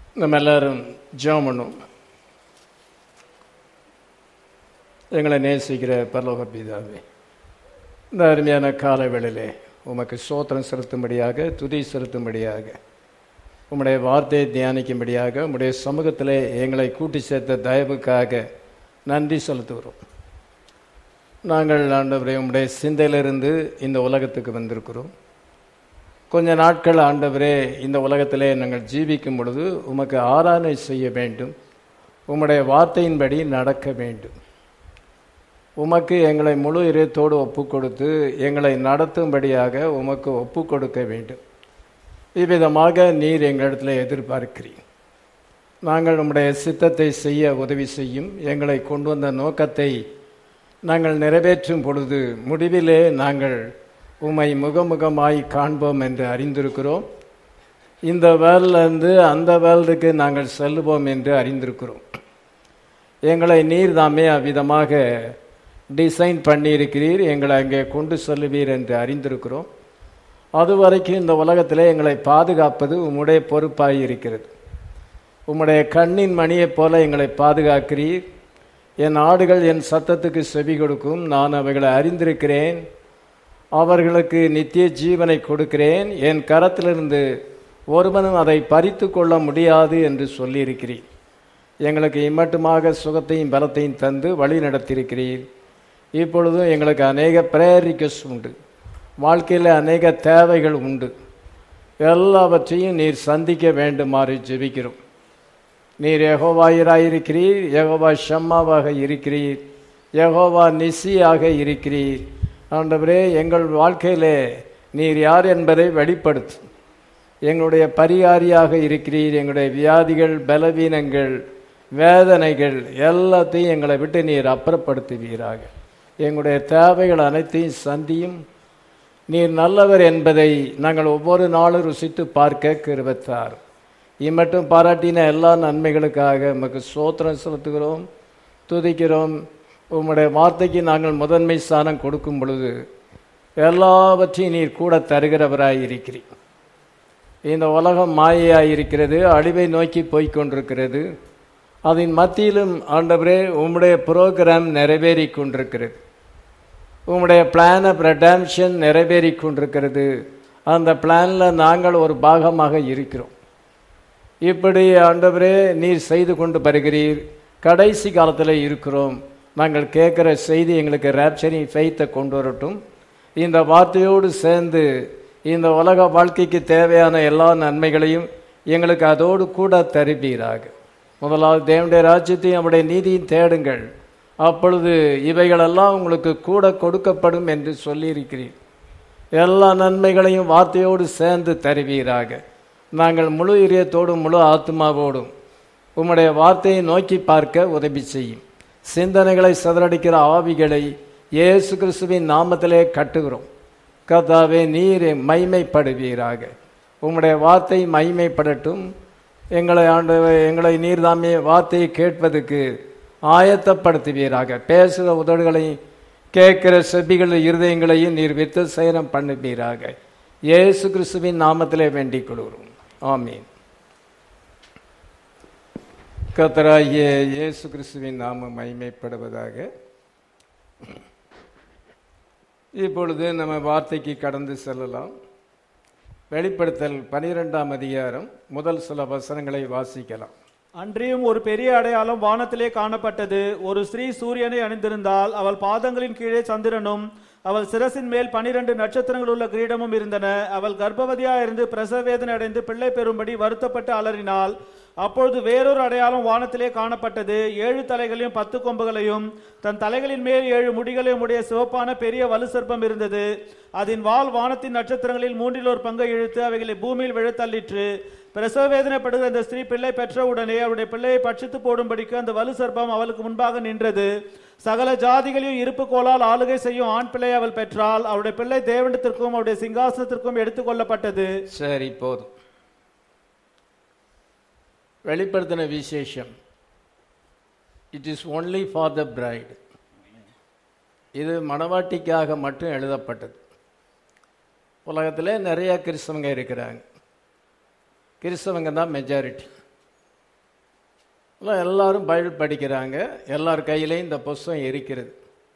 நம்ம எல்லாரும் ஜெபம் பண்ணுவோம். எங்களை நேசிக்கிற பரலோக பிதாவே, இந்த அருமையான காலை வேளையிலே உமக்கு ஸ்தோத்திரம் செலுத்தும்படியாக, துதி செலுத்தும்படியாக, உம்முடைய வார்த்தையை தியானிக்கும்படியாக, உம்முடைய சமூகத்திலே எங்களை கூட்டி சேர்த்த தயவுக்காக நன்றி செலுத்துகிறோம். நாங்கள் ஆண்டவரே உம்முடைய சிந்தையிலிருந்து இந்த உலகத்துக்கு வந்திருக்கிறோம். கொஞ்ச நாட்கள் ஆண்டவரே இந்த உலகத்திலே நாங்கள் ஜீவிக்கும் பொழுது உமக்கு ஆராதனை செய்ய வேண்டும், உம்முடைய வார்த்தையின்படி நடக்க வேண்டும். உமக்கு எங்களை முழு இதயத்தோடு ஒப்பு கொடுத்து எங்களை நடத்தும்படியாக உமக்கு ஒப்பு கொடுக்க வேண்டும். இவ்விதமாக நீர் எங்களிடத்தில் எதிர்பார்க்கிறீர். நாங்கள் உம்முடைய சித்தத்தை செய்ய உதவி செய்யும். எங்களை கொண்டு வந்த நோக்கத்தை நாங்கள் நிறைவேற்றும் பொழுது முடிவிலே நாங்கள் உம்மை முகமுகமாய் காண்போம் என்று அறிந்திருக்கிறோம். இந்த வேர்ல்டிலிருந்து அந்த வேர்ல்டுக்கு நாங்கள் செல்லுவோம் என்று அறிந்திருக்கிறோம். எங்களை நீர் தாமே அவ்விதமாக டிசைன் பண்ணியிருக்கிறீர். எங்களை அங்கே கொண்டு செல்லுவீர் என்று அறிந்திருக்கிறோம். அதுவரைக்கும் இந்த உலகத்திலே எங்களை பாதுகாப்பது உம்முடைய பொறுப்பாய் இருக்கிறது. உம்முடைய கண்ணின் மணியைப் போல எங்களை பாதுகாக்கிறீர். என் ஆடுகள் என் சத்தத்துக்கு செவி கொடுக்கும், நான் அவைகளை அறிந்திருக்கிறேன், அவர்களுக்கு நித்திய ஜீவனை கொடுக்கிறேன், என் கரத்திலிருந்து ஒருவனும் அதை பறித்து கொள்ள முடியாது என்று சொல்லியிருக்கிறீர். எங்களுக்கு இம்மட்டுமாக சுகத்தையும் பலத்தையும் தந்து வழி நடத்தியிருக்கிறீர். இப்பொழுதும் எங்களுக்கு அநேக பிரேயர் ரிக்வெஸ்ட் உண்டு, வாழ்க்கையில் அநேக தேவைகள் உண்டு. எல்லாவற்றையும் நீர் சந்திக்க வேண்டுமாறு ஜெபிக்கிறோம். நீர் யெகோவாயிராயிருக்கிறீர், யெகோவா ஷம்மாவாக இருக்கிறீர், யெகோவா நிசியாக இருக்கிறீர். ஆண்டவரே, எங்கள் வாழ்க்கையிலே நீர் யார் என்பதை வெளிப்படுத்து. எங்களுடைய பரிகாரியாக இருக்கிறீர். எங்களுடைய வியாதிகள், பலவீனங்கள், வேதனைகள் எல்லாத்தையும் எங்களை விட்டு நீர் அப்புறப்படுத்துவீராக. எங்களுடைய தேவைகள் அனைத்தையும் சந்தியும். நீர் நல்லவர் என்பதை நாங்கள் ஒவ்வொரு நாளும் ருசித்து பார்க்க கிருபைத்தார். இம்மட்டும் பாராட்டின எல்லா நன்மைகளுக்காக உமக்கு ஸ்தோத்திரம் செலுத்துகிறோம், துதிக்கிறோம். உம்முடைய வார்த்தைக்கு நாங்கள் முதன்மை ஸ்தானம் கொடுக்கும் பொழுது எல்லாவற்றையும் நீர் கூட தருகிறவராய் இருக்கிறீர். இந்த உலகம் மாயையாய் இருக்கிறது, அழிவை நோக்கி போய்கொண்டிருக்கிறது. அதன் மத்தியிலும் ஆண்டவரே உம்முடைய புரோகிராம் நிறைவேறி கொண்டிருக்கிறது. உம்முடைய பிளான் ஆஃப் ரெடம்ஷன் நிறைவேறி கொண்டிருக்கிறது. அந்த பிளானில் நாங்கள் ஒரு பாகமாக இருக்கிறோம். இப்படி ஆண்டவரே நீர் செய்து கொண்டு வருகிறீர். கடைசி காலத்தில் இருக்கிறோம். நாங்கள் கேட்குற செய்தி எங்களுக்கு ரேப்சரிங் ஃபெய்த்தை கொண்டு வரட்டும். இந்த வார்த்தையோடு சேர்ந்து இந்த உலக வாழ்க்கைக்கு தேவையான எல்லா நன்மைகளையும் எங்களுக்கு அதோடு கூட தருவீராக. முதலாவது தேவனுடைய ராஜ்யத்தையும் அவருடைய நீதியும் தேடுங்கள், அப்பொழுது இவைகளெல்லாம் உங்களுக்கு கூட கொடுக்கப்படும் என்று சொல்லியிருக்கிறீர். எல்லா நன்மைகளையும் வார்த்தையோடு சேர்ந்து தருவீராக. நாங்கள் முழு இதயத்தோடும் முழு ஆத்மாவோடும் உம்முடைய வார்த்தையை நோக்கி பார்க்க உதவி செய்யும். சிந்தனைகளை சிதறடிக்கிற ஆவிகளை இயேசு கிறிஸ்துவின் நாமத்திலே கட்டுகிறோம். கர்த்தாவே, நீர் மைமைப்படுவீராக. உம்முடைய வார்த்தை மைமைப்படட்டும். எங்களை நீர்தாமே வார்த்தையை கேட்பதற்கு ஆயத்தப்படுத்துவீராக. பேசுகிற உதடுகளையும் கேட்கிற செபிகள் இருதயங்களையும் நீர் வித்து சேரம் பண்ணுவீராக. இயேசு கிறிஸ்துவின் நாமத்திலே வேண்டிக் கொள்கிறோம். ஆமீன். கர்த்தராகிய இயேசு கிறிஸ்துவின் நாமம் மகிமைப்படுவதாக. இப்பொழுது நம்ம வார்த்தைக்கு கடந்து செல்லலாம். வெளிப்படுத்தல் 12ஆம் அதிகாரம் முதல் சில வசனங்களை வாசிக்கலாம். அன்றியும் ஒரு பெரிய அடையாளம் வானத்திலே காணப்பட்டது. ஒரு ஸ்திரீ சூரியனை அணிந்திருந்தால், அவள் பாதங்களின் கீழே சந்திரனும் அவள் சிரசின் மேல் 12 நட்சத்திரங்கள் உள்ள கிரீடமும் இருந்தன. அவள் கர்ப்பவதியாயிருந்து பிரசவேதனை அடைந்து பிள்ளை பெறும்படி வருத்தப்பட்டு அலறினாள். அப்பொழுது வேறொரு அடையாளம் வானத்திலே காணப்பட்டது. 7 தலைகளையும் 10 கொம்புகளையும் தன் தலைகளின் மேல் 7 முடிகளையும் உடைய சிவப்பான பெரிய வலு சர்ப்பம் இருந்தது. அதன் வால் வானத்தின் நட்சத்திரங்களில் 1/3 பங்கை இழுத்து அவைகளை பூமியில் விழத்தள்ளிற்று. பிரசவ வேதனைப்படுகிற அந்த ஸ்திரீ பிள்ளை பெற்ற உடனே அவருடைய பிள்ளையை பட்சித்து போடும்படிக்கு அந்த வலு சர்ப்பம் அவளுக்கு முன்பாக நின்றது. சகல ஜாதிகளையும் இருப்பு கோலால் ஆளுகை செய்யும் ஆண் பிள்ளை அவள் பெற்றாள். அவருடைய பிள்ளை தேவனிடத்திற்கும் அவருடைய சிங்காசனத்திற்கும் எடுத்துக் கொள்ளப்பட்டது. சரி, போதும். வெளிப்படுத்தின விசேஷம், it is only for the bride. இது மணவாட்டிக்காக மட்டும் எழுதப்பட்டது. உலகத்தில் நிறைய கிறிஸ்தவங்க இருக்கிறாங்க. கிறிஸ்தவங்க தான் மெஜாரிட்டி. எல்லாரும் பைபிள் படிக்கிறாங்க. எல்லார் கையிலையும் இந்த புஸ்தகம் இருக்கிறது.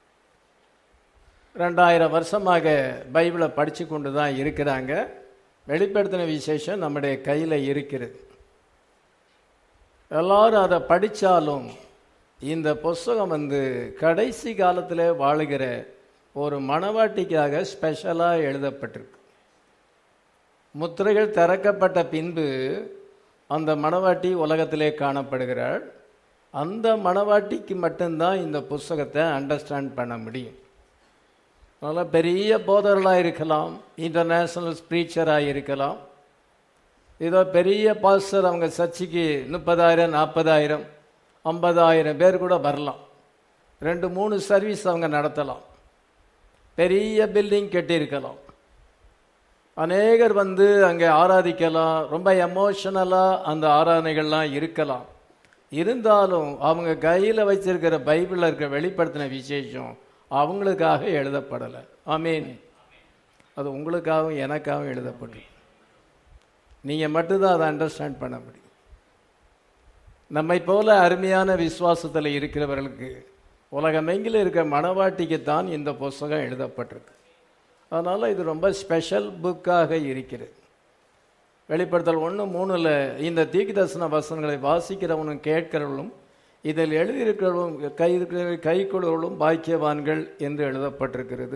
2000 வருஷமாக பைபிளை படித்து கொண்டு தான் இருக்கிறாங்க. வெளிப்படுத்தின விசேஷம் நம்முடைய கையில் இருக்கிறது. எல்லாரும் அதை படித்தாலும் இந்த புஸ்தகம் கடைசி காலத்தில் வாழுகிற ஒரு மணவாட்டிக்காக ஸ்பெஷலாக எழுதப்பட்டிருக்கு. முத்திரைகள் திறக்கப்பட்ட பின்பு அந்த மணவாட்டி உலகத்திலே காணப்படுகிறாள். அந்த மணவாட்டிக்கு மட்டும்தான் இந்த புஸ்தகத்தை அண்டர்ஸ்டாண்ட் பண்ண முடியும். அதனால் பெரிய போதர்களாக இருக்கலாம், இன்டர்நேஷ்னல் ஸ்பீச்சராக இருக்கலாம், ஏதோ பெரிய பாஸ்டர், அவங்க சர்ச்சைக்கு 30,000 40,000 50,000 பேர் கூட வரலாம். 2-3 சர்வீஸ் அவங்க நடத்தலாம். பெரிய பில்டிங் கட்டியிருக்கலாம். அநேகர் அங்கே ஆராதிக்கலாம். ரொம்ப எமோஷனலாக அந்த ஆராதனைகள்லாம் இருக்கலாம். இருந்தாலும் அவங்க கையில் வச்சிருக்கிற பைபிளில் இருக்க வெளிப்படுத்தின விசேஷம் அவங்களுக்காக எழுதப்படலை. ஆமீன். அது உங்களுக்காகவும் எனக்காகவும் எழுதப்படும். நீங்கள் மட்டும்தான் அதை அண்டர்ஸ்டாண்ட் பண்ண முடியும். நம்மை போல அருமையான விசுவாசத்தில் இருக்கிறவர்களுக்கு உலகமெங்கிலும் இருக்க மணவாட்டிக்குத்தான் இந்த புஸ்தகம் எழுதப்பட்டிருக்கு. அதனால் இது ரொம்ப ஸ்பெஷல் புக்காக இருக்கிறது. வெளிப்படுத்தல் 1:3 இந்த தீர்க்கதரிசன வசனங்களை வாசிக்கிறவனும் கேட்கிறவர்களும் இதில் எழுதியிருக்கிறவர்களும் கைக்கொள்வர்களும் பாக்கியவான்கள் என்று எழுதப்பட்டிருக்கிறது.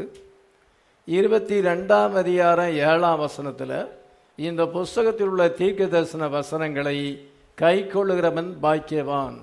22ஆம் அதிகாரம் 7ஆம் வசனத்தில் இந்த புஸ்தகத்தில் உள்ள தீர்க்கதரிசன வசனங்களை கைக்கொள்ளுகிறவன் பாக்கியவான்.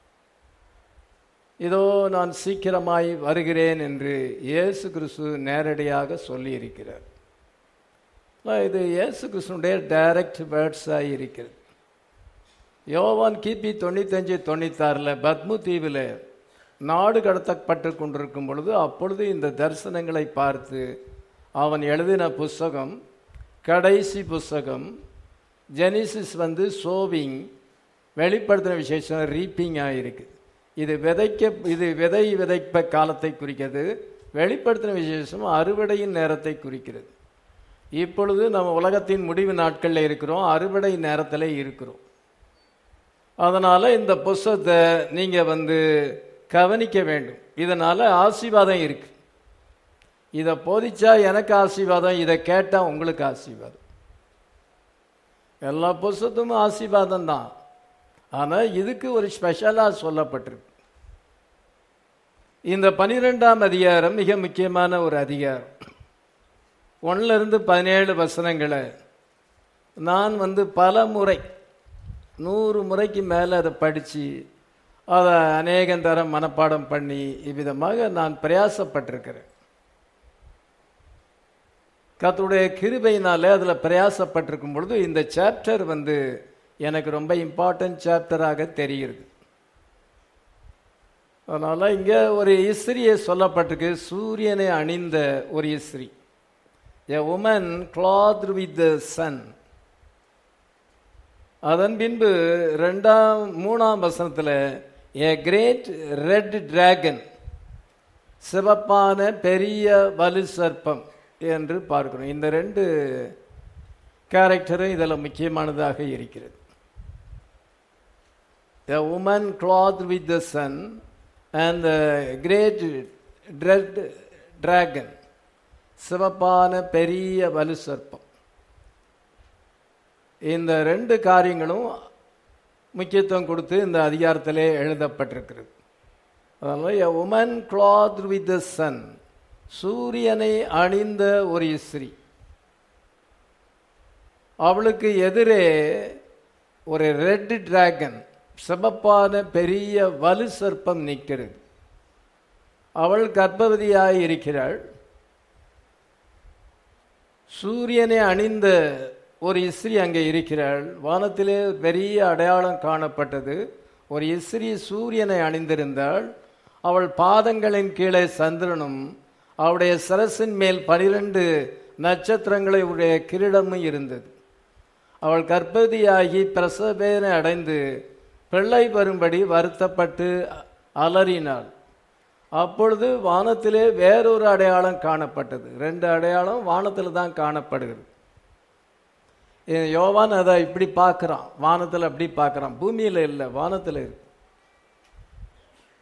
இதோ நான் சீக்கிரமாய் வருகிறேன் என்று இயேசு கிறிஸ்து நேரடியாக சொல்லியிருக்கிறார். இது இயேசு கிறிஸ்துனுடைய டைரக்ட் வேர்ட்ஸாக இருக்கிறது. யோவான் கிபி 95-96 பத்மு தீவில் நாடு கடத்தப்பட்டு கொண்டிருக்கும் பொழுது அப்பொழுது இந்த தரிசனங்களை பார்த்து அவன் எழுதின புஸ்தகம் கடைசி புஸ்தகம். ஜெனிசிஸ் சோவிங், வெளிப்படுத்தின விசேஷம் ரீப்பிங் ஆகிருக்கு. இது விதை விதைப்ப காலத்தை குறிக்கிறது. வெளிப்படுத்தின விசேஷம் அறுவடையின் நேரத்தை குறிக்கிறது. இப்பொழுது நம்ம உலகத்தின் முடிவு நாட்களில் இருக்கிறோம், அறுவடை நேரத்தில் இருக்கிறோம். அதனால் இந்த புஸ்தகத்தை நீங்கள் கவனிக்க வேண்டும். இதனால் ஆசீர்வாதம் இருக்கு. இதை போதிச்சா எனக்கு ஆசீர்வாதம், இதை கேட்டால் உங்களுக்கு ஆசீர்வாதம். எல்லா புஸ்தகமும் ஆசீர்வாதம் தான். ஆனால் இதுக்கு ஒரு ஸ்பெஷலாக சொல்லப்பட்டிருக்கு. இந்த 12ஆம் அதிகாரம் மிக முக்கியமான ஒரு அதிகாரம். 1-17 வசனங்களை நான் பல முறை 100 முறைக்கு மேலே அதை படித்து அதை அநேகம் தரம் மனப்பாடம் பண்ணி இவ்விதமாக நான் பிரயாசப்பட்டிருக்கிறேன். கர்த்தருடைய கிருபையினாலே அதில் பிரயாசப்பட்டிருக்கும் பொழுது இந்த சாப்டர் எனக்கு ரொம்ப இம்பார்ட்டன்ட் சாப்டராக தெரிகிறது. அதனால் இங்கே ஒரு இஸ்திரியை சொல்லப்பட்டிருக்கு, சூரியனை அணிந்த ஒரு இஸ்திரி. A woman clothed with the sun. அதன் பின்பு 3ஆம் வசனத்தில் a great red dragon, சிவப்பான பெரிய வலு சர்ப்பம் என்று பார்க்கிறோம். இந்த 2 கேரக்டரும் இதில் முக்கியமானதாக இருக்கிறது. A woman clothed with the sun and the great red dragon, சிவப்பான பெரிய வலு சர்ப்பம். இந்த 2 காரியங்களும் முக்கியத்துவம் கொடுத்து இந்த அதிகாரத்திலே எழுதப்பட்டிருக்கிறது. அதனால் a woman clothed with the sun, சூரியனை அணிந்த ஒரு இஸ்திரி. அவளுக்கு எதிரே ஒரு ரெட் டிராகன், சிவப்பான பெரிய வலு சர்ப்பம் நிற்கிறது. அவள் கர்ப்பவதியாய் இருக்கிறாள். சூரியனை அணிந்த ஒரு இஸ்திரி அங்கே இருக்கிறாள். வானத்திலே பெரிய அடையாளம் காணப்பட்டது. ஒரு இஸ்திரி சூரியனை அணிந்திருந்தாள். அவள் பாதங்களின் கீழே சந்திரனும் அவளுடைய சிரசின் மேல் 12 நட்சத்திரங்களை உடைய கிரீடமும் இருந்தது. அவள் கர்ப்பவதியாகி பிரசவேதனை அடைந்து பிள்ளை வரும்படி வருத்தப்பட்டு அலறினாள். அப்பொழுது வானத்திலே வேறொரு அடையாளம் காணப்பட்டது. 2 அடையாளம் வானத்தில் தான் காணப்படுகிறது. யோவான் அதை இப்படி பார்க்குறான், வானத்தில் அப்படி பார்க்குறான். பூமியில் இல்லை, வானத்தில் இருக்கு.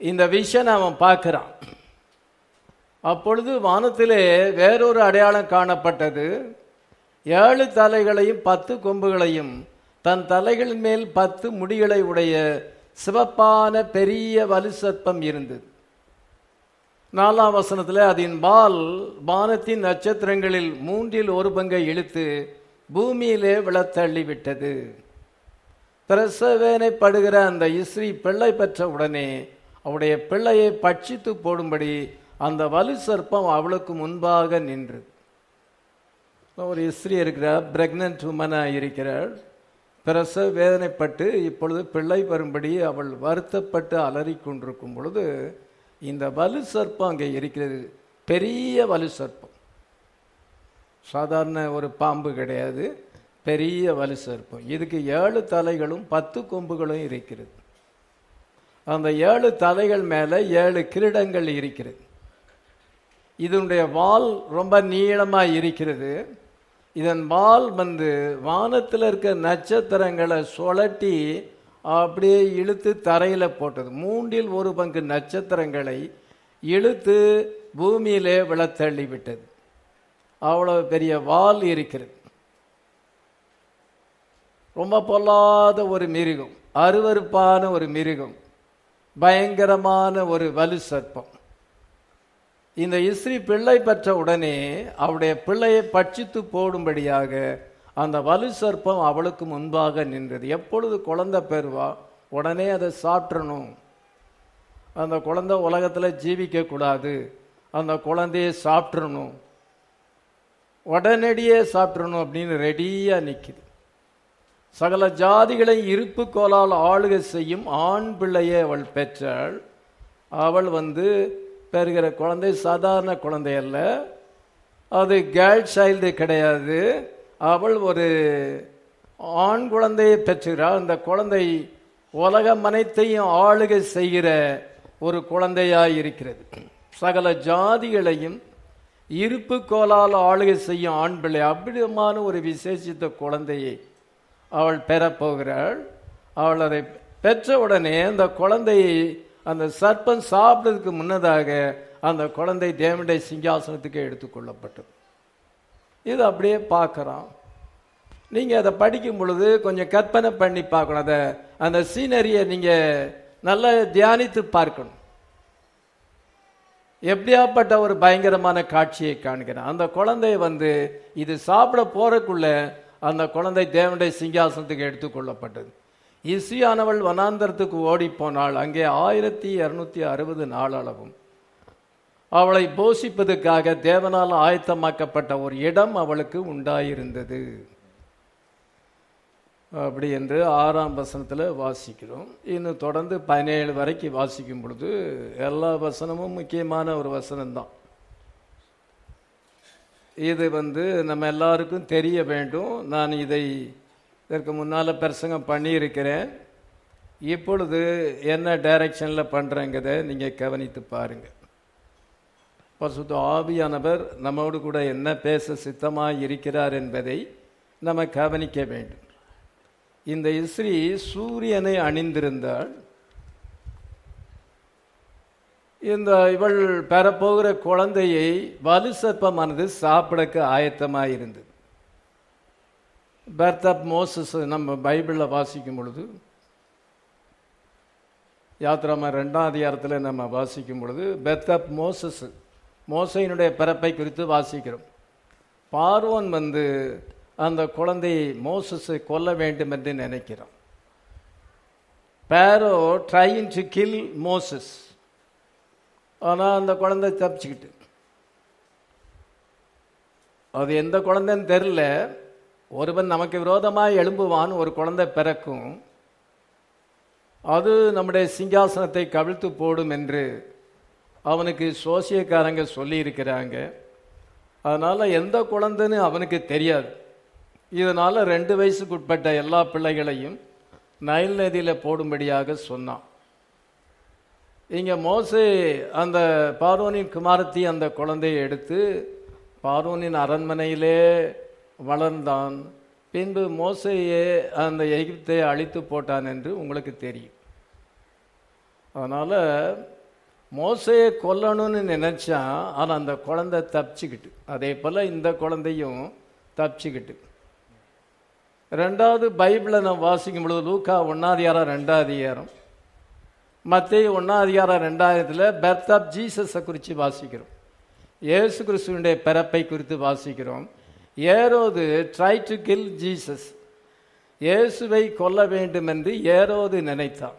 இந்த விஷனை அவன் பார்க்கிறான். அப்பொழுது வானத்திலே வேறொரு அடையாளம் காணப்பட்டது. 7 தலைகளையும் 10 கொம்புகளையும் தன் தலைகளின் மேல் 10 முடிகளை உடைய சிவப்பான பெரிய வலு சர்ப்பம் இருந்தது. 4ஆம் வசனத்தில் அதன் வால் வானத்தின் நட்சத்திரங்களில் 1/3 இழுத்து பூமியிலே விழத்தள்ளிவிட்டது. பிரசவேனைப்படுகிற அந்த இஸ்ரீ பிள்ளை பெற்ற உடனே அவருடைய பிள்ளையை பட்சித்து போடும்படி அந்த வலு சர்ப்பம் அவளுக்கு முன்பாக நின்று. ஒரு இஸ்ரீ இருக்கிறார், பிரெக்னன்ட் உமனாக இருக்கிறாள், பிரசவ வேதனைப்பட்டு இப்பொழுது பிள்ளை வரும்படி அவள் வருத்தப்பட்டு அலறி கொண்டிருக்கும் பொழுது இந்த வலு சர்ப்பம் அங்கே இருக்கிறது. பெரிய வலு சர்ப்பம், சாதாரண ஒரு பாம்பு கிடையாது, பெரிய வலு சர்ப்பம். இதுக்கு 7 தலைகளும் 10 கொம்புகளும் இருக்கிறது. அந்த 7 தலைகள் மேலே 7 கிரீடங்கள் இருக்கிறது. இதனுடைய வால் ரொம்ப நீளமாக இருக்கிறது. இதன் வால் வானத்தில் இருக்க நட்சத்திரங்களை சுழட்டி அப்படியே இழுத்து தரையில் போட்டது. 1/3 நட்சத்திரங்களை இழுத்து பூமியிலே விழத்தள்ளி விட்டது. அவ்வளவு பெரிய வால் இருக்கிறது. ரொம்ப பொல்லாத ஒரு மிருகம், அருவருப்பான ஒரு மிருகம், பயங்கரமான ஒரு வலு சர்ப்பம். இந்த இஸ்ரீ பிள்ளை பெற்ற உடனே அவருடைய பிள்ளையை பட்சித்து போடும்படியாக அந்த வலு சர்ப்பம் அவளுக்கு முன்பாக நின்றது. எப்பொழுது குழந்தை பெறுவா உடனே அதை சாப்பிட்றணும், அந்த குழந்தை உலகத்தில் ஜீவிக்கக்கூடாது, அந்த குழந்தையை சாப்பிட்றணும், உடனடியே சாப்பிட்றணும் அப்படின்னு ரெடியாக நிற்குது. சகல ஜாதிகளை இருப்பு கோலால் ஆளுகை செய்யும் ஆண் பிள்ளையை அவள் பெற்றாள். அவள் பெறுகிற குழந்தை சாதாரண குழந்தை அல்ல, அது கேர்ள் சைல்டு கிடையாது. அவள் ஒரு ஆண் குழந்தையை பெற்றுகிறாள். அந்த குழந்தை உலகம் அனைத்தையும் ஆளுகை செய்கிற ஒரு குழந்தையாய் இருக்கிறது. சகல ஜாதிகளையும் இருப்பு கோலால் ஆளுகை செய்யும் ஆண் பிள்ளை, அப்படிமான ஒரு விசேஷித்த குழந்தையை அவள் பெறப்போகிறாள். அவள் அதை பெற்ற உடனே அந்த குழந்தையை அந்த சர்ப்பம் சாப்பிட்றதுக்கு முன்னதாக அந்த குழந்தை தேவனுடைய சிங்காசனத்துக்கு எடுத்துக்கொள்ளப்பட்டது. இது அப்படியே பார்க்குறோம். நீங்கள் அதை படிக்கும் பொழுது கொஞ்சம் கற்பனை பண்ணி பார்க்கணும். அதை அந்த சீனரியை நீங்கள் நல்லா தியானித்து பார்க்கணும். எப்படியாப்பட்ட ஒரு பயங்கரமான காட்சியை காண்கிறேன். அந்த குழந்தை இது சாப்பிட போறக்குள்ள அந்த குழந்தை தேவனுடைய சிங்காசனத்துக்கு எடுத்துக்கொள்ளப்பட்டது. இஸ்ரீயானவள் வனாந்தரத்துக்கு ஓடி போனாள். அங்கே 1260 நாளளவும் அவளை போஷிப்பதற்காக தேவனால் ஆயத்தமாக்கப்பட்ட ஒரு இடம் அவளுக்கு உண்டாயிருந்தது. அப்படி என்று 6ஆம் வசனத்தில் வாசிக்கிறோம். இன்னும் தொடர்ந்து 17 வரைக்கும் வாசிக்கும் பொழுது எல்லா வசனமும் முக்கியமான ஒரு வசனம்தான். இது நம்ம எல்லாருக்கும் தெரிய வேண்டும். நான் இதற்கு முன்னால் பிரசங்கம் பண்ணியிருக்கிறேன். இப்பொழுது என்ன டைரக்ஷனில் பண்ணுறேங்கிறத நீங்கள் கவனித்து பாருங்கள். பரிசுத்த ஆவியானவர் நம்மோடு கூட என்ன பேச சித்தமாக இருக்கிறார் என்பதை நம்ம கவனிக்க வேண்டும். இந்த இஸ்ரீ சூரியனை அணிந்திருந்தாள். இவள் பெறப்போகிற குழந்தையை வலு சர்ப்பமானது சாப்பிடக்கு ஆயத்தமாக இருந்தது. பர்த் ஆஃப் மோசஸ் நம்ம பைபிளில் வாசிக்கும் பொழுது, யாத்ராம 2ஆம் அதிகாரத்தில் நம்ம வாசிக்கும் பொழுது பர்த் ஆஃப் மோசஸ், மோசையினுடைய பிறப்பை குறித்து வாசிக்கிறோம். பார்வோன் அந்த குழந்தையை மோசஸை கொல்ல வேண்டும் என்று நினைக்கிறான். பேரோ ட்ரைங் டு கில் மோசஸ், ஆனால் அந்த குழந்தை தப்பிச்சுக்கிட்டு, அது எந்த குழந்தைன்னு தெரியல. ஒருவன் நமக்கு விரோதமாக எழும்புவான், ஒரு குழந்தை பிறக்கும், அது நம்முடைய சிங்காசனத்தை கவிழ்த்து போடும் என்று அவனுக்கு சோசியக்காரங்க சொல்லி இருக்கிறாங்க. அதனால் எந்த குழந்தைன்னு அவனுக்கு தெரியாது. இதனால் 2 வயசுக்குட்பட்ட எல்லா பிள்ளைகளையும் நைல் நதியில் போடும்படியாக சொன்னான். இங்கே மோசே அந்த பார்வோனின் குமாரத்தி அந்த குழந்தையை எடுத்து பார்வோனின் அரண்மனையிலே வளர்ந்தான். பின்பு மோசையே அந்த எகிப்தை அழித்து போட்டான் என்று உங்களுக்கு தெரியும். அதனால் மோசையை கொல்லணும்னு நினச்சான். ஆனால் அந்த குழந்தை தப்பிச்சுக்கிட்டு, அதே போல் இந்த குழந்தையும் தப்பிச்சுக்கிட்டு. ரெண்டாவது பைபிளை நம்ம வாசிக்கும் பொழுது லூக்கா 1:2 மத்தேயு 1:2 பர்த் ஆஃப் ஜீசஸை குறித்து வாசிக்கிறோம். இயேசு கிறிஸ்துவினுடைய பிறப்பை குறித்து வாசிக்கிறோம். ஏரோது ட்ரை டு கில் ஜீசஸ், இயேசுவை கொல்ல வேண்டும் என்று ஏரோது நினைத்தான்.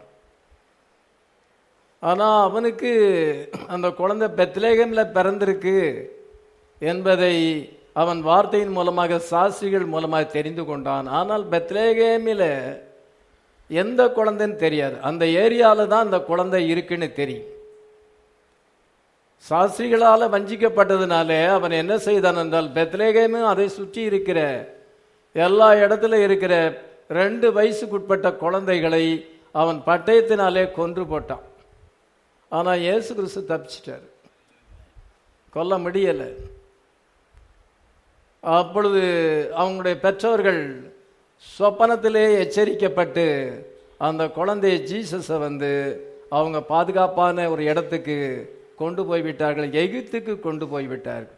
ஆனால் அவனுக்கு அந்த குழந்தை பெத்லேகேமில் பிறந்திருக்கு என்பதை அவன் வார்த்தையின் மூலமாக சாட்சிகள் மூலமாக தெரிந்து கொண்டான். ஆனால் பெத்லேகேமில் எந்த குழந்தைன்னு தெரியாது. அந்த ஏரியாவில் தான் அந்த குழந்தை இருக்குன்னு தெரியும். சாஸ்திரிகளால் வஞ்சிக்கப்பட்டதுனால அவன் என்ன செய்தான் என்றால், பெத்லேகேமும் அதை சுற்றி இருக்கிற எல்லா இடத்துல இருக்கிற 2 வயசுக்குட்பட்ட குழந்தைகளை அவன் பட்டயத்தினாலே கொன்று போட்டான். ஆனால் இயேசு கிறிஸ்து தப்பிச்சிட்டார், கொல்ல முடியலை. அப்பொழுது அவங்களுடைய பெற்றோர்கள் சொப்பனத்திலே எச்சரிக்கப்பட்டு அந்த குழந்தை ஜீசஸை அவங்க பாதுகாப்பான ஒரு இடத்துக்கு கொண்டு போய்விட்டார்கள், எகிப்துக்கு கொண்டு போய்விட்டார்கள்.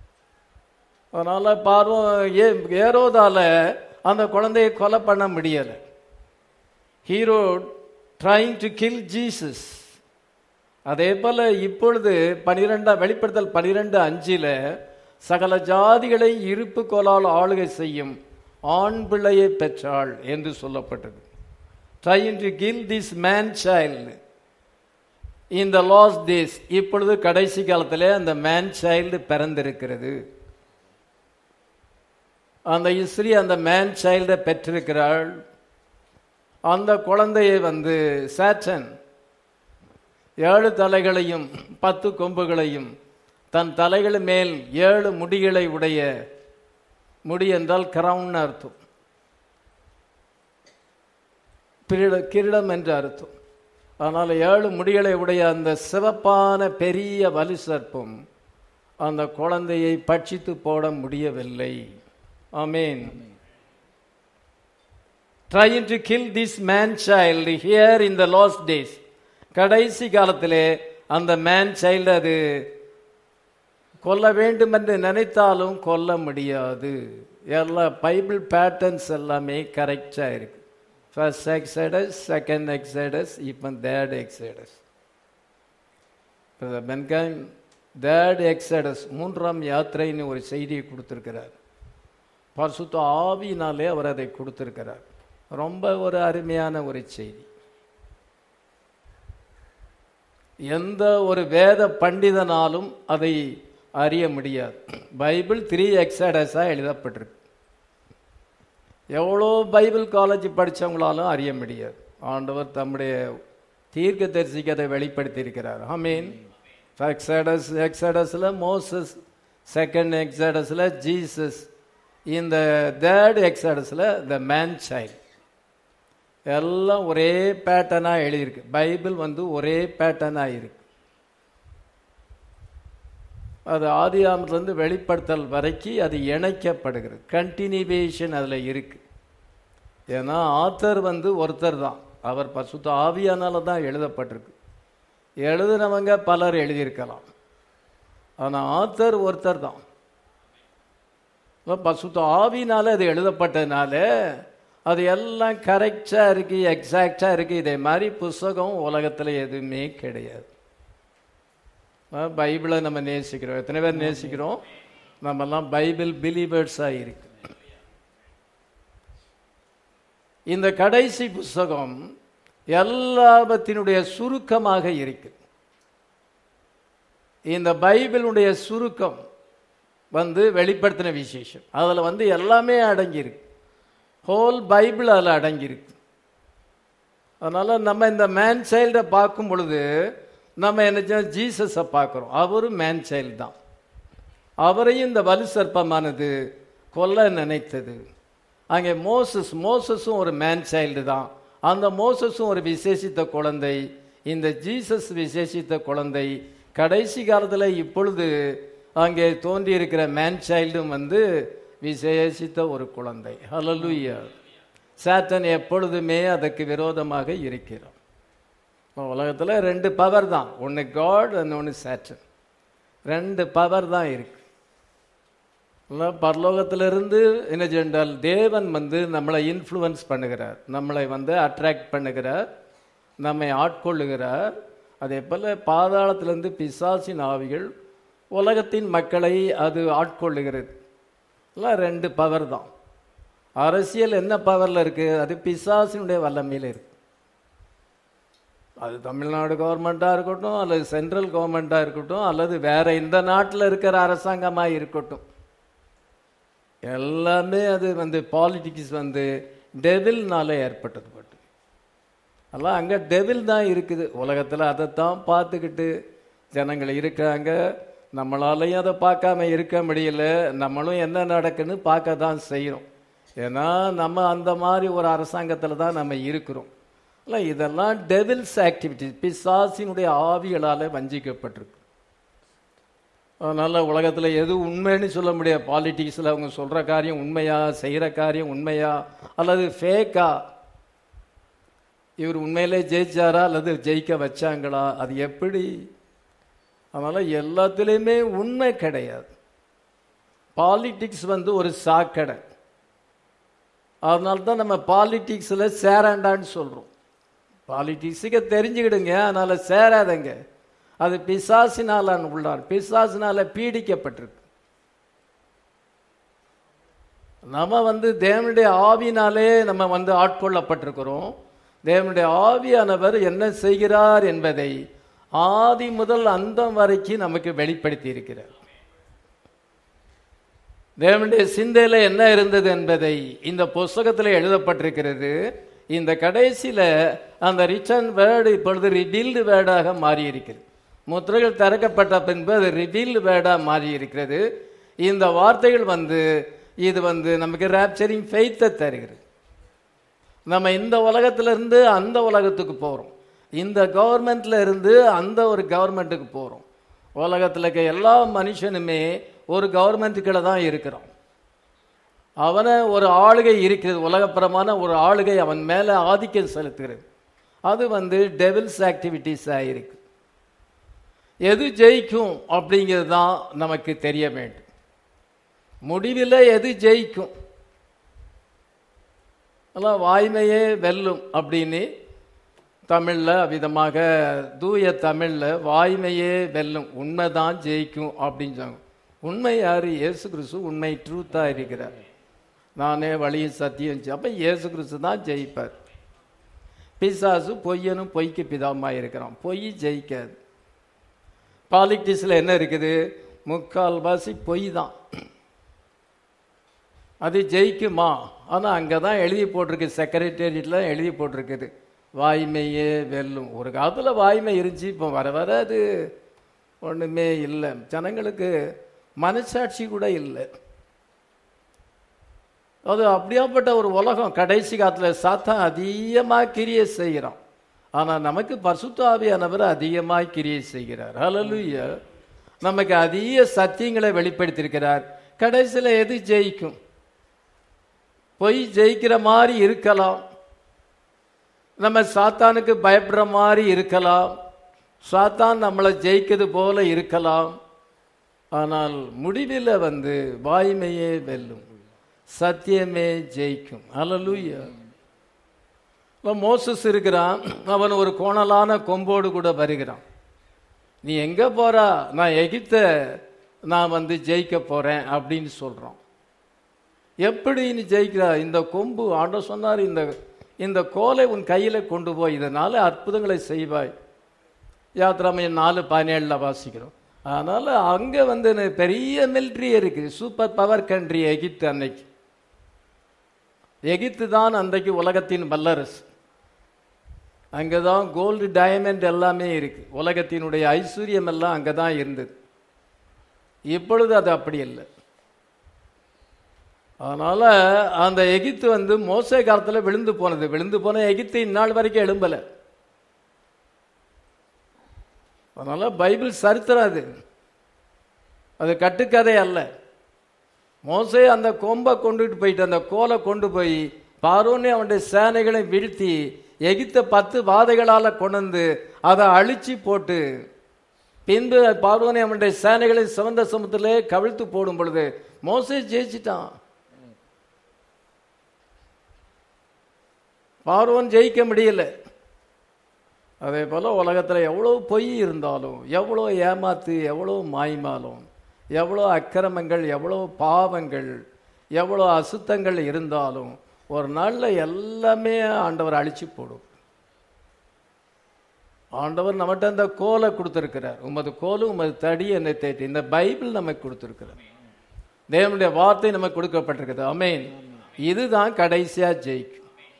அதனால் ஏரோதால அந்த குழந்தையை கொலை பண்ண முடியலை. Herod trying to kill Jesus. அதே போல இப்பொழுது வெளிப்படுத்தல் 12:5 சகல ஜாதிகளை இருப்பு கோலால் ஆளுகை செய்யும் ஆண் பிள்ளையை பெற்றாள் என்று சொல்லப்பட்டது. Trying to kill this man child in the last days. இப்பொழுது கடைசி காலத்தில் அந்த மேன் சைல்டு பிறந்திருக்கிறது. அந்த இஸ்ரீ அந்த மேன் சைல்டை பெற்றிருக்கிறாள். அந்த குழந்தையை சாட்டன் 7 தலைகளையும் 10 கொம்புகளையும் தன் தலைகள் மேல் 7 முடிகளை உடைய, முடி என்றால் கிரவுன் அர்த்தம், கிரீடம் என்று அர்த்தம். அதனால் 7 முடிகளை உடைய அந்த சிவப்பான பெரிய வலு சர்ப்பம் அந்த குழந்தையை பட்சித்து போட முடியவில்லை. ஆமென். Trying to kill this man child here in the last days. கடைசி காலத்திலே அந்த மேன் சைல்டு அது கொல்ல வேண்டும் என்று நினைத்தாலும் கொல்ல முடியாது. எல்லா பைபிள் பேட்டர்ன்ஸ் எல்லாமே கரெக்டாக இருக்கு. ஃபர்ஸ்ட் எக்ஸடஸ், செகண்ட் எக்ஸடஸ், இப்போ third Exodus. Branham third Exodus 3ஆம் யாத்திரைன்னு ஒரு செய்தியை கொடுத்துருக்கிறார். பரிசுத்த ஆவியினாலே அவர் அதை கொடுத்துருக்கிறார். ரொம்ப ஒரு அருமையான ஒரு செய்தி. எந்த ஒரு வேத பண்டிதனாலும் அதை அறிய முடியாது. பைபிள் 3 எக்ஸடஸாக எழுதப்பட்டிருக்கு. எவ்வளோ பைபிள் காலேஜ் படித்தவங்களாலும் அறிய முடியாது. ஆண்டவர் தம்முடைய தீர்க்க தரிசிக்கு அதை வெளிப்படுத்தி இருக்கிறார். ஆமீன். எக்ஸடஸில் மோசஸ், செகண்ட் எக்ஸடஸில் ஜீசஸ், இந்த தேர்ட் எக்ஸடஸில் த மேன் சைல்ட். எல்லாம் ஒரே பேட்டர்னாக எழுதியிருக்கு. பைபிள் ஒரே பேட்டர்னாக இருக்கு. அது ஆதியாமத்திலிருந்து வெளிப்படுத்தல் வரைக்கும் அது இணைக்கப்படுகிறது. கண்டினியூவேஷன் அதில் இருக்கு. ஏன்னா ஆத்தர் ஒருத்தர் தான், அவர் பரிசுத்த ஆவியானால தான் எழுதப்பட்டிருக்கு. எழுதினவங்க பலர் எழுதியிருக்கலாம், ஆனால் ஆத்தர் ஒருத்தர் தான். பரிசுத்த ஆவியினால அது எழுதப்பட்டதுனால அது எல்லாம் கரெக்டாக இருக்கு, எக்ஸாக்டாக இருக்கு. இதே மாதிரி புஸ்தகம் உலகத்தில் எதுவுமே கிடையாது. பைபிளை நம்ம நேசிக்கிறோம். எத்தனை பேர் நேசிக்கிறோம்? நம்மெல்லாம் பைபிள் பிலீவர்ஸாக இருக்கு. இந்த கடைசி புஸ்தகம் எல்லாவற்றினுடைய சுருக்கமாக இருக்கு. இந்த பைபிளுடைய சுருக்கம் வெளிப்படுத்தின விசேஷம். அதில் எல்லாமே அடங்கியிருக்கு. ஹோல் பைபிள் அதில் அடங்கியிருக்கு. அதனால் நம்ம இந்த மேன் சைல்டை பார்க்கும் பொழுது நம்ம என்ன ஜீசஸை பார்க்குறோம். அவரும் மேன் சைல்டு தான். அவரையும் இந்த வலு சர்ப்பமானது கொல்ல நினைத்தது. அங்கே மோசஸும் ஒரு மேன் சைல்டு தான். அந்த மோசஸும் ஒரு விசேஷித்த குழந்தை. இந்த ஜீசஸ் விசேஷித்த குழந்தை. கடைசி காலத்தில் இப்பொழுது அங்கே தோன்றி இருக்கிற மேன் சைல்டும் விசேஷித்த ஒரு குழந்தை. ஹல்லேலூயா. சாத்தான் எப்பொழுதுமே அதற்கு விரோதமாக இருக்கிறான். உலகத்தில் 2 பவர் தான், ஒன்று காட் ஒன்று சாட்டன். 2 பவர் தான் இருக்கு. பரலோகத்திலிருந்து என்ன சென்றால் தேவன் நம்மளை இன்ஃப்ளூயன்ஸ் பண்ணுகிறார், நம்மளை அட்ராக்ட் பண்ணுகிறார், நம்மை ஆட்கொள்ளுகிறார். அதே போல் பாதாளத்திலிருந்து பிசாசின் ஆவிகள் உலகத்தின் மக்களை அது ஆட்கொள்ளுகிறது. எல்லாம் 2 பவர் தான். அரசியல் என்ன பவரில் இருக்குது? அது பிசாசினுடைய வல்லமையில் இருக்கு. அது தமிழ்நாடு கவர்மெண்ட்டாக இருக்கட்டும், அல்லது சென்ட்ரல் கவர்மெண்ட்டாக இருக்கட்டும், அல்லது வேற இந்த நாட்டில் இருக்கிற அரசாங்கமாக இருக்கட்டும், எல்லாமே அது பாலிட்டிக்ஸ் டெவில்னால ஏற்பட்டது. பட்டு அதெல்லாம் அங்கே டெவில் தான் இருக்குது. உலகத்தில் அதைத்தான் பார்த்துக்கிட்டு ஜனங்கள் இருக்காங்க. நம்மளாலையும் அதை பார்க்காம இருக்க முடியல. நம்மளும் என்ன நடக்குன்னு பார்க்க தான் செய்கிறோம். ஏன்னா நம்ம அந்த மாதிரி ஒரு அரசாங்கத்தில் தான் நம்ம இருக்கிறோம். இல்லை, இதெல்லாம் டெவில்ஸ் ஆக்டிவிட்டிஸ், பிசாசினுடைய ஆவிகளால் வஞ்சிக்கப்பட்டிருக்கு. அதனால் உலகத்தில் எது உண்மைன்னு சொல்ல முடியாது. பாலிட்டிக்ஸில் அவங்க சொல்கிற காரியம் உண்மையா, செய்கிற காரியம் உண்மையா, அல்லது ஃபேக்கா, இவர் உண்மையிலே ஜெயிச்சாரா அல்லது ஜெயிக்க வச்சாங்களா, அது எப்படி? அதனால் எல்லாத்துலேயுமே உண்மை கிடையாது. பாலிட்டிக்ஸ் ஒரு சாக்கடை. அதனால தான் நம்ம பாலிட்டிக்ஸில் சேராண்டான்னு சொல்கிறோம். பாலிட்டிக்ஸுக்கு தெரிஞ்சுக்கிடுங்க, அதனால் சேராதங்க. அது பிசாசினால் உள்ளார், பிசாசினால் பீடிக்கப்பட்டிருக்கு. நம்ம தேவனுடைய ஆவினாலே நம்ம ஆட்கொள்ளப்பட்டிருக்கிறோம். தேவனுடைய ஆவியானவர் என்ன செய்கிறார் என்பதை ஆதி முதல் அந்தம் வரைக்கும் நமக்கு வெளிப்படுத்தி இருக்கிறார். தேவனுடைய சிந்தையில என்ன இருந்தது என்பதை இந்த புஸ்தகத்தில் எழுதப்பட்டிருக்கிறது. இந்த கடைசியில் அந்த ரிட்டன் வேர்டு இப்பொழுது ரிவீல்டு வேர்டாக மாறி இருக்கிறது. முத்திரைகள் திறக்கப்பட்ட பின்பு அது ரிவீல்டு வேர்டாக மாறி இருக்கிறது. இந்த வார்த்தைகள் இது நமக்கு ராப்சரிங் ஃபெய்த்தை தருகிறது. நம்ம இந்த உலகத்திலிருந்து அந்த உலகத்துக்கு போகிறோம், இந்த கவர்மெண்ட்ல இருந்து அந்த ஒரு கவர்மெண்ட்டுக்கு போகிறோம். உலகத்தில் இருக்க எல்லா மனுஷனுமே ஒரு கவர்மெண்ட்டுக்குள்ள தான் இருக்கிறோம். அவனை ஒரு ஆளுகை இருக்கிறது, உலகப்புறமான ஒரு ஆளுகை அவன் மேலே ஆதிக்கம் செலுத்துகிறது. அது டெவில்ஸ் ஆக்டிவிட்டிஸாக இருக்கு. எது ஜெயிக்கும் அப்படிங்கிறது தான் நமக்கு தெரிய வேண்டும். முடிவில் எது ஜெயிக்கும்? அதான் வாய்மையே வெல்லும் அப்படின்னு தமிழில் விதமாக தூய தமிழில் வாய்மையே வெல்லும், உண்மைதான் ஜெயிக்கும் அப்படின்னு சொன்னாங்க. உண்மை யார்? இயேசு கிறிஸ்து உண்மை ட்ரூத்தாக இருக்கிறார். நானே வழியும் சத்தியம். அப்போ இயேசு கிறிஸ்து தான் ஜெயிப்பார். பிசாசு பொய்யனும் பொய்க்கு பிதாமாக இருக்கிறான், பொய் ஜெயிக்காது. பாலிட்டிக்ஸில் என்ன இருக்குது? முக்கால்வாசி பொய் தான். அது ஜெயிக்குமா? ஆனால் அங்கே தான் எழுதி போட்டிருக்கு, செக்ரட்டேரியட்டில் எழுதி போட்டிருக்குது வாய்மையே வெல்லும். ஒரு காலத்தில் வாய்மை இருந்துச்சு, இப்போ வர வர அது ஒன்றுமே இல்லை. ஜனங்களுக்கு மனசாட்சி கூட இல்லை. அது அப்படியாப்பட்ட ஒரு உலகம். கடைசி காலத்தில் சாத்தான் அதிகமாக கிரியை செய்கிறான். ஆனால் நமக்கு பரிசுத்த ஆவியானவர் அதிகமாக கிரியை செய்கிறார். ஹல்லேலூயா. நமக்கு அதிக சத்தியங்களை வெளிப்படுத்தியிருக்கிறார். கடைசியில் எது ஜெயிக்கும்? பொய் ஜெயிக்கிற மாதிரி இருக்கலாம், நம்ம சாத்தானுக்கு பயப்படுற மாதிரி இருக்கலாம், சாத்தான் நம்மளை ஜெயிக்கிறது போல இருக்கலாம். ஆனால் முடிவில் வாய்மையே வெல்லும், சத்தியமே ஜெயிக்கும். ஹல்லேலூயா. மோசஸ் இருக்கிறான், அவன் ஒரு கோணலான கொம்போடு கூட வருகிறான். நீ எங்கே போறா? நான் எகிப்தை நான் ஜெயிக்க போறேன் அப்படின்னு சொல்றான். எப்படி நீ ஜெயிக்கிறா? இந்த கொம்பு, ஆண்டவர் சொன்னார், இந்த கோலை உன் கையில கொண்டு போய் இதனால அற்புதங்களை செய்வாய். யாத்ராமயம் 4:17 வாசிக்கிறோம். அதனால அங்கே பெரிய மிலிட்ரி இருக்கு, சூப்பர் பவர் கண்ட்ரி எகிப்து. அன்னைக்கு எகிப்து தான் அன்றைக்கு உலகத்தின் வல்லரசு. அங்கதான் கோல்டு டைமண்ட் எல்லாமே இருக்கு. உலகத்தினுடைய ஐஸ்வர்யம் எல்லாம் அங்கதான் இருந்தது. இப்பொழுது அது அப்படி இல்லை. அதனால அந்த எகிப்து மோசே காலத்தில் விழுந்து போனது. விழுந்து போன எகிப்து இந்நாள் வரைக்கும் எழும்பல. அதனால பைபிள் சரித்திரம், அது கட்டுக்கதை அல்ல. மோசே அந்த கொம்பை கொண்டுட்டு போயிட்டு, அந்த கோலை கொண்டு போய் பார்வோனே அவனுடைய சேனைகளை வீழ்த்தி எகிப்த 10 வாதைகளால கொண்டு அதை அழிச்சு போட்டு பின்பு பார்வோனை அவனுடைய சேனைகளை சிவந்த சமுத்திரத்திலே கவிழ்த்து போடும் பொழுது மோசே ஜெயிச்சிட்டான். பார்வோன் ஜெயிக்க முடியல. அதே போல உலகத்தில் எவ்வளோ பொய் இருந்தாலும், எவ்வளோ ஏமாத்து, எவ்வளோ மாய்மாலும், எவ்வளோ அக்கிரமங்கள், எவ்வளோ பாவங்கள், எவ்வளோ அசுத்தங்கள் இருந்தாலும் ஒரு நாளில் எல்லாமே ஆண்டவர் அழிச்சு போடும். ஆண்டவர் நம்மகிட்ட அந்த கோலை கொடுத்துருக்கிறார். உமது கோலும் உமது தடி என்னை தேட்டி. இந்த பைபிள் நமக்கு கொடுத்துருக்கிறார். தேவனுடைய வார்த்தை நமக்கு கொடுக்கப்பட்டிருக்கிறது. ஆமென். இதுதான் கடைசியா ஜெயிக்கும்.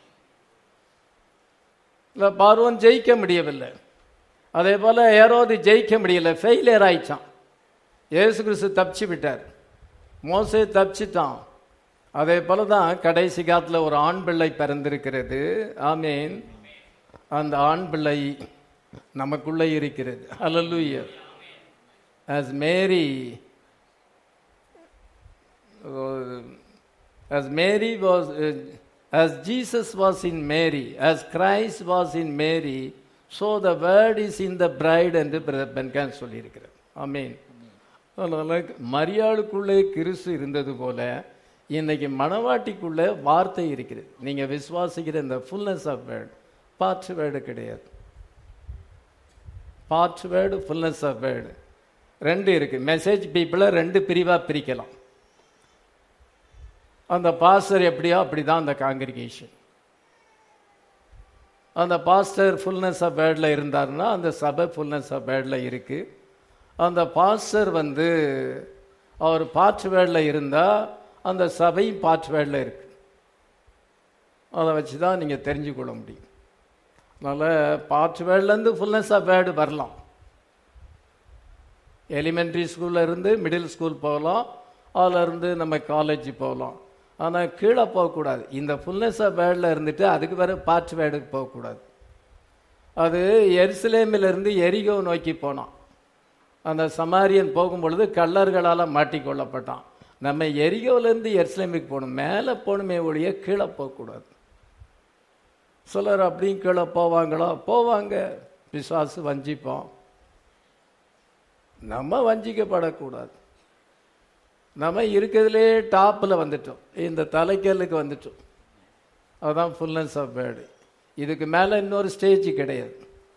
இல்லை, பார்வோன் ஜெயிக்க முடியவில்லை. அதே போல ஏரோது ஜெயிக்க முடியல, ஃபெயிலியர் ஆயிடுச்சான். இயேசு கிறிஸ்து தப்பிச்சு விட்டார், மோசே தப்பிச்சிட்டான். அதே போல தான் கடைசி காலத்தில் ஒரு ஆண் பிள்ளை பிறந்திருக்கிறது. ஆமேன். அந்த ஆண் பிள்ளை நமக்குள்ளே இருக்கிறது. ஹல்லேலூயா. as Mary was as Jesus was in Mary, as Christ was in Mary, so the word is in the bride என்று பென்கான் சொல்லியிருக்கிறார். ஆமேன். மரியாளுக்குள்ளே கிறிஸ்து இருந்தது போல இன்னைக்கு மணவாட்டிக்குள்ளே வார்த்தை இருக்கிறது. நீங்க விசுவாசிக்கிற இந்த fullness of word, part word கிடையாது. Part word, fullness of word ரெண்டு இருக்கு. மெசேஜ் பீப்புளை ரெண்டு பிரிவா பிரிக்கலாம். அந்த பாஸ்டர் எப்படியோ அப்படிதான் அந்த காங்கிரிகேஷன். அந்த பாஸ்டர் ஃபுல்னஸ் ஆஃப் வேர்டில் இருந்தாருன்னா அந்த சபை ஃபுல்னஸ் ஆஃப் வேர்டில் இருக்கு. அந்த பாஸ்டர் அவர் பார்ட் வேர்டில் இருந்தால் அந்த சபையும் பார்ட் வேர்டில் இருக்கு. அதை வச்சு தான் நீங்கள் தெரிஞ்சுக்கொள்ள முடியும். அதனால் பார்ட் வேர்ட்லேருந்து ஃபுல்னஸ் ஆஃப் வேர்டு வரலாம். எலிமெண்ட்ரி ஸ்கூலில் இருந்து மிடில் ஸ்கூல் போகலாம், அதிலிருந்து நம்ம காலேஜ் போகலாம். ஆனால் கீழே போகக்கூடாது. இந்த ஃபுல்னஸ் ஆஃப் வேர்டில் இருந்துட்டு அதுக்கு வேறு பார்ட் வேர்டுக்கு போகக்கூடாது. அது எருசலேமிலிருந்து எரிகோ நோக்கி போனான். அந்த சமாரியன் போகும்பொழுது கள்ளர்களால் மாட்டிக்கொள்ளப்பட்டான். நம்ம எரிகோவிலேருந்து எருசலேமுக்கு போகணும், மேலே போகணுமே ஒழிய கீழே போகக்கூடாது. சிலர் அப்படியும் கீழே போவாங்களா? போவாங்க. பிசாசு வஞ்சிப்போம். நம்ம வஞ்சிக்கப்படக்கூடாது. நம்ம இருக்கிறதுலே டாப்பில் வந்துட்டோம், இந்த தலைக்கல்லுக்கு வந்துட்டோம். அதுதான் ஃபுல்னஸ் ஆஃப் வேர்டு. இதுக்கு மேலே இன்னொரு ஸ்டேஜ் கிடையாது.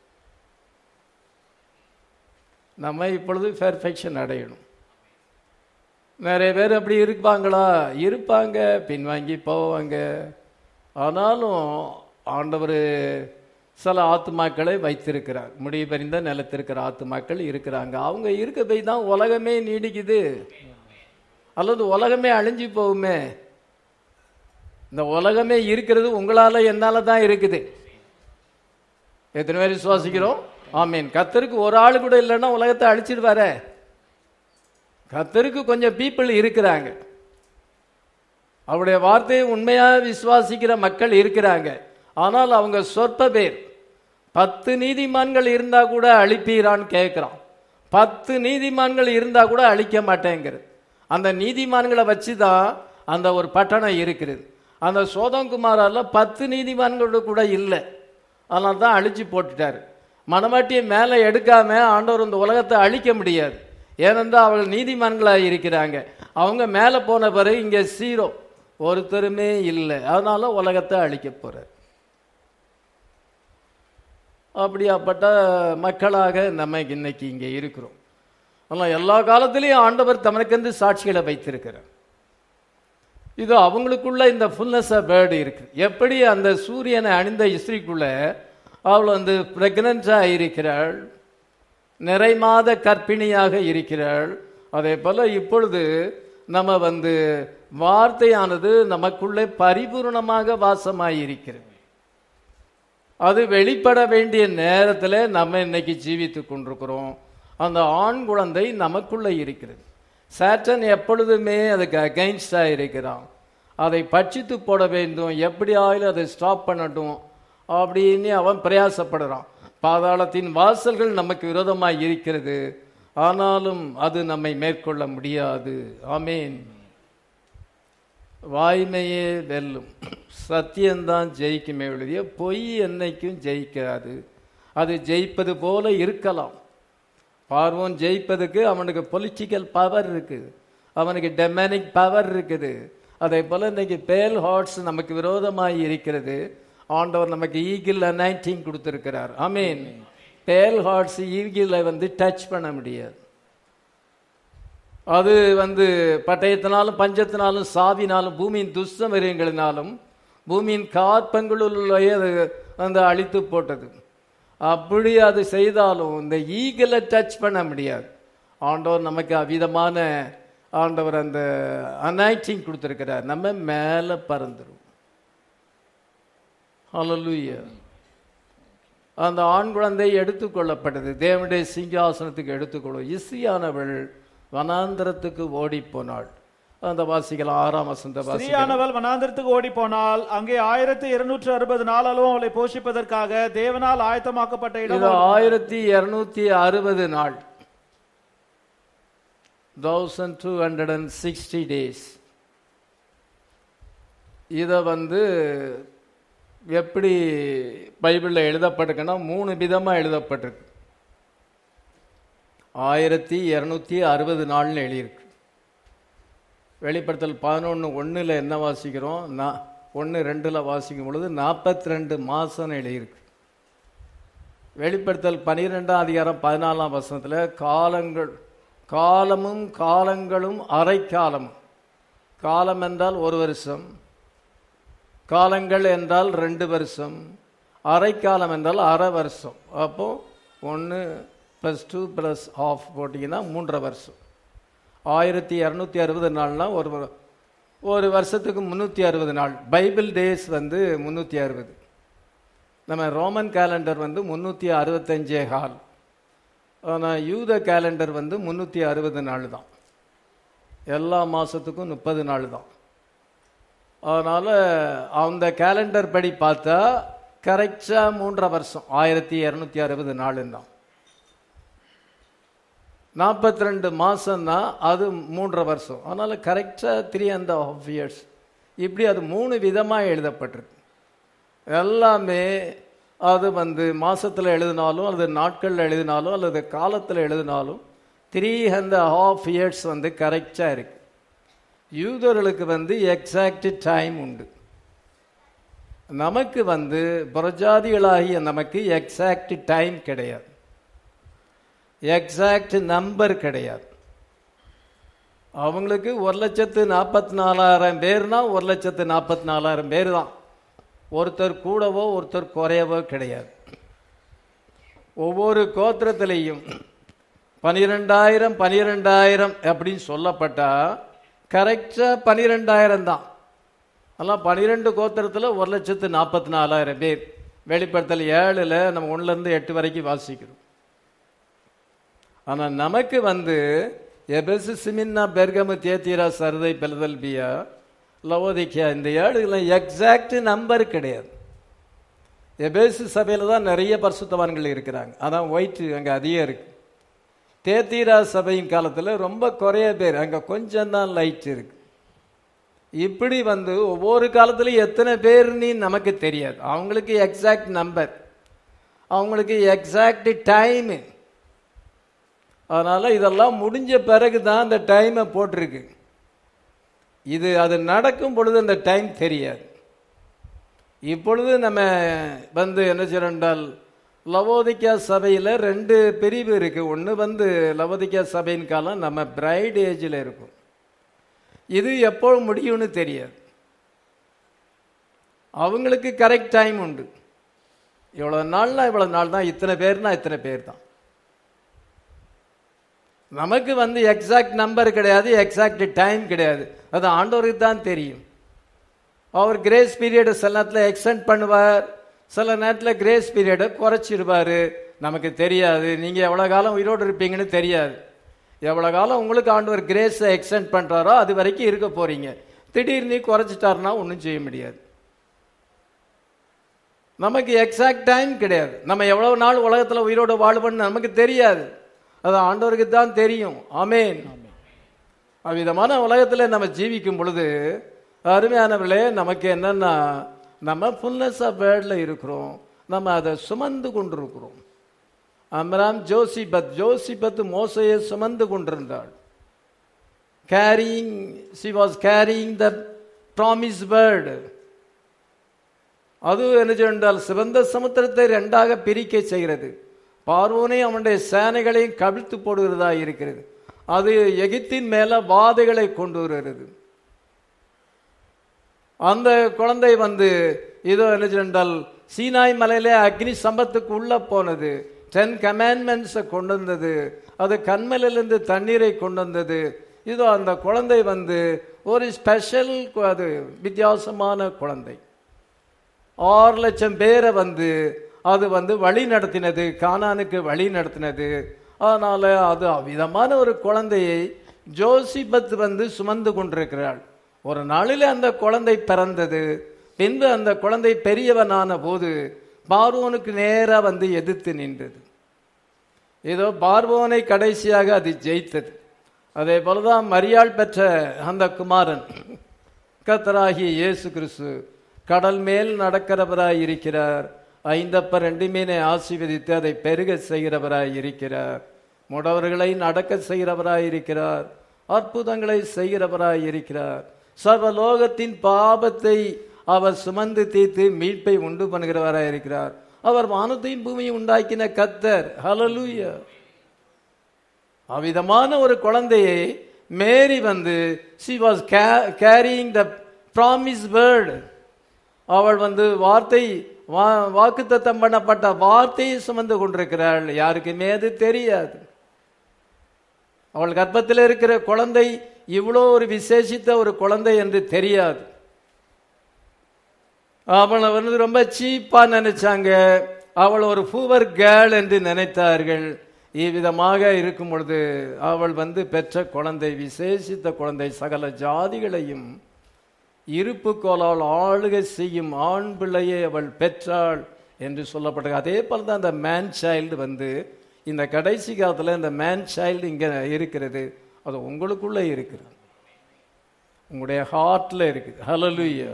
நம்ம இப்பொழுது பெர்ஃபெக்ஷன் அடையணும். நிறைய பேர் அப்படி இருப்பாங்களா? இருப்பாங்க, பின்வாங்கி போவாங்க. ஆனாலும் ஆண்டவர் சில ஆத்துமாக்களை வைத்திருக்கிறார். முடிவு பறிந்த நிலத்திருக்கிற ஆத்துமாக்கள் இருக்கிறாங்க. அவங்க இருக்க போய் தான் உலகமே நீடிக்குது, அல்லது உலகமே அழிஞ்சு போகுமே. இந்த உலகமே இருக்கிறது உங்களால என்னால தான் இருக்குது. எத்தனை பேர் விசுவாசிக்கிறோம்? ஆமீன். கர்த்தருக்கு ஒரு ஆள் கூட இல்லைன்னா உலகத்தை அழிச்சிடுவாரே. கர்த்தருக்கு கொஞ்சம் பீப்புள் இருக்கிறாங்க, அவருடைய வார்த்தையை உண்மையாக விசுவாசிக்கிற மக்கள் இருக்கிறாங்க. ஆனால் அவங்க சொற்ப பேர். 10 நீதிமான்கள் இருந்தா கூட அழிப்பீரான்னு கேட்கிறான். 10 நீதிமான்கள் இருந்தா கூட அழிக்க மாட்டேங்கிறது. அந்த நீதிமான்களை வச்சுதான் அந்த ஒரு பட்டணம் இருக்கிறது. அந்த சோதம் குமாரால 10 நீதிமான்களோட கூட இல்லை, அதனால தான் அழிச்சு போட்டுட்டாரு. மனமாட்டியை மேலே எடுக்காம ஆண்டவர் இந்த உலகத்தை அழிக்க முடியாது. ஏனென்றால் அவர்கள் நீதிமான்களாக இருக்கிறாங்க. அவங்க மேலே போன பிறகு இங்கே சீரோ, ஒருத்தருமே இல்லை. அதனால உலகத்தை அழிக்க போறார். அப்படியாப்பட்ட மக்களாக நம்ம இன்னைக்கு இங்கே இருக்கிறோம். ஆனால் எல்லா காலத்திலையும் ஆண்டவர் தமனுக்கென்று சாட்சிகளை வைத்திருக்கிறார். இது அவங்களுக்குள்ள இந்த ஃபுல்னஸ் ஆஃப் வேர்டு இருக்கு. எப்படி அந்த சூரியனை அணிந்த இஸ்ரீக்குள்ள அவள் பிரெக்னன்ஸாக இருக்கிறாள், நிறை மாத கர்ப்பிணியாக இருக்கிறாள். அதே போல இப்பொழுது நம்ம வார்த்தையானது நமக்குள்ளே பரிபூர்ணமாக வாசமாயிருக்கிறது. அது வெளிப்பட வேண்டிய நேரத்தில் நம்ம இன்னைக்கு ஜீவித்து கொண்டிருக்கிறோம். அந்த ஆண் குழந்தை நமக்குள்ளே இருக்கிறது. சாட்டன் எப்பொழுதுமே அதுக்கு அகைன்ஸ்டாக இருக்கிறான். அதை பட்சித்து போட வேண்டும், எப்படியாவது அதை ஸ்டாப் பண்ணட்டும் அப்படின்னு அவன் பிரயாசப்படுறான். பாதாளத்தின் வாசல்கள் நமக்கு விரோதமாக இருக்கிறது, ஆனாலும் அது நம்மை மேற்கொள்ள முடியாது. ஆமேன். வாய்மையே வெல்லும். சத்தியம்தான் ஜெயிக்குமே ஒழிய பொய் என்னைக்கும் ஜெயிக்காது. அது ஜெயிப்பது போல இருக்கலாம். பார்வோன் ஜெயிப்பதுக்கு அவனுக்கு பொலிட்டிக்கல் பவர் இருக்குது, அவனுக்கு டெமனிக் பவர் இருக்குது. அதே போல இன்னைக்கு பேல் ஹார்ட்ஸ் நமக்கு விரோதமாய் இருக்கிறது. ஆண்டவர் நமக்கு ஈகிள் அனாயிண்டிங் கொடுத்திருக்கிறார். ஆமீன். பேல் ஹார்ட்ஸ் ஈகிளை டச் பண்ண முடியாது. அது பட்டயத்தினாலும் பஞ்சத்தினாலும் சாவினாலும் பூமியின் துஷ்ட மிருகங்களினாலும் பூமியின் காற்பங்களுள்ளே அது அழித்து போட்டது. அப்படி அது செய்தாலும் இந்த ஈகிளை டச் பண்ண முடியாது. ஆண்டவர் நமக்கு அவ்விதமான ஆண்டவர் அந்த அனாயிண்டிங் கொடுத்திருக்கிறார். நம்ம மேலே பறந்துடும். ஹல்லேலூயா. அந்த ஆண் குழந்தை எடுத்துக்கொள்ளப்பட்டது, தேவனுடைய சிங்காசனத்துக்கு எடுத்துக்கொள்ளும். இஸ்ரியானவள் வனாந்தரத்துக்கு ஓடி போனாள். அந்த வாசிகள் 6ஆம் வசனத்தை ஸ்திரீயானவள் வனாந்தரத்துக்கு ஓடி போனால் அங்கே 1260 நாளாலும் அவளை போஷிப்பதற்காக தேவனால் ஆயத்தமாக்கப்பட்ட இடம். 1260 நாள், 1260 days. இதை எப்படி பைபிளில் எழுதப்பட்டிருக்குன்னா 3 விதமாக எழுதப்பட்டிருக்கு. 1260 நாள்னு எழுதியிருக்கு. வெளிப்படுத்தல் 11:1 என்ன வாசிக்கிறோம்? 1:2 வாசிக்கும் பொழுது 42 மாதம் எழுதியிருக்கு. வெளிப்படுத்தல் 12ஆம் அதிகாரம் 14ஆம் வசனத்தில் காலமும் காலங்களும் அரை காலமும். காலம் என்றால் 1 வருஷம், காலங்கள் என்றால் 2 வருஷம், அரை காலம் என்றால் அரை வருஷம். அப்போ 1 + 2 + ½ போட்டிங்கன்னா 3.5 வருஷம். 1260 நாள்னா ஒரு வருஷத்துக்கு 360 நாள். Bible days 360. நம்ம ரோமன் கேலண்டர் 365 கால். ஆனால் யூத கேலண்டர் 360 நாள் தான். எல்லா மாதத்துக்கும் 30 நாள் தான். அதனால் அந்த கேலண்டர் படி பார்த்தா கரெக்டாக 3.5 வருஷம், 1260 நாளுன்னு தான். 42 மாதம்னா அது 3.5 வருஷம். அதனால் கரெக்டாக 3.5 years. இப்படி அது 3 விதமாக எழுதப்பட்டிருக்கு. எல்லாமே அது மாதத்தில் எழுதினாலும் அல்லது நாட்களில் எழுதினாலும் அல்லது காலத்தில் எழுதினாலும் 3.5 years கரெக்டாக இருக்கு. யூதர்களுக்கு எக்ஸாக்ட் டைம் உண்டு. நமக்கு புறஜாதிகளாகிய நமக்கு எக்ஸாக்ட் டைம் கிடையாது, எக்ஸாக்ட் நம்பர் கிடையாது. அவங்களுக்கு 1,44,000 பேர்னா 1,44,000 பேர் தான். ஒருத்தர் கூடவோ ஒருத்தர் குறையவோ கிடையாது. ஒவ்வொரு கோத்திரத்திலையும் 12,000 அப்படின்னு சொல்லப்பட்டா கரெக்டா 12,000 தான். அதெல்லாம் 12 கோத்திரத்தில் 1,44,000 பேர். வெளிப்படுத்தல் 7 நம்ம 1-8 வரைக்கும் வாசிக்கிறோம். ஆனால் நமக்கு எபெசு, சிமின்னா, பெர்கமு, தியத்தீரா, சர்தை, பெலதெல்பியா, லவோதிக்கியா, இந்த 7 எக்ஸாக்ட் நம்பர் கிடையாது. எபேசு சபையில் தான் நிறைய பரிசுத்தவான்கள் இருக்கிறாங்க, அதான் ஒயிட் அங்கே அதிகம் இருக்கு. தேத்தீரா சபையின் காலத்தில் ரொம்ப குறைய பேர், அங்கே கொஞ்சம் தான் லைட் இருக்கு. இப்படி ஒவ்வொரு காலத்துலையும் எத்தனை பேர்னு நமக்கு தெரியாது. அவங்களுக்கு எக்ஸாக்ட் நம்பர், அவங்களுக்கு எக்ஸாக்ட் டைமு. அதனால் இதெல்லாம் முடிஞ்ச பிறகு தான் அந்த டைமை போட்டிருக்கு. அது நடக்கும் பொழுது அந்த டைம் தெரியாது. இப்பொழுது நம்ம என்ன செய்யறால், லவோதிக்கா சபையில் 2 பிரிவு இருக்கு. ஒன்று லவோதிக்கா சபையின் காலம் நம்ம பிரைட் ஏஜில் இருக்கும். இது எப்போ முடியும்னு தெரியாது. அவங்களுக்கு கரெக்ட் டைம் உண்டு. இவ்வளோ நாள்னா இவ்வளோ நாள் தான், இத்தனை பேர்னா இத்தனை பேர் தான். நமக்கு எக்ஸாக்ட் நம்பர் கிடையாது, எக்ஸாக்ட் டைம் கிடையாது. அது ஆண்டவருக்கு தான் தெரியும். அவர் கிரேஸ் பீரியடை சில நேரத்தில் எக்ஸ்டெண்ட் பண்ணுவார், சில நேரத்தில் கிரேஸ் பீரியடை குறைச்சிருவார். நமக்கு தெரியாது. நீங்கள் எவ்வளோ காலம் உயிரோடு இருப்பீங்கன்னு தெரியாது. எவ்வளோ காலம் உங்களுக்கு ஆண்டவர் கிரேஸை எக்ஸ்டெண்ட் பண்ணுறாரோ அது வரைக்கும் இருக்க போகிறீங்க. திடீர்னு குறைச்சிட்டாருன்னா ஒன்றும் செய்ய முடியாது. நமக்கு எக்ஸாக்ட் டைம் கிடையாது. நம்ம எவ்வளோ நாள் உலகத்தில் உயிரோடு வாழ்வோன்னு நமக்கு தெரியாது. அது ஆண்டவருக்கு தான் தெரியும். ஆமேன். அவ்விதமான உலகத்தில் நம்ம ஜீவிக்கும் பொழுது அருமையானவர்களே, நமக்கு என்னன்னா, நம்ம ஃபுல்னஸ் ஆஃப் வேர்டில் இருக்கிறோம், நம்ம அதை சுமந்து கொண்டிருக்கிறோம். அம்ராம் ஜோசிபத் மோசையை சுமந்து கொண்டிருந்தாள். she was carrying the promised word. அது என்ன சொன்னால் சிவந்த சமுத்திரத்தை ரெண்டாக பிரிக்க செய்கிறது. பார்வோனை அவனுடைய சேனைகளையும் கவிழ்த்து போடுகிறதா இருக்கிறது. அது எகிப்தின் மேல வாதைகளை கொண்டு வருகிறது. அந்த குழந்தை இதோ என்ன சொன்னால் சீனாய் மலையிலே அக்னி சம்பத்துக்கு உள்ள போனது. 10 commandments கொண்டு வந்தது. அது கண்மலிலிருந்து தண்ணீரை கொண்டு வந்தது. இதோ அந்த குழந்தை ஒரு ஸ்பெஷல், அது வித்தியாசமான குழந்தை. 6 லட்சம் பேரை அது வழி நடத்தினது, கானானுக்கு வழி நடத்தினது. அதனால அது அவ்விதமான ஒரு குழந்தையை ஜோசிபத் சுமந்து கொண்டிருக்கிறாள். ஒரு நாளில் அந்த குழந்தை பிறந்தது. பின்பு அந்த குழந்தை பெரியவனான போது பார்வோனுக்கு நேரா எதிர்த்து நின்றது. ஏதோ பார்வோனை கடைசியாக அது ஜெயித்தது. அதே போலதான் மரியாள் பெற்ற அந்த குமாரன் கர்த்தராகிய இயேசு கிறிஸ்து கடல் மேல் நடக்கிறவராய் இருக்கிறார். 5 அப்ப 2 மீனை ஆசீர்வதித்து அதை பெருக செய்கிறவராய் இருக்கிறார். முடவர்களை நடக்க செய்கிறவராய் இருக்கிறார். அற்புதங்களை செய்கிறவராய் இருக்கிறார். சர்வலோகத்தின் பாபத்தை அவர் சுமந்து தீர்த்து மீட்பை உண்டு பண்ணுகிறவராய் இருக்கிறார். அவர் வானத்தையும் பூமியும் உண்டாக்கின கர்த்தர். ஹல்லேலூயா. அவ்விதமான ஒரு குழந்தையை மேரி she was carrying the promised word. அவள் வார்த்தை, வாக்குத்தத்தம் பண்ணப்பட்ட வார்த்தையை சுமந்து கொண்டிருக்கிறாள். யாருக்குமே அது தெரியாது. அவள் கர்ப்பத்தில் இருக்கிற குழந்தை இவ்வளோ ஒரு விசேஷித்த ஒரு குழந்தை என்று தெரியாது. அவளை ரொம்ப சீப்பா நினைச்சாங்க. அவள் ஒரு பூவர் கேர்ள் என்று நினைத்தார்கள். இவ்விதமாக இருக்கும் பொழுது அவள் பெற்ற குழந்தை விசேஷித்த குழந்தை, சகல ஜாதிகளையும் இருப்பு கோலால் ஆளுகை செய்யும் ஆண் பிள்ளையை அவள் பெற்றாள் என்று சொல்லப்பட்டது. அதே போல தான் அந்த மேன் சைல்டு இந்த கடைசி காலத்தில் இந்த மேன் சைல்டு இங்கே இருக்கிறது. அது உங்களுக்குள்ளே இருக்கிறது, உங்களுடைய ஹார்ட்டில் இருக்குது. ஹல்லேலூயா.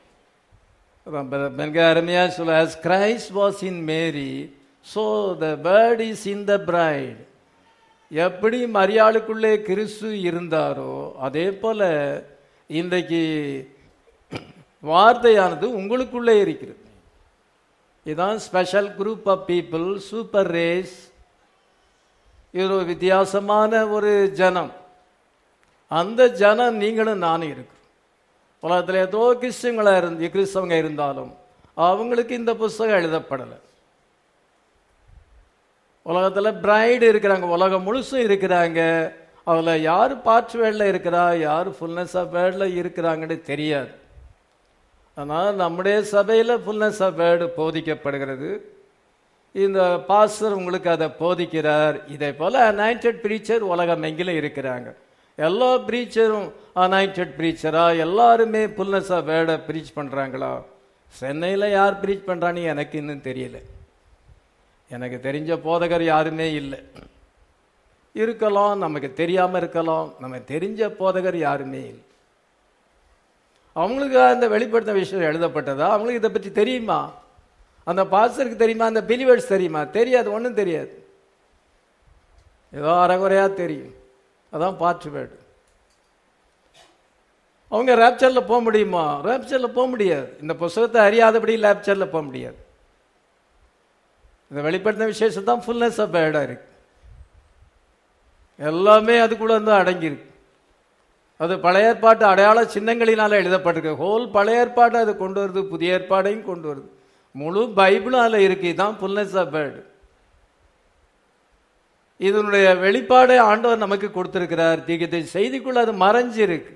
மிக அருமையாக சொல்ல, as Christ was in Mary, so the word is in the bride. எப்படி மரியாளுக்குள்ளே கிறிஸ்து இருந்தாரோ அதே போல இன்றைக்கு வார்த்தையானது உங்களுக்குள்ளே இருக்கிறது. இதுதான் special group of people, super race. இது ஒரு வித்தியாசமான ஒரு ஜனம். அந்த ஜனம் நீங்களும் நானும் இருக்கு. உலகத்தில் ஏதோ கிறிஸ்தவங்க இருந்தாலும் அவங்களுக்கு இந்த புஸ்தகம் எழுதப்படலை. உலகத்தில் பிரைடு இருக்கிறாங்க, உலகம் முழுசும் இருக்கிறாங்க. அதில் யார் பார்ட் வேர்டில் இருக்கிறா, யார் ஃபுல்னஸ் ஆஃப் வேர்டில் இருக்கிறாங்கன்னு தெரியாது. ஆனால் நம்முடைய சபையில் ஃபுல்னஸ் ஆஃப் வேர்டு போதிக்கப்படுகிறது. இந்த பாஸ்டர் உங்களுக்கு அதை போதிக்கிறார். இதே போல் அனாயிண்டட் ப்ரீச்சர் உலகம் எங்கிலும் இருக்கிறாங்க. எல்லா ப்ரீச்சரும் அனாயிண்டட் ப்ரீச்சரா? எல்லாருமே ஃபுல்னஸ் ஆஃப் வேர்டை ப்ரீச் பண்ணுறாங்களா? சென்னையில் யார் ப்ரீச் பண்ணுறான்னு எனக்கு இன்னும் தெரியல. எனக்கு தெரிஞ்ச போதகர் யாருமே இல்லை. இருக்கலாம், நமக்கு தெரியாமல் இருக்கலாம். நம்ம தெரிஞ்ச போதகர் யாருமே இல்லை. அவங்களுக்கு அந்த வெளிப்படுத்த விஷயம் எழுதப்பட்டதா? அவங்களுக்கு இதை பற்றி தெரியுமா? அந்த பாஸ்டருக்கு தெரியுமா? அந்த பிலிவர்ஸ் தெரியுமா? தெரியாது, ஒன்றும் தெரியாது. ஏதோ அரைகுறையாக தெரியும். அதான் பார்ட் வேர்டு. அவங்க ரேப்சரில் போக முடியுமா? ரேப்சரில் போக முடியாது. இந்த புஸ்தகத்தை அறியாதபடி ரேப்சரில் போக முடியாது. இந்த வெளிப்படுத்தின விசேஷம் தான் ஃபுல்னஸ் ஆஃப் வேர்டாக இருக்கு. எல்லாமே அதுக்குள்ள அடங்கியிருக்கு. அது பழைய ஏற்பாட்டு அடையாள சின்னங்களினால எழுதப்பட்டிருக்கு. ஹோல் பழைய ஏற்பாட்டை அது கொண்டு வருது, புதிய ஏற்பாடையும் கொண்டு வருது. முழு பைபிளும் அதில் இருக்கு. இதுதான் ஃபுல்னஸ் ஆஃப் வேர்டு. இதனுடைய வெளிப்பாடை ஆண்டவர் நமக்கு கொடுத்திருக்கிறார். தீர்க்கத்தை செய்திக்குள்ள அது மறைஞ்சிருக்கு.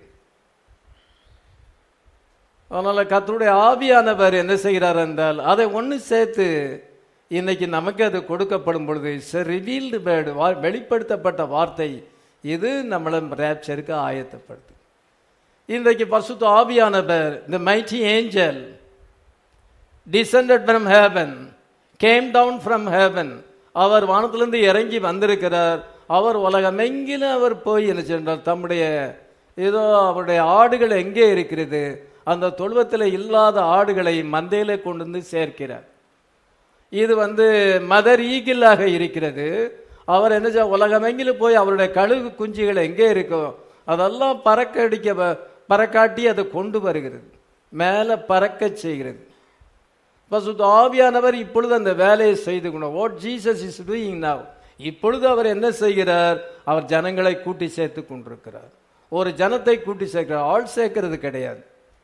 அதனால கர்த்தருடைய ஆவியானவர் என்ன செய்கிறார் என்றால் அதை ஒன்று சேர்த்து இன்னைக்கு நமக்கு அது கொடுக்கப்படும் பொழுது ரிவீல்டு வேர்டு, வெளிப்படுத்தப்பட்ட வார்த்தை, இது நம்மளை ரேப்சருக்கு ஆயத்தப்படுது. இன்றைக்கு பரிசுத்த ஆவியானவர், the mighty angel descended from heaven, came down from heaven. அவர் வானத்திலிருந்து இறங்கி வந்திருக்கிறார். அவர் உலகமெங்கிலும் அவர் போய் என்ன சென்றார்? தம்முடைய ஏதோ அவருடைய ஆடுகள் எங்கே இருக்கிறது அந்த தொழுவத்தில் இல்லாத ஆடுகளை மந்தையில கொண்டு வந்து சேர்க்கிறார். இது மதர் ஈகிளாக இருக்கிறது. அவர் என்ன செய்ய, உலகமெங்கிலும் போய் அவருடைய கழுகு குஞ்சுகள் எங்கே இருக்கோ அதெல்லாம் பறக்காட்டி அதை கொண்டு வருகிறது, மேலே பறக்க செய்கிறது. பசுத்த ஆவியானவர் இப்பொழுது அந்த வேலையை செய்துக்கணும். What Jesus is doing now. இப்பொழுது அவர் என்ன செய்கிறார், அவர் ஜனங்களை கூட்டி சேர்த்து கொண்டிருக்கிறார். ஒரு ஜனத்தை கூட்டி சேர்க்கிறார், ஆள் சேர்க்கிறது கிடையாது.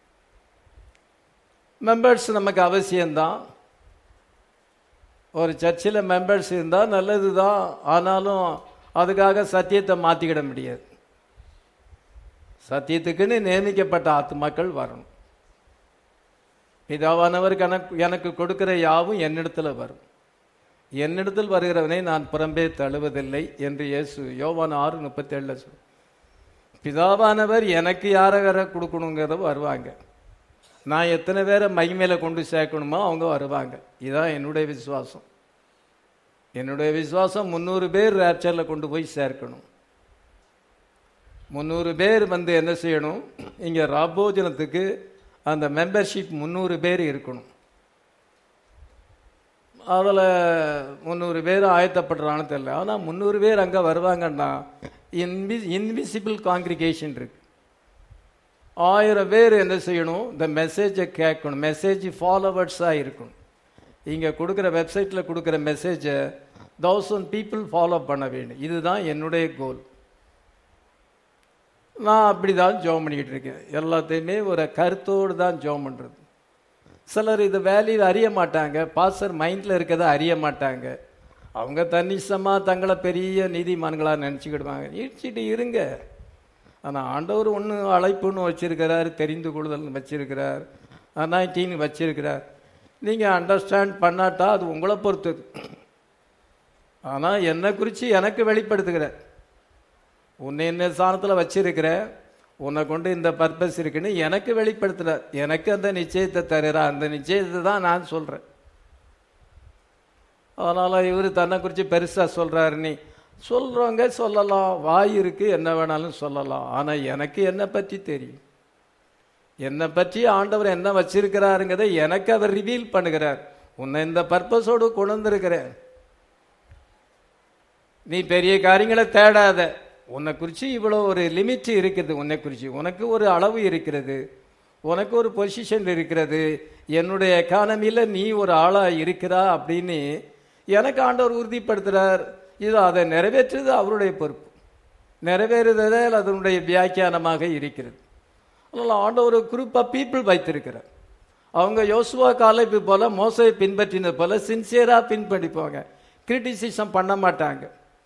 மெம்பர்ஸ் நமக்கு அவசியம்தான். ஒரு சர்ச்சில் மெம்பர்ஸ் இருந்தால் நல்லது தான். ஆனாலும் அதுக்காக சத்தியத்தை மாற்றிக்கிட முடியாது. சத்தியத்துக்குன்னு நியமிக்கப்பட்ட ஆத்துமாக்கள் வரணும். பிதாவானவர் எனக்கு கொடுக்கிற யாவும் என்னிடத்தில் வரும், என்னிடத்தில் வருகிறவனை நான் புறம்பே தழுவதில்லை என்று இயேசு யோவான் 6:37 சொல். பிதாவானவர் எனக்கு யாரை வேற கொடுக்கணுங்கிறத வருவாங்க. நான் எத்தனை பேரை மகிமையில கொண்டு சேர்க்கணுமோ அவங்க வருவாங்க. இதுதான் என்னுடைய விசுவாசம். என்னுடைய விசுவாசம் 300 பேர் ரேப்சரில் கொண்டு போய் சேர்க்கணும். 300 பேர் என்ன செய்யணும், இங்கே ராபோஜனத்துக்கு அந்த மெம்பர்ஷிப் 300 பேர் இருக்கணும். அதில் 300 பேர் ஆயத்தப்படுறான்னு தெரியல. ஆனால் 300 பேர் அங்கே வருவாங்கன்னா இன்விசிபிள் காங்கிரிகேஷன் இருக்கு. 1000 பேர் என்ன செய்யணும், இந்த மெசேஜை கேட்கணும். மெசேஜ் ஃபாலோவர்ஸாக இருக்கணும். இங்கே கொடுக்குற வெப்சைட்டில் கொடுக்குற மெசேஜை 1000 பீப்புள் ஃபாலோ பண்ண வேண்டும். இதுதான் என்னுடைய கோல். நான் அப்படி தான் ஜோம் பண்ணிக்கிட்டு இருக்கேன். எல்லாத்தையுமே ஒரு கருத்தோடு தான் ஜோம் பண்ணுறது. சிலர் இது வேல்யூ அறிய மாட்டாங்க, பாஸ்டர் மைண்டில் இருக்கிறத அறிய மாட்டாங்க. அவங்க தன்னிசமாக தங்களை பெரிய நீதிமான்களாக நினச்சிக்கிடுவாங்க. ஈழ்ச்சிட்டு இருங்க. ஆனால் ஆண்டவர் ஒன்று அழைப்புன்னு வச்சிருக்கிறார், தெரிந்து கொள்ளுதல் வச்சிருக்கிறார், அனாயிட்டின்னு வச்சிருக்கிறார். நீங்கள் அண்டர்ஸ்டாண்ட் பண்ணாட்டா அது உங்களை பொறுத்தது. ஆனால் என்னை குறித்து எனக்கு வெளிப்படுத்துகிறார். உன்னை என்ன ஸ்தானத்தில் வச்சிருக்கிற, உன்னை கொண்டு இந்த பர்பஸ் இருக்குன்னு எனக்கு வெளிப்படுத்துகிறார். எனக்கு அந்த நிச்சயத்தை தருகிறா. அந்த நிச்சயத்தை தான் நான் சொல்கிறேன். அதனால் இவர் தன்னை குறித்து பெருசாக சொல்கிறாரு. நீ சொல்கிறவங்க சொல்லலாம், வாய் இருக்குது, என்ன வேணாலும் சொல்லலாம். ஆனால் எனக்கு என்னை பற்றி தெரியும். என்னை பற்றி ஆண்டவர் என்ன வச்சிருக்கிறாருங்கிறத எனக்கு அவர் ரிவீல் பண்ணுகிறார். உன்னை இந்த பர்பஸோடு கொண்டு வந்திருக்கிறேன். நீ பெரிய காரியங்களை தேடாத. உன்னை குறித்து இவ்வளோ ஒரு லிமிட் இருக்குது. உன்னை குறித்து உனக்கு ஒரு அளவு இருக்கிறது, உனக்கு ஒரு பொசிஷன் இருக்கிறது. என்னுடைய எக்கானமியில் நீ ஒரு ஆளாக இருக்கிறா அப்படின்னு எனக்கு ஆண்டவர் உறுதிப்படுத்துகிறார். இது அதை நிறைவேற்றுறது அவருடைய பொறுப்பு. நிறைவேறுதல் அதனுடைய வியாக்கியானமாக இருக்கிறது. அதனால் ஆண்டவர் ஒரு குரூப் ஆஃப் பீப்புள் வைத்திருக்கிறார். அவங்க யோசுவா காலேபு போல மோசையை பின்பற்றினது போல சின்சியராக பின்பற்றிப்பாங்க. கிரிட்டிசிசம் பண்ண மாட்டாங்க.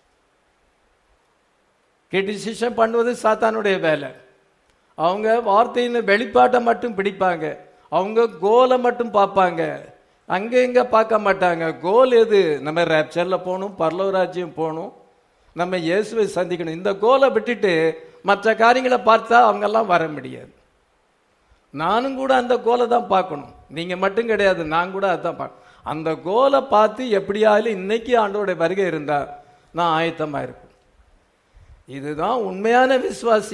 கிரிட்டிசிசம் பண்ணுவது சாத்தானுடைய வேலை. அவங்க வார்த்தையின் வெளிப்பாட்டை மட்டும் பிடிப்பாங்க. அவங்க கோலை மட்டும் பார்ப்பாங்க, அங்கே இங்கே பார்க்க மாட்டாங்க. கோல் எது? நம்ம ரேப்சரில் போகணும், பரலோக ராஜ்யம் போகணும், நம்ம இயேசுவை சந்திக்கணும். இந்த கோலை விட்டுட்டு மற்ற காரியங்களை பார்த்தா அவங்கெல்லாம் வர முடியாது. நானும் கூட அந்த கோலை தான் பார்க்கணும். நீங்கள் மட்டும் கிடையாது, நான் கூட அதுதான் பார்க்கணும். அந்த கோலை பார்த்து எப்படியாலும் இன்னைக்கு ஆண்டோடைய வருகை இருந்தால் நான் ஆயத்தமாக இருக்கும். இதுதான் உண்மையான விசுவாசி.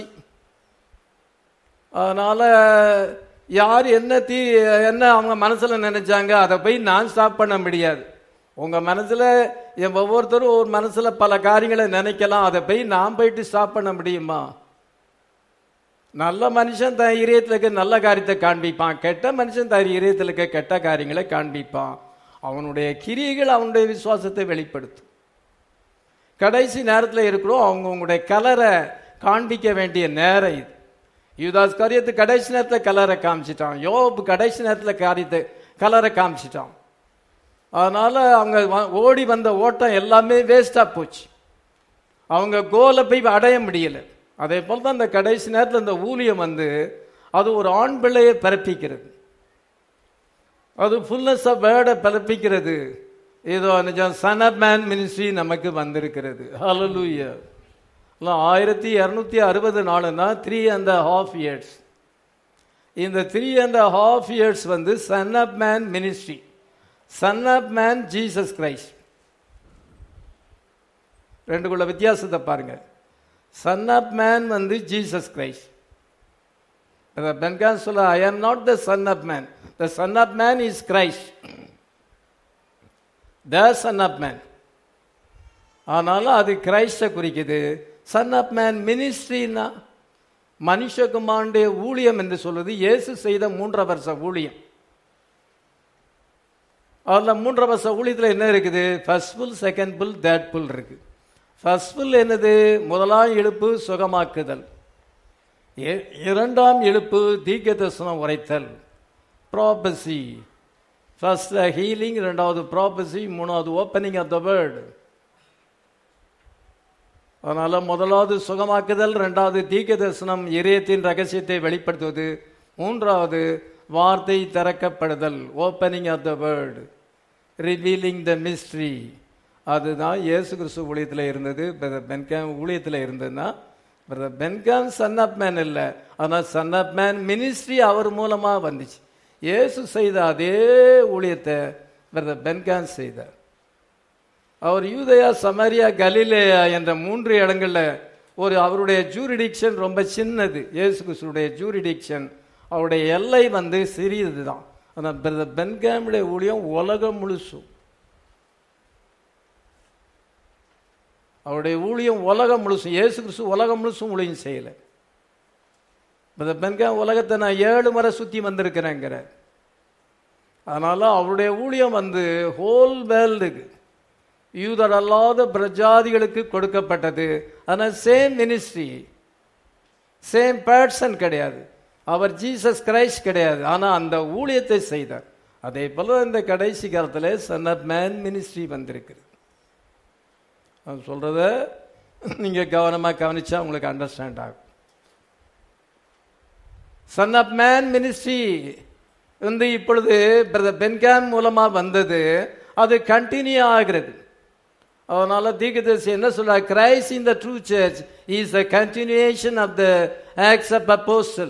அதனால யார் என்ன அவங்க மனசுல நினைச்சாங்க அதை போய் நான் ஸ்டாப் பண்ண முடியாது. உங்க மனசுல ஒவ்வொருத்தரும் ஒரு மனசுல பல காரியங்களை நினைக்கலாம். அதை போய் நான் போயிட்டு ஸ்டாப் பண்ண முடியுமா? நல்ல மனுஷன் தன் இதயத்திலுக்கு நல்ல காரியத்தை காண்பிப்பான், கெட்ட மனுஷன் தன் இதயத்திலுக்கு கெட்ட காரியங்களை காண்பிப்பான். அவனுடைய கிரியைகள் அவனுடைய விசுவாசத்தை வெளிப்படுத்தும். கடைசி நேரத்தில் இருக்கிறோம். அவங்களுடைய கலரை காண்பிக்க வேண்டிய நேரம் இது. யூதாஸ் காரியத்து கடைசி நேரத்தில் கலரை காமிச்சிட்டான். யோபு கடைசி நேரத்தில் காரியத்தை கலரை காமிச்சிட்டான். அதனால அவங்க ஓடி வந்த ஓட்டம் எல்லாமே வேஸ்டா போச்சு. அவங்க கோலை போய் அடைய முடியல. அதே போல தான் இந்த கடைசி நேரத்தில் இந்த ஊழியம் அது ஒரு ஆண் பிள்ளையை பிறப்பிக்கிறது. அது ஃபுல்னஸ் ஆஃப் வேர்டை பிறப்பிக்கிறது. ஏதோ நிஜம் சன் ஆஃப் மேன் மினிஸ்ட்ரி நமக்கு வந்திருக்கிறது. ஹல்லேலூயா. 1260 நாளுன்னா 3.5 years. இந்த 3.5 years son of man ministry, son of man Jesus Christ. ரெண்டுக்குள்ள வித்தியாசத்தை பாருங்க. Son of man Jesus Christ, Branham சொல்ல, I am not the son of man, the son of man is Christ, the son of man. ஆனாலும் அது கிரைஸ்டை குறிக்குது. Son of man மினிஸ்ட்ரின்னா மனுஷகுமாரனுடைய ஊழியம் என்று சொல்வது இயேசு செய்த 3 வருஷ ஊழியம். அதில் 3 வருஷ ஊழியத்தில் என்ன இருக்குது? First pull, second pull, third pull இருக்கு. ஃபர்ஸ்ட் புல் என்னது? முதலாம் எழுப்பு சுகமாக்குதல், இரண்டாம் எழுப்பு தீர்க்க தரிசனம் உரைத்தல், ப்ராபசி. ஃபர்ஸ்ட் ஹீலிங், இரண்டாவது ப்ராபசி, மூணாவது ஓப்பனிங் ஆஃப் த வேர்ட். அதனால முதலாவது சுகமாக்குதல், இரண்டாவது தீர்க்க தரிசனம் இதயத்தின் ரகசியத்தை வெளிப்படுத்துவது, மூன்றாவது வார்த்தை திறக்கப்படுதல், opening of the word, revealing the mystery. அதுதான் இயேசு கிறிஸ்து ஊழியத்தில் இருந்தது. பிரதர் பென்காம் ஊழியத்தில் இருந்ததுன்னா, brother Branham son of man இல்லை, ஆனால் சன் ஆஃப் மேன் மினிஸ்ட்ரி அவர் மூலமாக வந்துச்சு. இயேசு செய்த அதே ஊழியத்தை பிரதர் பென்காம் செய்தார். அவர் யூதேயா, சமாரியா, கலிலேயா என்ற 3 இடங்களில் அவருடைய ஜூரிடிக்ஷன் ரொம்ப சின்னது. இயேசு கிறிஸ்துடைய ஜூரிடிக்ஷன், அவருடைய எல்லை சிறியது தான். ஆனால் பிரதர் பென்காமுடைய ஊழியம் உலகம் முழுசும், அவருடைய ஊழியம் உலகம் முழுசும். இயேசு கிறிஸ்து உலகம் முழுசும் ஊழியம் செய்யலை. பிரதர் பென்காம் உலகத்தை நான் 7 முறை சுற்றி வந்திருக்கிறேங்கிற. அதனால அவருடைய ஊழியம் ஹோல் வேர்ல்டுக்கு, யூதர் அல்லாத பிரஜாதிகளுக்கு கொடுக்கப்பட்டது. ஆனால் சேம் மினிஸ்ட்ரி, சேம் பர்சன் கிடையாது. அவர் ஜீசஸ் கிரைஸ்ட் கிடையாது. ஆனால் அந்த ஊழியத்தை செய்தார். அதே போல இந்த கடைசி காலத்தில் சன் ஆஃப் மேன் மினிஸ்ட்ரி வந்திருக்குது. நான் சொல்றத நீங்க கவனமாக கவனிச்சா உங்களுக்கு அண்டர்ஸ்டாண்ட் ஆகும். சன் ஆஃப் மேன் மினிஸ்ட்ரி இப்பொழுது பிரதர் பென்காம் மூலமாக வந்தது. அது கண்டினியூ ஆகிறது. அதனால தீர்க்கதரிசி என்ன சொல்றார்? Christ in the true church is a continuation of the acts of apostle.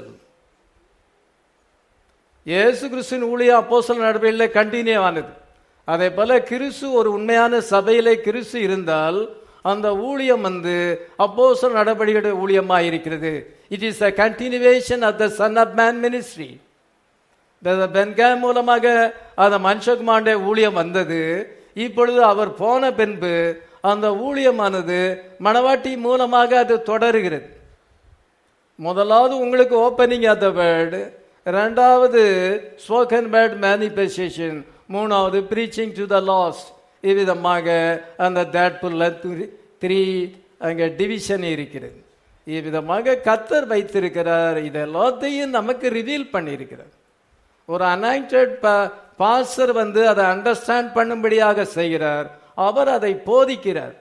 இயேசு கிறிஸ்துவின் ஊழியம் அப்போஸ்தலர் நடவடிக்கையில் கண்டினியூ ஆனது. அதே போல கிறிஸ்து ஒரு உண்மையான சபையிலே கிறிஸ்து இருந்தால் அந்த ஊழியம் அப்போஸ்தலர் நடவடிக்கையுடைய ஊழியமாக இருக்கிறது. It is a continuation of the son of man ministry. Branham மூலமாக அந்த மனுஷகுமாரனுடைய ஊழியம் வந்தது. இப்பொழுது அவர் போன பின்பு அந்த ஊழியமானது மணவாட்டி மூலமாக அது தொடருகிறது. முதலாவது உங்களுக்கு ஓப்பனிங் ஆஃப் த வேர்ட், இரண்டாவது ஸ்போக்கன் வேர்ட் மேனிஃபெஸ்டேஷன், மூணாவது ப்ரீச்சிங் டு த லாஸ்ட். இவ்விதமாக அந்த தேட்புல்ல 3 அங்கே டிவிஷன் இருக்கிறது. இவ்விதமாக கர்த்தர் வைத்திருக்கிறார். இதெல்லாத்தையும் நமக்கு ரிவீல் பண்ணியிருக்கிறார். ஒரு அனாயிண்டட் பாஸ்டர் அதை அண்டர்ஸ்டாண்ட் பண்ணும்படியாக செய்கிறார். அவர் அதை போதிக்கிறார்.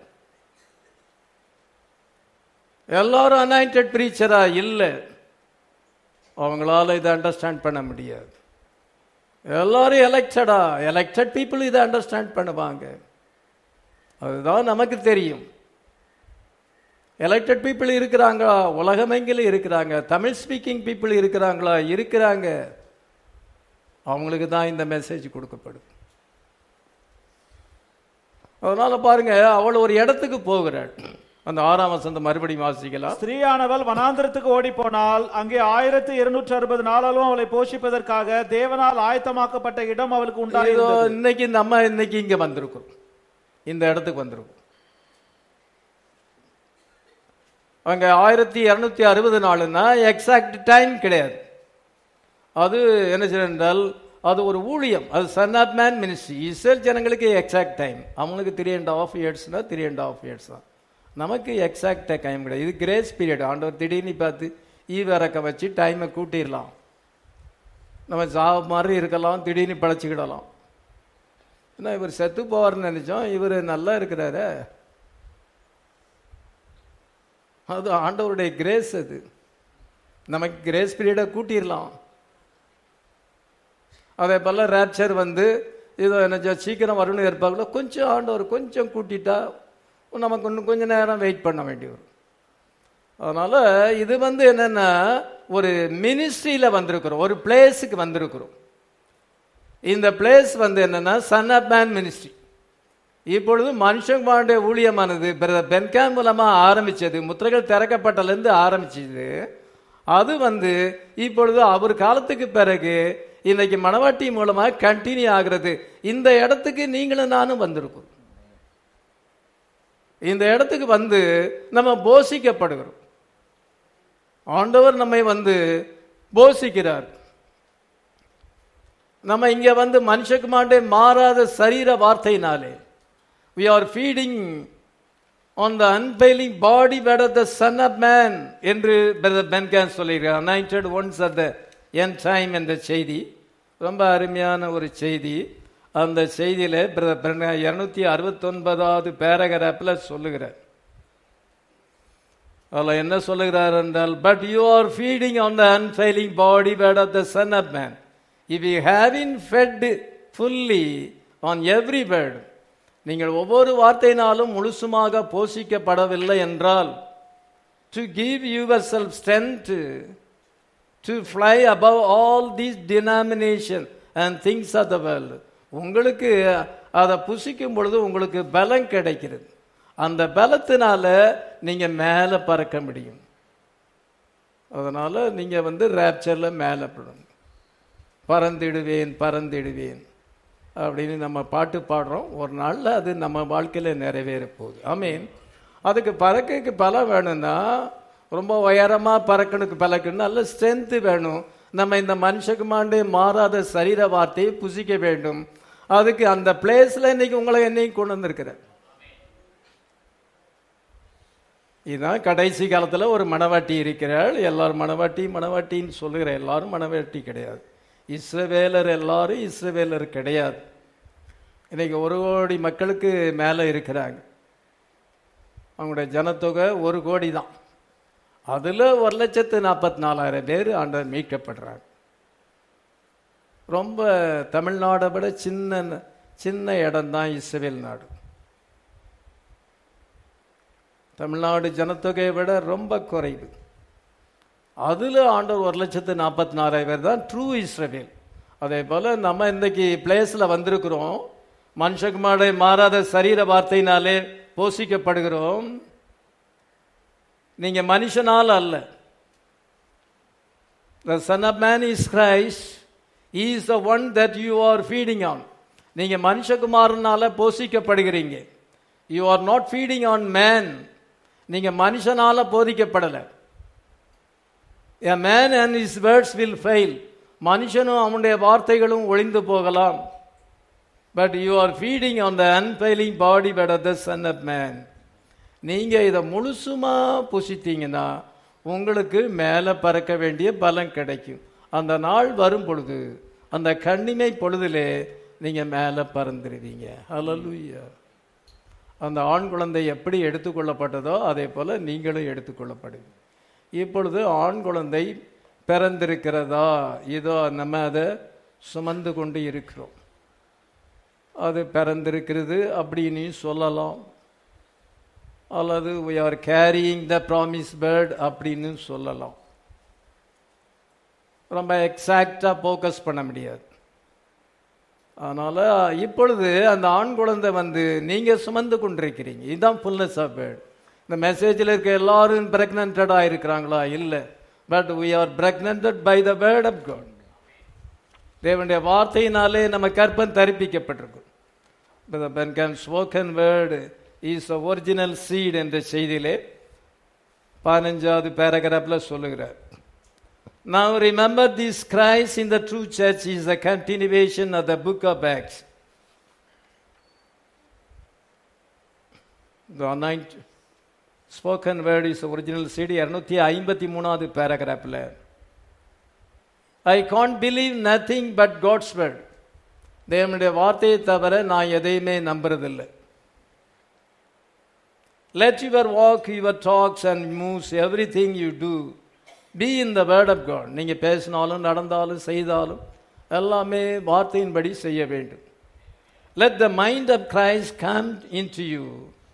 எல்லாரும் அனாயிண்டட் பிரீச்சரா இல்லை, அவங்களால இதை அண்டர்ஸ்டாண்ட் பண்ண முடியாது. எல்லாரும் எலெக்டட் பீப்புள் இதை அண்டர்ஸ்டாண்ட் பண்ணுவாங்க. அதுதான் நமக்கு தெரியும். எலெக்டட் பீப்புள் இருக்கிறாங்களா? உலகமெங்கிலும் இருக்கிறாங்க. தமிழ் ஸ்பீக்கிங் பீப்புள் இருக்கிறாங்களா? இருக்கிறாங்க. அவங்களுக்கு தான் இந்த மெசேஜ் கொடுக்கப்படும். அதனால பாருங்க, அவள் ஒரு இடத்துக்கு போகிறாள். அந்த 6ஆம் வசனம் மறுபடியும் வாசிக்கலாம். ஸ்திரீயானவள் வனாந்திரத்துக்கு ஓடி போனால் அங்கே 1260 நாளாலும் அவளை போஷிப்பதற்காக தேவனால் ஆயத்தமாக்கப்பட்ட இடம் அவளுக்கு உண்டாயிருந்தது. இன்னைக்கு இங்க வந்திருக்கிறோம், இந்த இடத்துக்கு வந்திருக்கும். அங்க 1260 நாளுன்னா எக்ஸாக்ட் டைம் கிடையாது. அது என்ன செய்யறால் அது ஒரு ஊழியம். அது son of man ministry. Israel ஜனங்களுக்கு எக்ஸாக்ட் டைம், அவங்களுக்கு 3.5 இயர்ஸ்னா 3.5 இயர்ஸ் தான். நமக்கு எக்ஸாக்ட் டைம் கிடையாது. இது கிரேஸ் பீரியட். ஆண்டவர் திடீர்னு பார்த்து ஈவிறக்க வச்சு டைமை கூட்டிடலாம். நம்ம சாவு மாதிரி இருக்கலாம், திடீர்னு பழச்சிக்கிடலாம். ஏன்னா இவர் செத்து போவார்னு நினைச்சோம், இவர் நல்லா இருக்கிறாரு. அது ஆண்டவருடைய கிரேஸ். அது நமக்கு கிரேஸ் பீரியடை கூட்டிடலாம். அதே போல் ரேப்சர் இதோ என்ன சீக்கிரம் வரணும்னு இருப்பாங்களோ, கொஞ்சம் ஆண்டவர் கொஞ்சம் கூட்டிட்டா நமக்கு இன்னும் கொஞ்சம் நேரம் வெயிட் பண்ண வேண்டி வரும். அதனால் இது என்னென்னா ஒரு மினிஸ்ட்ரியில் வந்திருக்கிறோம், ஒரு பிளேஸுக்கு வந்திருக்கிறோம். இந்த பிளேஸ் என்னென்னா சன் ஆஃப் மேன் மினிஸ்ட்ரி. இப்பொழுது மனுஷகுமாரனுடைய ஊழியமானது பிரதர் பென்காம் மூலமாக ஆரம்பித்தது. முத்திரைகள் திறக்கப்பட்டலேருந்து ஆரம்பிச்சது. அது இப்பொழுது அவர் காலத்துக்கு பிறகு இன்னைக்கு மணவாட்டி மூலமா கண்டினியூ ஆகிறது. இந்த இடத்துக்கு நீங்களும் நானும் வந்திருக்கோம். இந்த இடத்துக்கு நம்ம போஷிக்கப்படுகிறோம். ஆண்டவர் நம்மை போஷிக்கிறார். நம்ம இங்க மனுஷகுமாரே மாறாத சரீர வார்த்தையினாலே we are feeding on the unfailing body bed of the Son of Man என்று பிரதர் பென்கான் சொல்லியிருக்கார். anointed ones at the end time என்ற செய்தி ரொம்ப அருமையான ஒரு செய்தி. அந்த செய்தியில பிரதர் பென்கான் 269வது பேராகிராஃப்ல சொல்லுகிறார். அதில் என்ன சொல்லுகிறார் என்றால், but you are feeding on the unfailing body bed of the Son of Man. If you haven't fed fully on every word, நீங்கள் ஒவ்வொரு வார்த்தையினாலும் முழுசுமாக போஷிக்கப்படவில்லை என்றால், to give yourself strength to fly above all these denominations and things of the world, உங்களுக்கு அதை புசிக்கும் பொழுது உங்களுக்கு பலம் கிடைக்கிறது. அந்த பலத்தினால நீங்க மேல பறக்க முடியும். அதனால நீங்க ரேப்சர்ல மேல பறந்திடுவேன் பறந்திடுவேன் அப்படின்னு நம்ம பாட்டு பாடுறோம். ஒரு நாள்ல அது நம்ம வாழ்க்கையில நிறைவேற போகுது. ஆமீன். அதுக்கு பறக்கைக்கு பலம் வேணும்னா ரொம்ப உயரமா பறக்கணுக்கு நல்ல ஸ்ட்ரென்த் வேணும். நம்ம இந்த மனுஷகுமாண்டே மாறாத சரீர வார்த்தையை புசிக்க வேண்டும். அதுக்கு அந்த பிளேஸ்ல இன்னைக்கு உங்களை என்னையும் கொண்டு வந்திருக்கிறேன். இதுதான் கடைசி காலத்தில் ஒரு மணவாட்டி இருக்கிறாள். எல்லாரும் மணவாட்டின்னு சொல்லுகிற எல்லாரும் மணவாட்டி கிடையாது. இஸ்ரவேலர் எல்லாரும் இஸ்ரவேலர் கிடையாது. இன்னைக்கு 1 கோடி மக்களுக்கு மேலே இருக்கிறாங்க. அவங்களுடைய ஜனத்தொகை 1 கோடி தான். அதில் 1,44,000 பேர் ஆண்டவர் மீட்கப்படுறாங்க. ரொம்ப தமிழ்நாடை விட சின்ன இடம் தான் இஸ்ரவேல் நாடு. தமிழ்நாடு ஜனத்தொகையை விட ரொம்ப குறைவு. அதில் ஆண்டவர் 1,44,000 பேர் தான் ட்ரூ இஸ்ரவேல். அதே போல் நம்ம இன்றைக்கி பிளேஸில் வந்திருக்கிறோம். மனுஷகுமாரே மாறாத சரீர வார்த்தையினாலே போஷிக்கப்படுகிறோம். நீங்கள் மனுஷனால் அல்ல. The Son of Man is Christ. He is the one that you are feeding on. நீங்கள் மனுஷகுமாரனால போஷிக்கப்படுகிறீங்க. You are not feeding on man. நீங்க மனுஷனால போதிக்கப்படல. A man and his words will fail. மனுஷனும் அவனுடைய வார்த்தைகளும் ஒளிந்து போகலாம். But you are feeding on the unfailing body bed of the Son of Man. நீங்க இதை முழுசுமா புசித்தீங்கன்னா உங்களுக்கு மேலே பறக்க வேண்டிய பலம் கிடைக்கும். அந்த நாள் வரும் பொழுது, அந்த கண்ணிமை பொழுதிலே நீங்க மேலே பறந்துடுவீங்க. ஹல்லேலூயா. அந்த ஆண் குழந்தை எப்படி எடுத்துக்கொள்ளப்பட்டதோ அதே போல நீங்களும் எடுத்துக்கொள்ளப்படுவீங்க. இப்பொழுது ஆண் குழந்தை பிறந்திருக்கிறதா? இதோ நம்ம அதை சுமந்து கொண்டு இருக்கிறோம். அது பிறந்திருக்கிறது அப்படின்னு சொல்லலாம். அல்லது we are carrying the promised bird அப்படின்னு சொல்லலாம். ரொம்ப எக்ஸாக்டா ஃபோக்கஸ் பண்ண முடியாது. அதனால இப்பொழுது அந்த ஆண் குழந்தை நீங்க சுமந்து கொண்டிருக்கிறீங்க. இதுதான் ஃபுல்னஸ் ஆஃப் வேர்ட். இந்த மெசேஜில் இருக்க எல்லாரும் பிரெக்னன்டா இருக்கிறாங்களா? இல்லை. But we are pregnanted by the word of God. தேவனுடைய வார்த்தையினாலே நம்ம கற்பம் தரிப்பிக்கப்பட்டிருக்கும். The spoken word is the original seed என்ற செய்தியிலே 15வது பேராகிராஃப்ல சொல்லுகிறார். Now remember this Christ in the true church is a continuation of the book of Acts. The anointed spoken word is the original seed. 253வது பேராகிராஃப்ல I can't believe nothing but God's word. தேவனுடைய வார்த்தையை தவிர நான் எதையுமே நம்புறதில்லை. Let your walk, your talks and moves, everything you do be in the word of God. நீங்க பேசினாலும் நடந்தாலும் செய்தாலும் எல்லாமே வார்த்தையின்படி செய்ய வேண்டும். Let the mind of Christ come into you.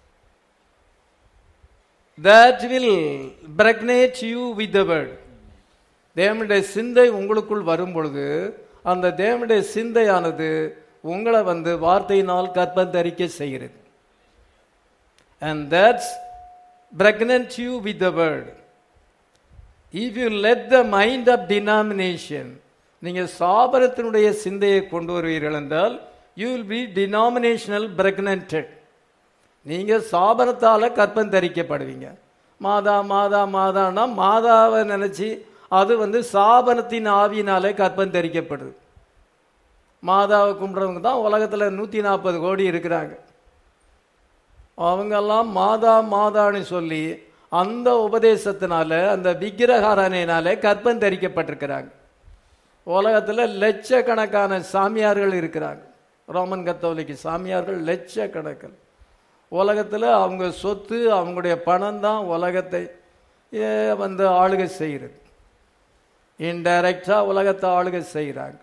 That will pregnate you with the word. தேவனுடைய சிந்தை உங்களுக்குள் வரும் பொழுது அந்த தேவனுடைய சிந்தையானது உங்களை வார்த்தையினால் கற்பந்தரிக்க செய்கிறது. And that's pregnant you with the word. If you let the mind of denomination, நீங்கள் ஸ்தாபனத்தினுடைய சிந்தையை கொண்டு வருவீர்கள் என்றால் you will be denominational pregnanted. நீங்கள் ஸ்தாபனத்தால் கற்பம் தரிக்கப்படுவீங்க. மாதா மாதா மாதான்னா மாதாவை நினச்சி அது ஸ்தாபனத்தின் ஆவியினாலே கற்பம் தரிக்கப்படுது. மாதாவை கும்பிட்றவங்க தான் உலகத்தில் 140 கோடி இருக்கிறாங்க. அவங்கெல்லாம் மாதா மாதான்னு சொல்லி அந்த உபதேசத்தினால அந்த விக்கிரகாரணையினால கற்பம் தரிக்கப்பட்டிருக்கிறாங்க. உலகத்தில் லட்சக்கணக்கான சாமியார்கள் இருக்கிறாங்க. ரோமன் கத்தோலிக்க சாமியார்கள் லட்சக்கணக்கில். உலகத்தில் அவங்க சொத்து அவங்களுடைய பணம் தான் உலகத்தை ஆளுகை செய்கிறது. இன்டைரக்டாக உலகத்தை ஆளுகை செய்கிறாங்க.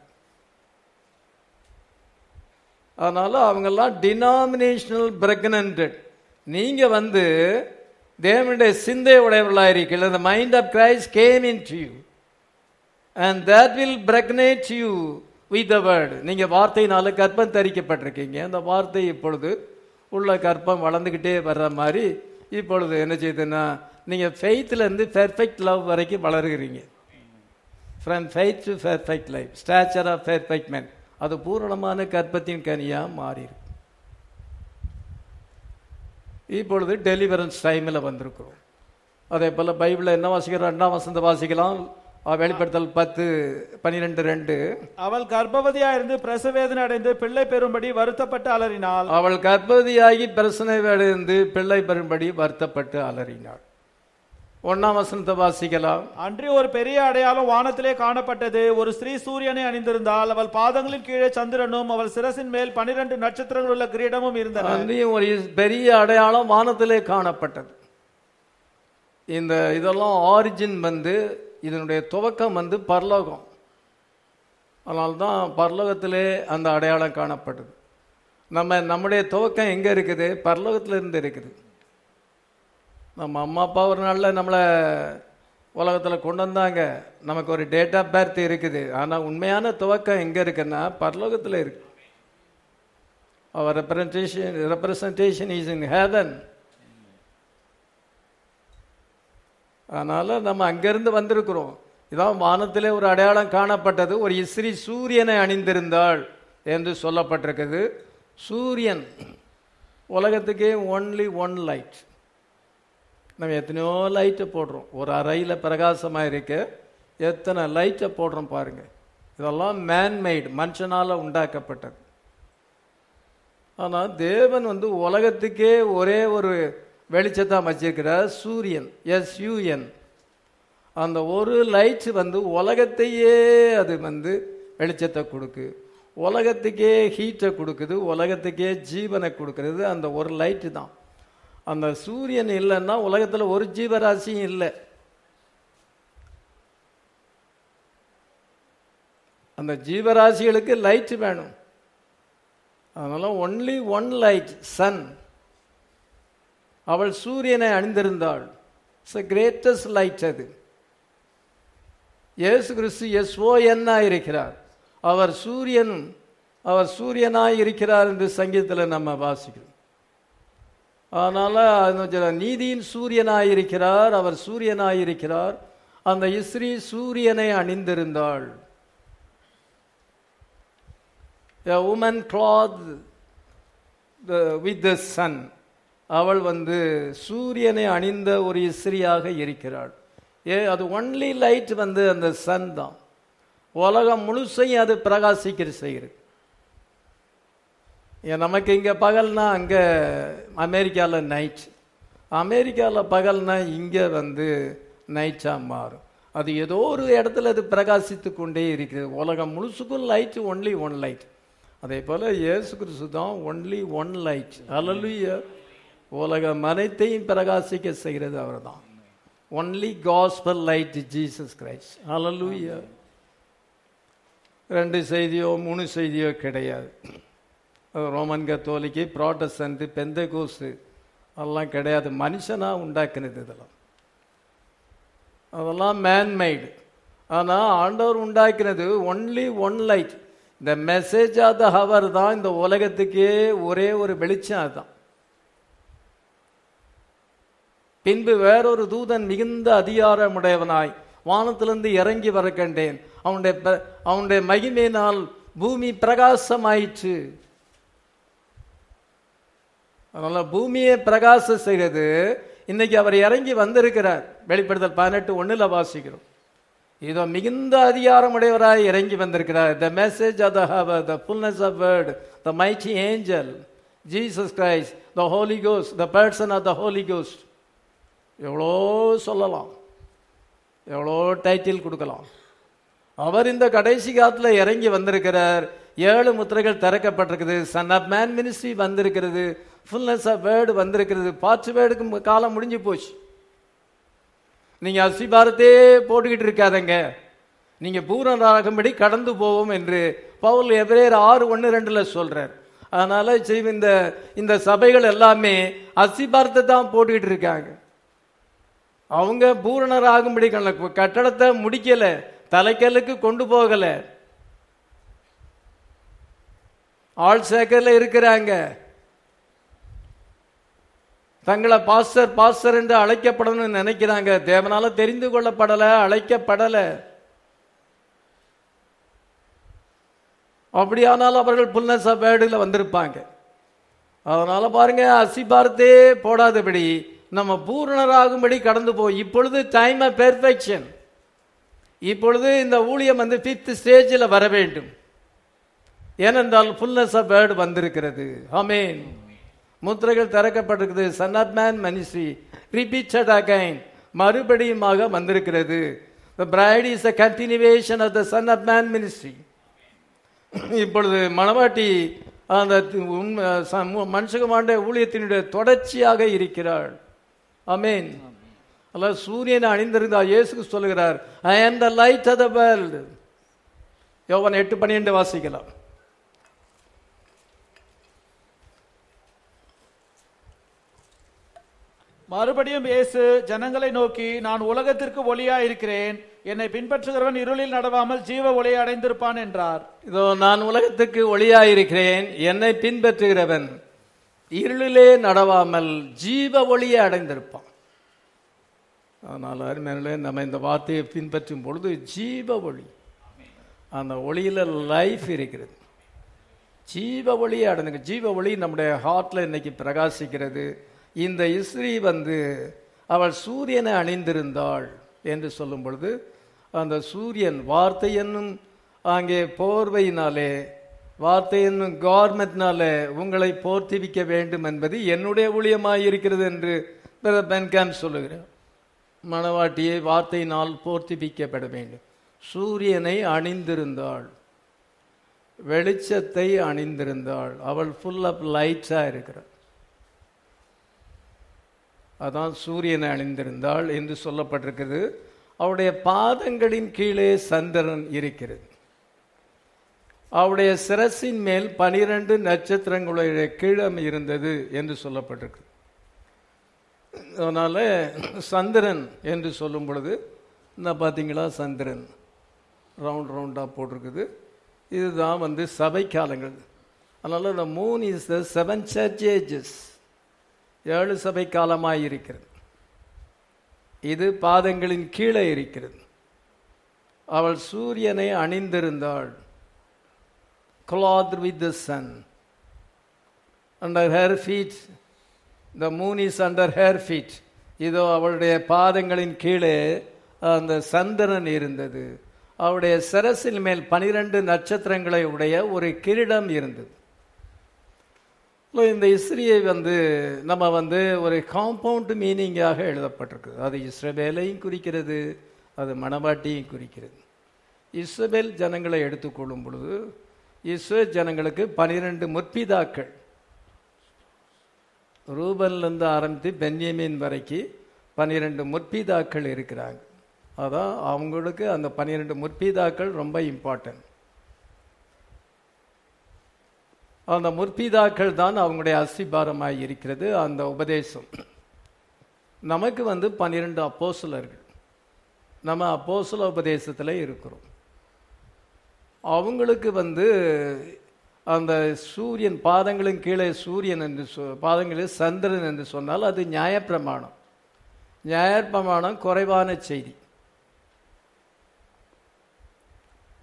அதனால அவங்கெல்லாம் டினாமினேஷனல் பிரெக்னன்டட். நீங்கள் தேவனுடைய சிந்தை உடையவர்களாக இருக்கிறீர்கள். The mind of Christ came into you and that will pregnate you with the word. நீங்கள் வார்த்தையினால கற்பம் தரிக்கப்பட்டிருக்கீங்க. அந்த வார்த்தை இப்பொழுது உள்ள கற்பம் வளர்ந்துக்கிட்டே வர்ற மாதிரி இப்பொழுது என்ன செய்யுதுன்னா நீங்கள் ஃபெய்த்லேருந்து பெர்ஃபெக்ட் லவ் வரைக்கும் வளருகிறீங்க. From faith to perfect life, stature of perfect man. அது பூரணமான கற்பத்தின் கனியாக மாறியிருக்கு. இப்பொழுது டெலிவரன்ஸ் டைமில் வந்திருக்கிறோம். அதே போல் பைபிளில் என்ன வாசிக்கிறோம்? 2ஆம் வசனத்தை வாசிக்கலாம். வெளிப்படுத்தல் 10:12-2. அவள் கர்ப்பவதியா இருந்து பிரசவேதனை அடைந்து பிள்ளை பெறும்படி வருத்தப்பட்டு அலறினாள். அவள் கர்ப்பவதியாகி பிரசனை அடைந்து பிள்ளை பெறும்படி வருத்தப்பட்டு அலறினாள். 1ஆம் வசனத்தை வாசிக்கலாம். அன்றி ஒரு பெரிய அடையாளம் வானத்திலே காணப்பட்டது. ஒரு ஸ்திரீ சூரியனை அணிந்திருந்தாள். அவள் பாதங்களின் கீழே சந்திரனும் அவள் சிரசின் மேல் 12 நட்சத்திரங்கள் உள்ள கிரீடமும் இருந்தன. அன்றியும் ஒரு பெரிய அடையாளம் வானத்திலே காணப்பட்டது. இதெல்லாம் ஆரிஜின் இதனுடைய துவக்கம் பரலோகம். அதனால்தான் பரலோகத்திலே அந்த அடையாளம் காணப்பட்டது. நம்முடைய துவக்கம் எங்கே இருக்குது? பரலோகத்திலிருந்து இருக்குது. நம்ம அம்மா அப்பா ஒரு நாளில் நம்மளை உலகத்தில் கொண்டு வந்தாங்க. நமக்கு ஒரு டேட் ஆஃப் பர்த் இருக்குது. ஆனால் உண்மையான துவக்கம் எங்கே இருக்குன்னா பரலோகத்தில் இருக்கு. அவர் ரெப்ரசன்டேஷன் இஸ் இன் ஹெவன். அதனால் நம்ம அங்கேருந்து வந்திருக்கிறோம். இதான் வானத்திலே ஒரு அடையாளம் காணப்பட்டது. ஒரு ஸ்திரீ சூரியனை அணிந்திருந்தாள் என்று சொல்லப்பட்டிருக்குது. சூரியன் உலகத்துக்கே ஒன்லி ஒன் லைட். நம்ம எத்தனையோ லைட்டை போடுறோம். ஒரு அறையில் பிரகாசமாக இருக்க எத்தனை லைட்டை போடுறோம் பாருங்கள். இதெல்லாம் மேன்மேட், மனுஷனால் உண்டாக்கப்பட்டது. ஆனால் தேவன் உலகத்துக்கே ஒரே ஒரு வெளிச்சத்தான் வச்சிருக்கிறார், சூரியன், SUN. அந்த ஒரு லைட் உலகத்தையே அது வெளிச்சத்தை கொடுக்கு, உலகத்துக்கே ஹீட்டை கொடுக்குது, உலகத்துக்கே ஜீவனை கொடுக்கறது அந்த ஒரு லைட்டு தான். அந்த சூரியன் இல்லைன்னா உலகத்தில் ஒரு ஜீவராசியும் இல்லை. அந்த ஜீவராசிகளுக்கு லைட் வேணும். அதனால ஒன்லி ஒன் லைட், சன். அவள் சூரியனை அணிந்திருந்தாள். கிரேட்டஸ்ட் லைட் அது. இயேசு கிறிஸ்து SON இருக்கிறார். அவர் சூரியனாய் இருக்கிறார் என்று சங்கீதத்தில் நம்ம வாசிக்கிறோம். அதனால நீதியின் சூரியனாயிருக்கிறார், அவர் சூரியனாயிருக்கிறார். அந்த ஸ்திரீ சூரியனை அணிந்திருந்தாள். A woman clothed with the sun. அவள் சூரியனை அணிந்த ஒரு ஸ்திரீயாக இருக்கிறாள். அது ஒன்லி லைட் அந்த சன் தான். உலகம் முழுசையும் அது பிரகாசிக்க செய்கிறது. நமக்கு இங்கே பகல்னா அங்கே அமெரிக்காவில் நைட், அமெரிக்காவில் பகல்னா இங்கே நைட்டாக மாறும். அது ஏதோ ஒரு இடத்துல அது பிரகாசித்து கொண்டே இருக்கிறது. உலகம் முழுசுக்கும் லைட், ஒன்லி ஒன் லைட். அதே போல் இயேசு கிறிஸ்து தான் ஒன்லி ஒன் லைட். அல்லேலூயா. உலகம் அனைத்தையும் பிரகாசிக்க செய்கிறது அவர் தான். Only gospel light Jesus Christ. அல்லேலூயா. 2 செய்தியோ 3 செய்தியோ கிடையாது. ரோமன் கத்தோலிக்கு, புராட்டஸ்டன்ட், பெந்தகோஸ்து அதெல்லாம் கிடையாது. மனுஷனாக உண்டாக்குனது இதெல்லாம். அதெல்லாம் மேன்மேடு. ஆனால் ஆண்டவர் உண்டாக்கினது ஒன்லி ஒன் லைட். இந்த மெசேஜ் ஆஃப் த ஹவர் தான் இந்த உலகத்துக்கே ஒரே ஒரு வெளிச்சம். அதுதான். பின்பு வேறொரு தூதன் மிகுந்த அதிகாரமுடையவனாய் வானத்திலிருந்து இறங்கி வர கண்டேன். அவனுடைய மகிமையினால் பூமி பிரகாசமாயிற்று. அதனால பூமியை பிரகாச செய்கிறது. இன்னைக்கு அவர் இறங்கி வந்திருக்கிறார். வெளிப்படுத்தல் 18:1 வாசிக்கிறோம். இதோ மிகுந்த அதிகாரம் உடையவராய் இறங்கி வந்திருக்கிறார். The message of the hour, the fullness of word, the mighty angel, Jesus Christ, the Holy Ghost, the person of the Holy Ghost. எவ்வளோ சொல்லலாம், எவ்வளோ டைட்டில் கொடுக்கலாம். அவர் இந்த கடைசி காலத்தில் இறங்கி வந்திருக்கிறார். 7 முத்திரைகள் திறக்கப்பட்டிருக்குது. சன் ஆஃப் மேன் மினிஸ்ட்ரி வந்திருக்கிறது. ஃபுல்னஸ் ஆஃப் வேர்டு வந்திருக்கிறது. பார்ட்ஸ் வேர்டுக்கு காலம் முடிஞ்சு போச்சு. நீங்க அஸ்திபாரத்தே போட்டுக்கிட்டு இருக்காதங்க, நீங்க பூரணராகும்படி கடந்து போவோம் என்று பவுல் எபிரேயர் 6:1-2 சொல்றார். அதனால இந்த சபைகள் எல்லாமே அஸ்திபாரத்தை தான் போட்டுக்கிட்டு இருக்காங்க. அவங்க பூரணராகும்படி கட்டடத்தை முடிக்கல, தலைக்கல்லுக்கு கொண்டு போகல, ஆள் சேர்க்கல இருக்கிறாங்க. தங்களை பாஸ்டர் என்று அழைக்கப்படணும்னு நினைக்கிறாங்க. தேவனால தெரிந்து கொள்ளப்படல, அழைக்கப்படல. அப்படியானால் அவர்கள் புல்னஸ் ஆஃப் வேர்டுல வந்திருப்பாங்க. அதனால பாருங்க, அஸ்திபாரத்தே போடாதபடி நம்ம பூரணராகும்படி கடந்து போய் இப்பொழுது டைம் ஆஃப் பெர்ஃபெக்ஷன். இப்பொழுது இந்த ஊழியம் 5th ஸ்டேஜில் வர வேண்டும். ஏனென்றால் ஃபுல்னஸ் ஆஃப் வேர்டு வந்திருக்கிறது. ஆமென். முத்திரைகள் திறக்கப்பட்டிருக்கிறது. Son of man ministry repeated again, மறுபடியுமாக வந்திருக்கிறது. The bride is a continuation of the son of man ministry. இப்பொழுது மணவாட்டி அந்த மனுஷகுமாரனுடைய ஊழியத்தினுடைய தொடர்ச்சியாக இருக்கிறாள். ஆமென். அல்ல சூரியனை அணிந்திருந்தார். இயேசு சொல்லுகிறார், I am the light of the world. யோவான் 8:12 வாசிக்கலாம். மறுபடியும் இயேசு ஜனங்களை நோக்கி, நான் உலகத்திற்கு ஒளியா இருக்கிறேன், என்னை பின்பற்றுகிறவன் இருளில் நடவாமல் ஜீவ ஒளியை அடைந்திருப்பான் என்றார். இதோ நான் உலகத்துக்கு ஒளியா இருக்கிறேன், என்னை பின்பற்றுகிறவன் இருளிலே நடவாமல் ஜீவ ஒளியை அடைந்திருப்பான். அதனால் அருமையானவர்களே, நம்ம இந்த வார்த்தையை பின்பற்றும் பொழுது ஜீவ ஒளி, அந்த ஒளியில லைஃப் இருக்கிறது. ஜீவ ஒளியை அடைந்து, ஜீவ ஒளி நம்முடைய ஹார்ட்ல இன்னைக்கு பிரகாசிக்கிறது. இந்த இஸ்ரீ அவள் சூரியனை அணிந்திருந்தாள் என்று சொல்லும் பொழுது, அந்த சூரியன் வார்த்தை என்னும் அங்கே போர்வையினாலே, வார்த்தை என்னும் கார்மெண்ட்னாலே உங்களை போர்த்திவிக்க வேண்டும் என்பது என்னுடைய ஊழியமாய் இருக்கிறது என்று பென்காம் சொல்லுகிறார். மணவாட்டியை வார்த்தையினால் போர்த்திவிக்கப்பட வேண்டும். சூரியனை அணிந்திருந்தாள், வெளிச்சத்தை அணிந்திருந்தாள். அவள் ஃபுல் ஆஃப் லைட்ஸா இருக்கிறாள். அதான் சூரியனை அணிந்திருந்தாள் என்று சொல்லப்பட்டிருக்கிறது. அவருடைய பாதங்களின் கீழே சந்திரன் இருக்கிறது. அவருடைய சிரசின் மேல் 12 நட்சத்திரங்களுடைய கிழம் இருந்தது என்று சொல்லப்பட்டிருக்கு. அதனால சந்திரன் என்று சொல்லும் பொழுது என்ன பார்த்தீங்களா, சந்திரன் ரவுண்டா போட்டிருக்குது. இதுதான் சபை காலங்கள். அதனால the moon is the 7 church ages, 7 சபை காலமாய் இருக்கிறது. இது பாதங்களின் கீழே இருக்கிறது. அவள் சூரியனை அணிந்திருந்தாள், clothed with the sun. Under her feet, the moon is under her feet. இதோ அவளுடைய பாதங்களின் கீழே அந்த சந்திரன் இருந்தது. அவருடைய சிரசின் மேல் 12 நட்சத்திரங்களை உடைய ஒரு கிரீடம் இருந்தது. இந்த இஸ்ரீயை நம்ம ஒரு காம்பவுண்ட் மீனிங்காக எழுதப்பட்டிருக்கு. அது இஸ்ரவேலையும் குறிக்கிறது, அது மணவாட்டியும் குறிக்கிறது. இஸ்ரவேல் ஜனங்களை எடுத்துக்கொள்ளும் பொழுது இஸ்ரவேல் ஜனங்களுக்கு 12 முற்பிதாக்கள், ரூபன்லேருந்து ஆரம்பித்து பென்யமீன் வரைக்கும் 12 முற்பிதாக்கள் இருக்கிறாங்க. அதான் அவங்களுக்கு அந்த 12 முற்பிதாக்கள் ரொம்ப இம்பார்ட்டன்ட். அந்த முற்பிதாக்கள் தான் அவங்களுடைய அஸ்திபாரமாய் இருக்கிறது. அந்த உபதேசம் நமக்கு 12 அப்போஸ்தலர்கள், நம்ம அப்போஸ்தல உபதேசத்தில் இருக்கிறோம். அவங்களுக்கு அந்த சூரியன் பாதங்களின் கீழே சூரியன் என்று பாதங்களில் சந்திரன் என்று சொன்னால் அது நியாயப்பிரமாணம். நியாயப்பிரமாணம் குறைவான செய்தி.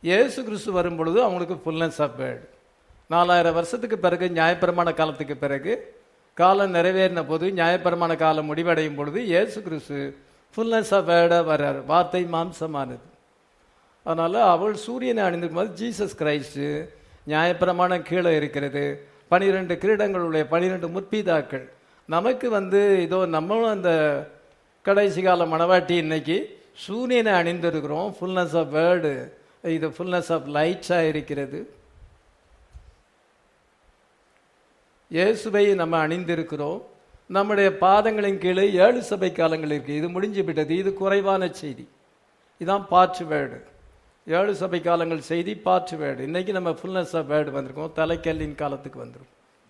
இயேசு கிறிஸ்து வரும் பொழுது அவங்களுக்கு ஃபுல்னஸ் ஆஃப் வேர்டு. 4000 வருஷத்துக்கு பிறகு நியாயப்பிரமாண காலத்துக்கு பிறகு காலம் நிறைவேறின போது நியாயப்பிரமாண காலம் முடிவடையும் பொழுது இயேசு கிறிஸ்து ஃபுல்னஸ் ஆஃப் வேர்டாக வர்றார். வார்த்தை மாம்சமானது. அதனால் அவள் சூரியனை அணிந்திருக்கும் போது ஜீசஸ் கிரைஸ்டு நியாயப்பிரமாணம் கீழே இருக்கிறது. 12 கிரீடங்களுடைய 12 முற்பீதாக்கள் நமக்கு இதோ நம்மளும் அந்த கடைசி கால மணவாட்டி இன்னைக்கு சூரியனை அணிந்திருக்கிறோம். ஃபுல்னஸ் ஆஃப் வேர்டு, இது ஃபுல்னஸ் ஆஃப் லைட்ஸாக இருக்கிறது. இயேசுவை நம்ம அணிந்திருக்கிறோம். நம்முடைய பாதங்களின் கீழே 7 சபை காலங்கள் இருக்குது. இது முடிஞ்சு விட்டது. இது குறைவான செய்தி. இதுதான் பார்ட் வேர்டு. 7 சபை காலங்கள் செய்தி பார்ட் வேர்டு. இன்னைக்கு நம்ம ஃபுல்னஸ் ஆஃப் வேர்டு வந்திருக்கோம். தலைக்கல்லின் காலத்துக்கு வந்துடும்.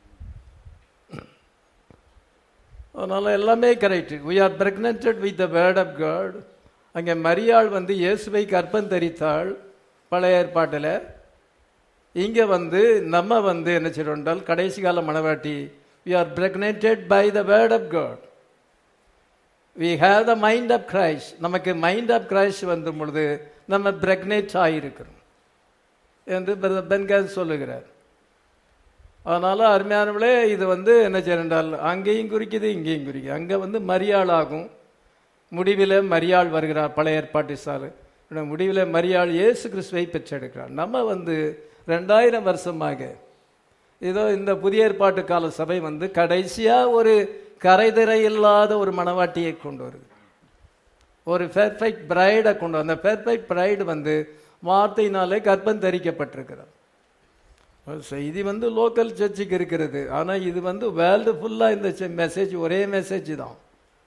அதனால எல்லாமே correct. we are pregnanted with the word of God. அங்கே மரியாள் இயேசுவை கர்ப்பம் தரித்தாள் பழைய ஏற்பாட்டில். இங்கே நம்ம என்ன செய்யறோம் என்றால் கடைசி கால மணவாட்டி we are pregnanted by the word of God. we have the mind of Christ. நமக்கு மைண்ட் ஆஃப் கிரைஸ்ட் வரும் பொழுது நம்ம பிரெக்னேட் ஆகியிருக்கிறோம் என்று பென்காஸ் சொல்லுகிறார். அதனால அருமையானவளே இது என்ன செய்யறால் அங்கேயும் குறிக்குது இங்கேயும் குறிக்குது. அங்கே மரியாள் ஆகும். முடிவில் மரியாள் வருகிறார். பழைய ஏற்பாட்டு சாலை முடிவில் மரியாள் இயேசு கிறிஸ்துவை பெற்றெடுக்கிறார். நம்ம 2000 வருஷமாக இதோ இந்த புதிய ஏற்பாட்டு கால சபை கடைசியா ஒரு கரைதிரை இல்லாத ஒரு மணவாட்டியை கொண்டு வருது. ஒரு பெர்ஃபெக்ட் பிரைடை கொண்டு அந்த பெர்ஃபெக்ட் பிரைடு வார்த்தையினாலே கர்ப்பம் தரிக்கப்பட்டிருக்கிறார். செய்தி லோக்கல் சர்ச்சுக்கு இருக்கிறது. ஆனால் இது வேர்ல்டு ஃபுல்லாக இந்த மெசேஜ் ஒரே மெசேஜ் தான்.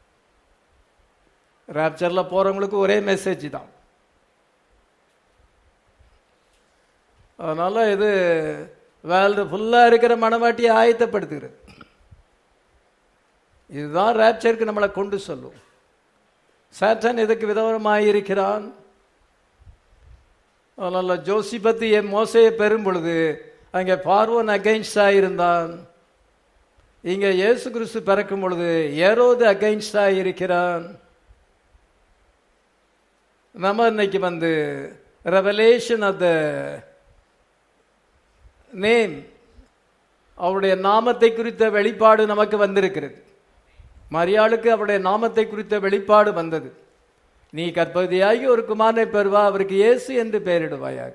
ராப்சரில் போகிறவங்களுக்கு ஒரே மெசேஜ் தான். அதனால இது வேர்ல்டு ஃபுல்லாக இருக்கிற மனவாட்டியை ஆயத்தப்படுத்துகிறது. இதுதான் ராப்சருக்கு நம்மளை கொண்டு சொல்லும். சாத்தான் இதுக்கு விதவரமாயிருக்கிறான். அதனால ஜோசிபத்து மோசையை பெறும் பொழுது அங்கே பார்வோன் அகைன்ஸ்டா இருந்தான். இங்க இயேசு கிறிஸ்து பிறக்கும் பொழுது ஏரோது அகைன்ஸ்டா இருக்கிறான். நம்ம இன்னைக்கு ரெவலேஷன் ஆஃப் த நேம், அவருடைய நாமத்தை குறித்த வெளிப்பாடு நமக்கு வந்திருக்கிறது. மரியாளுக்கு அவருடைய நாமத்தை குறித்த வெளிப்பாடு வந்தது. நீ கர்ப்பவதியாகி ஒரு குமாரனை பெறுவா, அவருக்கு இயேசு என்று பெயரிடுவாயாக.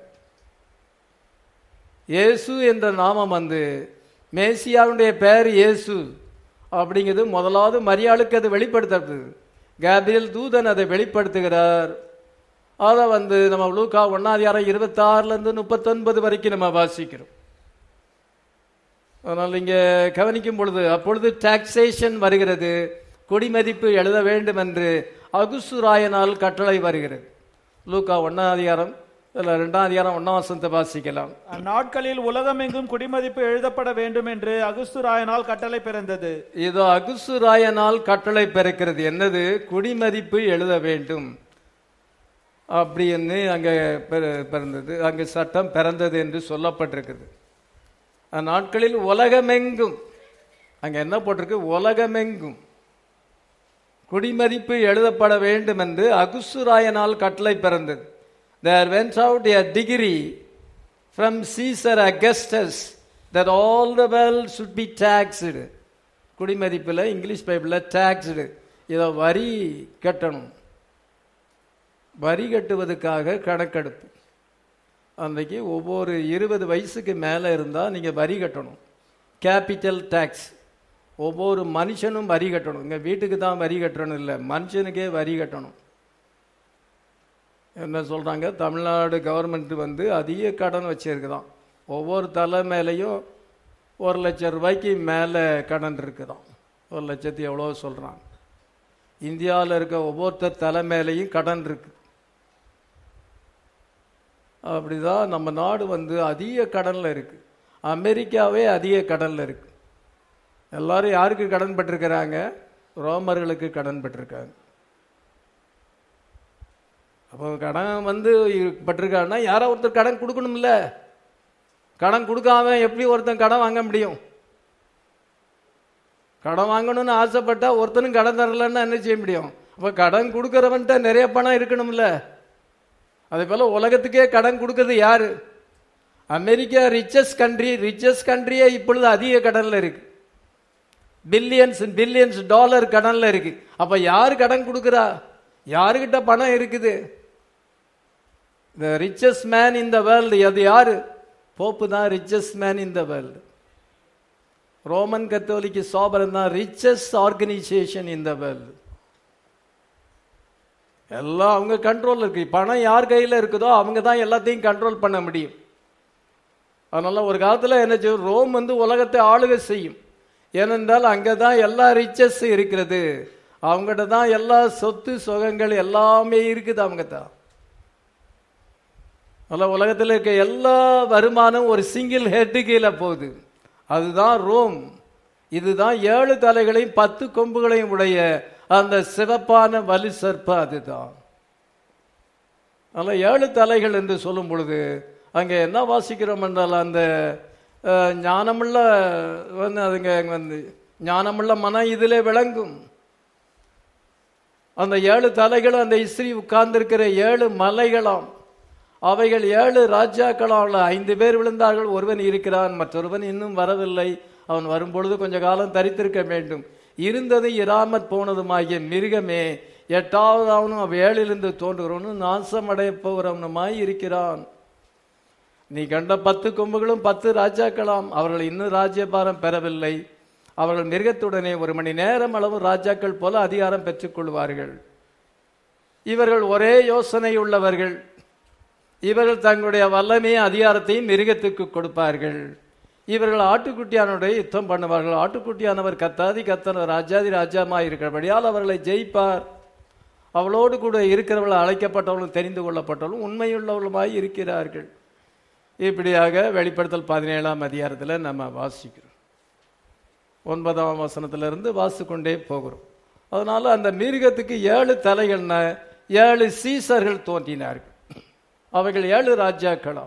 இயேசு என்ற நாமம் மேசியாவுடைய பெயர் இயேசு அப்படிங்கிறது முதலாவது மரியாளுக்கு அது வெளிப்படுத்தப்படுது. கேப்ரியல் தூதன் அதை வெளிப்படுத்துகிறார். அதை நம்ம லூக்கா 1:26-39 வரைக்கும் நம்ம வாசிக்கிறோம். அதனால் இங்கே கவனிக்கும் பொழுது அப்பொழுது டாக்ஸேஷன் வருகிறது. குடிமதிப்பு எழுத வேண்டும் என்று அகுசுராயனால் கட்டளை வருகிறது. லூக்கா 1:2 வாசிக்கலாம். அந்நாட்களில் உலகமெங்கும் குடிமதிப்பு எழுதப்பட வேண்டும் என்று அகுசுராயனால் கட்டளை பிறந்தது. இதோ அகுசுராயனால் கட்டளை பிறக்கிறது. என்னது? குடிமதிப்பு எழுத வேண்டும் அப்படின்னு அங்கே பிறந்தது. அங்கு சட்டம் பிறந்தது என்று சொல்லப்பட்டிருக்குது. அந்நாட்களில் உலகமெங்கும், அங்கே என்ன போட்டிருக்கு? உலகமெங்கும் குடிமதிப்பு எழுதப்பட வேண்டும் என்று அகுசுராயனால் கட்டளை பிறந்தது. There went out a decree from Caesar Augustus that all the world should be taxed. குடிமதிப்பில் இங்கிலீஷ் பைபிளில் taxed, இதை வரி கட்டணும். வரி கட்டுவதற்காக கணக்கெடுப்பு. அன்றைக்கு ஒவ்வொரு 20 வயசுக்கு மேலே இருந்தால் நீங்கள் வரி கட்டணும். Capital tax. ஒவ்வொரு மனுஷனும் வரி கட்டணும். இங்கே வீட்டுக்கு தான் வரி கட்டணும் இல்லை, மனுஷனுக்கே வரி கட்டணும். என்ன சொல்கிறாங்க? தமிழ்நாடு கவர்மெண்ட் அதிக கடன் வச்சுருக்குதான். ஒவ்வொரு தலை மேலேயும் 1 லட்சம் ரூபாய்க்கு மேலே கடன் இருக்குதான். 1 லட்சத்து எவ்வளோ சொல்கிறாங்க. இந்தியாவில் இருக்க ஒவ்வொருத்தர் தலை மேலேயும் கடன் இருக்கு. அப்படிதான் நம்ம நாடு அதிக கடனில் இருக்கு. அமெரிக்காவே அதிக கடனில் இருக்கு. எல்லாரும் யாருக்கு கடன் பட்டிருக்கிறாங்க? ரோமர்களுக்கு கடன் பட்டிருக்காங்க. அப்போ கடன் பட்டிருக்காங்கன்னா யாரோ ஒருத்தர் கடன் கொடுக்கணும்ல. கடன் கொடுக்காம எப்படி ஒருத்தன் கடன் வாங்க முடியும்? கடன் வாங்கணும்னு ஆசைப்பட்டா ஒருத்தனும் கடன் தரலன்னா என்ன செய்ய முடியும்? அப்போ கடன் கொடுக்கறவன்ட்ட நிறைய பணம் இருக்கணும்ல. அதே போல உலகத்துக்கே கடன் கொடுக்கறது யாரு? அமெரிக்கா ரிச்சஸ்ட் கண்ட்ரியே இப்பொழுது அதிக கடன்ல இருக்கு. பில்லியன்ஸ் டாலர் கடன்ல இருக்கு. அப்ப யாரு கடன் கொடுக்கிறா? யாருகிட்ட பணம் இருக்குது? The richest man in the world. அது யாரு? போப்பு தான் richest man in the world. Roman Catholic sovereign தான் richest organisation in the world. எல்லாம் அவங்க கண்ட்ரோல் இருக்கு. பணம் யார் கையில் இருக்குதோ அவங்க தான் எல்லாத்தையும் கண்ட்ரோல் பண்ண முடியும். அதனால ஒரு காலத்தில் என்ன செய்யும், ரோம் உலகத்தை ஆளுகை செய்யும். ஏனென்றால் அங்கே தான் எல்லா ரிச்சஸ் இருக்கிறது. அவங்ககிட்ட தான் எல்லா சொத்து சுகங்கள் எல்லாமே இருக்குது. அவங்க தான் உலகத்தில் இருக்க எல்லா வருமானம் ஒரு சிங்கிள் ஹெட் கீழே போகுது. அதுதான் ரோம். இதுதான் 7 தலைகளையும் 10 கொம்புகளையும் உடைய அந்த சிவப்பான வலு சர்ப்பம். அதுதான் 7 தலைகள் என்று சொல்லும் பொழுது அங்கே என்ன வாசிக்கிறோம் என்றால், அந்த ஞானமுள்ள அதுங்க ஞானமுள்ள மனம் இதிலே விளங்கும். அந்த 7 தலைகளும் அந்த இஸ்ரீ உட்கார்ந்திருக்கிற 7 மலைகளாம். அவைகள் 7 ராஜாக்களால் 5 பேர் விழுந்தார்கள். ஒருவன் இருக்கிறான், மற்றொருவன் இன்னும் வரவில்லை. அவன் வரும்பொழுது கொஞ்ச காலம் தரித்திருக்க வேண்டும். இருந்தது இராமற் போனதுமாகிய மிருகமே 8வது அவனும் 7லிருந்து தோன்றுகிறவனும் நாசமடைய போகிறவனுமாய் இருக்கிறான். நீ கண்ட 10 கொம்புகளும் 10 ராஜாக்களாம். அவர்கள் இன்னும் ராஜ்யபாரம் பெறவில்லை. அவர்கள் மிருகத்துடனே 1 மணி நேரம் அளவு ராஜாக்கள் போல அதிகாரம் பெற்றுக் கொள்வார்கள். இவர்கள் ஒரே யோசனை உள்ளவர்கள். இவர்கள் தங்களுடைய வல்லமையை அதிகாரத்தையும் மிருகத்துக்கு கொடுப்பார்கள். இவர்கள் ஆட்டுக்குட்டியானுடைய யுத்தம் பண்ணுவார்கள். ஆட்டுக்குட்டியானவர் கத்தாதி கத்தன ராஜாதி ராஜாமாய் இருக்கிறபடியால் அவர்களை ஜெயிப்பார். அவளோடு கூட இருக்கிறவர்கள் அழைக்கப்பட்டவர்களும் தெரிந்து கொள்ளப்பட்டவர்களும் உண்மையுள்ளவர்களுமாய் இருக்கிறார்கள். இப்படியாக வெளிப்படுத்தல் 17ஆம் அதிகாரத்தில் நம்ம வாசிக்கிறோம். 9ஆம் வசனத்திலிருந்து வாசிக்கொண்டே போகிறோம். அதனால அந்த மிருகத்துக்கு 7 தலைகள்னா 7 சீசர்கள் தோன்றினார்கள். அவைகள் 7 ராஜாக்களாம்.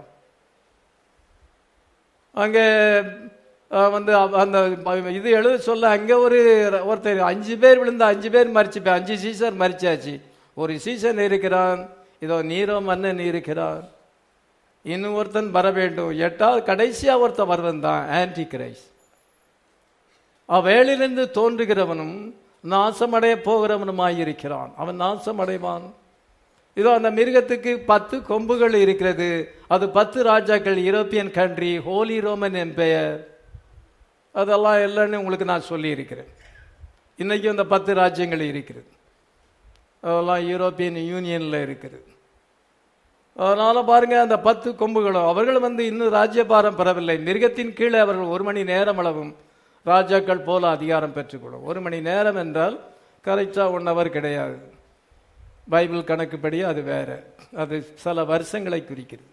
அங்கே அந்த இது எழுத சொல்ல அங்கே ஒருத்தர் 5 பேர் விழுந்த 5 பேர் மறிச்சு 5 சீசர் மறிச்சாச்சு. ஒரு சீசன் இருக்கிறான். இதோ நீரோ மன்னன் இருக்கிறான். இன்னும் ஒருத்தன் வர வேண்டும். 8வது கடைசியா ஒருத்தன் வருவன் தான் ஆன்டி கிரைஸ்ட். அவ்வேளிலிருந்து தோன்றுகிறவனும் நாசமடைய போகிறவனுமாயிருக்கிறான். அவன் நாசமடைவான். இதோ அந்த மிருகத்துக்கு 10 கொம்புகள் இருக்கிறது. அது 10 ராஜாக்கள். European country, holy Roman empire, அதெல்லாம் இல்லைன்னு உங்களுக்கு நான் சொல்லி இருக்கிறேன். இன்னைக்கு அந்த 10 ராஜ்யங்கள் இருக்கிறது. அதெல்லாம் யூரோப்பியன் யூனியன்ல இருக்கிறது. அதனால பாருங்க, அந்த 10 கொம்புகளும் அவர்கள் இன்னும் ராஜ்யபாரம் பெறவில்லை. மிருகத்தின் கீழே அவர்கள் 1 மணி நேரம் அளவும் ராஜாக்கள் போல அதிகாரம் பெற்றுக்கொள்ளும். 1 மணி நேரம் என்றால் கரெக்டா 1 ஹவர் கிடையாது. பைபிள் கணக்குப்படி அது வேற. அது சில வருஷங்களை குறிக்கிறது.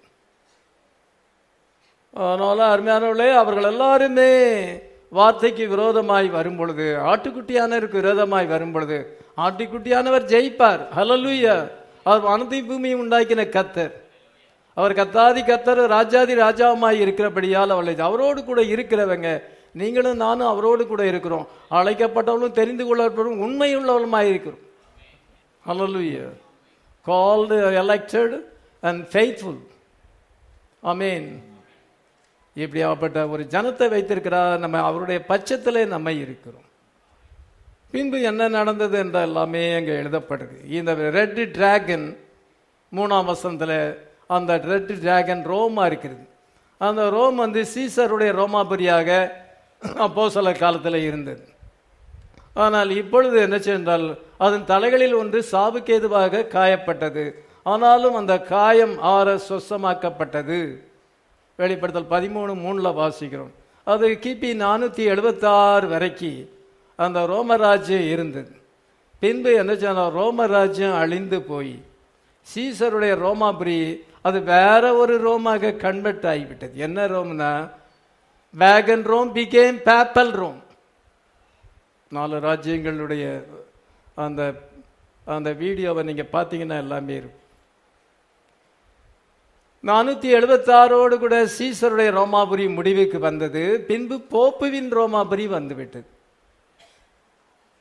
அதனால அருமையானவர்களே, அவர்கள் எல்லாருமே வார்த்தைக்கு விரோதமாய் வரும் பொழுது, ஆட்டுக்குட்டியானவருக்கு விரோதமாய் வரும் பொழுது ஆட்டுக்குட்டியானவர் ஜெயிப்பார். ஹல்லேலூயா. அவர் வானத்தை பூமியை உண்டாக்கின கர்த்தர். அவர் கத்தாதி கர்த்தர், ராஜாதி ராஜாவுமாய் இருக்கிறபடியால் அவரோடு கூட இருக்கிறவங்க, நீங்களும் நானும் அவரோடு கூட இருக்கிறோம். அழைக்கப்பட்டவர்களும் தெரிந்து கொள்ளப்படும் உண்மையுள்ளவர்களுமாய் இருக்கிறோம். Hallelujah. Called, elected and faithful. Amen. இப்படியாப்பட்ட ஒரு ஜனத்தை வைத்திருக்கிறார். நம்ம அவருடைய பட்சத்திலே நம்ம இருக்கிறோம். பின்பு என்ன நடந்தது என்ற எல்லாமே அங்கே எழுதப்படுது. இந்த ரெட் டிராகன் 3ஆம் வசனத்தில் அந்த ரெட் டிராகன் ரோமா இருக்கிறது. அந்த ரோம் சீசருடைய ரோமாபுரியாக அப்போஸ்தலர் காலத்தில் இருந்தது. ஆனால் இப்பொழுது என்ன சென்றால் அதன் தலைகளில் ஒன்று சாவுக்கேதுவாக காயப்பட்டது. ஆனாலும் அந்த காயம் ஆற சொசமாக்கப்பட்டது. வெளிப்படுத்தல் 13:3 வாசிக்கிறோம். அது கிபி 476 வரைக்கும் அந்த ரோமராஜ்யம் இருந்தது. பின்பு என்ன சொன்னால் ரோமராஜ்யம் அழிந்து போய் சீசருடைய ரோமாபுரி அது வேற ஒரு ரோமாக கன்வெர்ட் ஆகிவிட்டது. என்ன ரோம்னா, pagan Rome became papal Rome. 4 ராஜ்யங்களுடைய அந்த அந்த வீடியோவை நீங்க பார்த்தீங்கன்னா எல்லாமே இருக்கும். 476 கூட சீசருடைய ரோமாபுரி முடிவுக்கு வந்தது. பின்பு போப்புவின் ரோமாபுரி வந்துவிட்டது.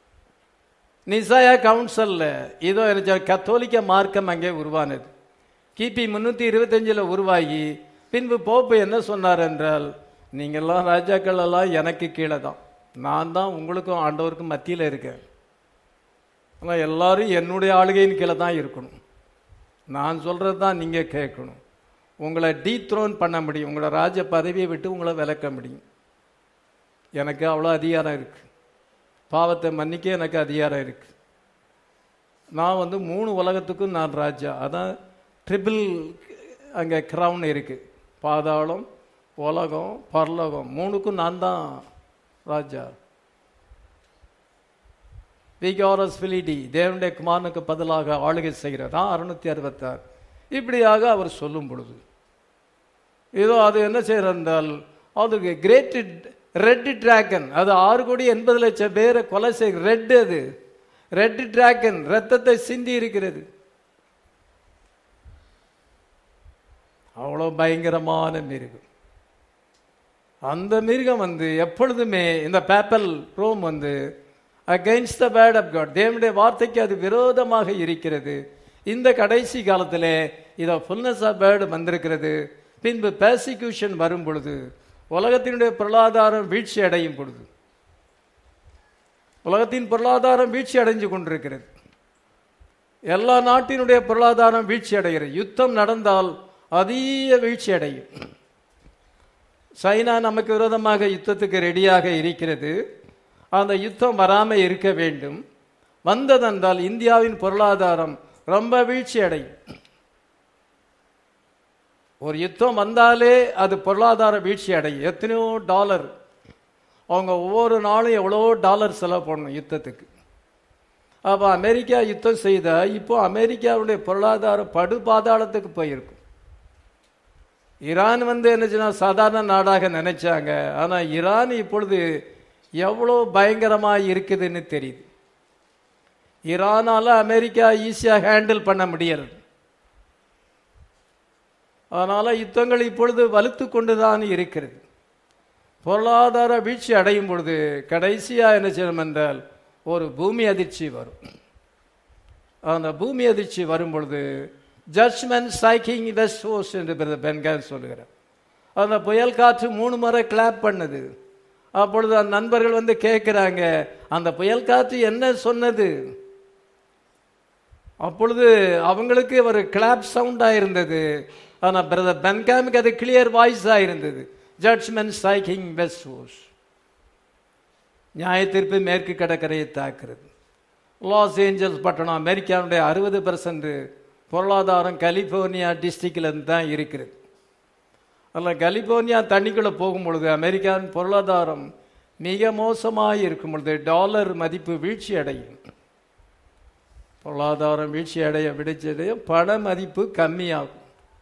நிசாயா கவுன்சில்ல இதோ கத்தோலிக்க மார்க்கம் அங்கே உருவானது. கிபி 325 உருவாகி பின்பு போப்பு என்ன சொன்னார் என்றால், நீங்கள்லாம் ராஜாக்கள் எல்லாம் எனக்கு கீழே தான், நான் தான் உங்களுக்கும் ஆண்டவருக்கும் மத்தியில் இருக்கேன். ஆனால் எல்லாரும் என்னுடைய ஆளுகையின் கீழே தான் இருக்கணும், நான் சொல்கிறது தான் நீங்கள் கேட்கணும். உங்களை டீத்ரோன் பண்ண முடியும், உங்களோட ராஜ பதவியை விட்டு உங்களை விலக்க முடியும். எனக்கு அவ்வளோ அதிகாரம் இருக்குது, பாவத்தை மன்னிக்க எனக்கு அதிகாரம் இருக்குது. நான் 3 உலகத்துக்கும் நான் ராஜா. அதான் ட்ரிபிள் அங்கே கிரவுன் இருக்குது. பாதாளம், உலகம், பரலோகம் 3க்கும் நான் தான் ராஜா. விகாரஸ் பிலிடி தேவனுடைய குமாரனுக்கு பதிலாக ஆளுகை செய்கிறார். 666. இப்படியாக அவர் சொல்லும் பொழுது இதோ அது என்ன செய்யறார் என்றால், அதுக்கு கிரேட் ரெட் டிராகன், அது 6,80,00,000 பேரை கொலை செய்ய ரெட், அது ரெட் டிராகன் ரத்தத்தை சிந்தி இருக்கிறது. அவ்வளோ பயங்கரமான மிருகம். அந்த மிருகம் எப்பொழுதுமே இந்த papal Rome against the word of God, தேவனுடைய வார்த்தைக்கு அது விரோதமாக இருக்கிறது. இந்த கடைசி காலத்திலே இதை ஃபுல்னஸ் ஆஃப் வேர்டு வந்திருக்கிறது. பின்பு பெர்சிக்யூஷன் வரும் பொழுது, உலகத்தினுடைய பொருளாதாரம் வீழ்ச்சி அடையும் பொழுது, உலகத்தின் பொருளாதாரம் வீழ்ச்சி அடைஞ்சு கொண்டிருக்கிறது. எல்லா நாட்டினுடைய பொருளாதாரம் வீழ்ச்சி அடைகிறது. யுத்தம் நடந்தால் அதிக வீழ்ச்சி அடையும். சைனா நமக்கு விரோதமாக யுத்தத்துக்கு ரெடியாக இருக்கிறது. அந்த யுத்தம் வராமல் இருக்க வேண்டும். வந்ததென்றால் இந்தியாவின் பொருளாதாரம் ரொம்ப வீழ்ச்சி அடையும். ஒரு யுத்தம் வந்தாலே அது பொருளாதார வீழ்ச்சி அடையும். எத்தனையோ டாலர், அவங்க ஒவ்வொரு நாளும் எவ்வளோ டாலர் செலவு பண்ணணும் யுத்தத்துக்கு. அப்போ அமெரிக்கா யுத்தம் செய்தால் இப்போ அமெரிக்காவுடைய பொருளாதாரம் படு பாதாளத்துக்கு போயிருக்கும். ஈரான் என்னச்சுன்னா சாதாரண நாடாக நினைச்சாங்க. ஆனால் ஈரான் இப்பொழுது எவ்வளோ பயங்கரமாக இருக்குதுன்னு தெரியுது. ஈரானால அமெரிக்கா ஈஸியாக ஹேண்டில் பண்ண முடியாது. அதனால யுத்தங்கள் இப்பொழுது வலுத்து கொண்டு தான் இருக்கிறது. பொருளாதார வீழ்ச்சி அடையும் பொழுது கடைசியாக என்ன செய்யணும் என்றால் ஒரு பூமி அதிர்ச்சி வரும். அந்த பூமி அதிர்ச்சி வரும் பொழுது ஜட்ஜ்மெண்ட் ஸ்ட்ரைக்கிங் வெஸ்ட் கோஸ்ட் என்று பென்கான் சொல்லுகிறார். அந்த புயல் காற்று 3 முறை கிளாப் பண்ணுது. அப்பொழுது அந்த நண்பர்கள் கேட்குறாங்க, அந்த புயல் காற்று என்ன சொன்னது? அப்பொழுது அவங்களுக்கு ஒரு கிளாப் சவுண்டாக இருந்தது. ஆனால் பிரதர் பென்காமுக்கு அது கிளியர் வாய்ஸாக இருந்தது. ஜட்ஜ்மெண்ட் ஸ்ட்ரைக்கிங் வெஸ்ட் கோஸ்ட், நியாய தீர்ப்பு மேற்கு கடற்கரையை தாக்குறது. லாஸ் ஏஞ்சல்ஸ் பட்டணம், அமெரிக்காவுடைய 60% பொருளாதாரம் கலிபோர்னியா டிஸ்ட்ரிக்டில் இருந்து தான் இருக்கிறது. அதில் கலிபோர்னியா தண்ணிக்குள்ளே போகும் பொழுது அமெரிக்காவின் பொருளாதாரம் மிக மோசமாக இருக்கும் பொழுது டாலர் மதிப்பு வீழ்ச்சி அடையும். பொருளாதாரம் வீழ்ச்சி அடைய விடுச்சதையும் பண மதிப்பு கம்மியாகும்.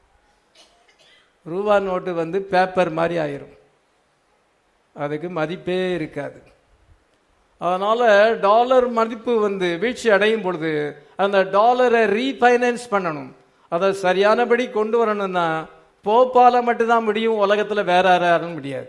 ரூபா நோட்டு பேப்பர் மாதிரி ஆயிரும், அதுக்கு மதிப்பே இருக்காது. அதனால் டாலர் மதிப்பு வீழ்ச்சி அடையும் பொழுது அந்த டாலரை ரீஃபைனான்ஸ் பண்ணணும். அதை சரியானபடி கொண்டு வரணும்னா போப்பால மட்டும்தான் முடியும், உலகத்தில் வேற யாரும் முடியாது.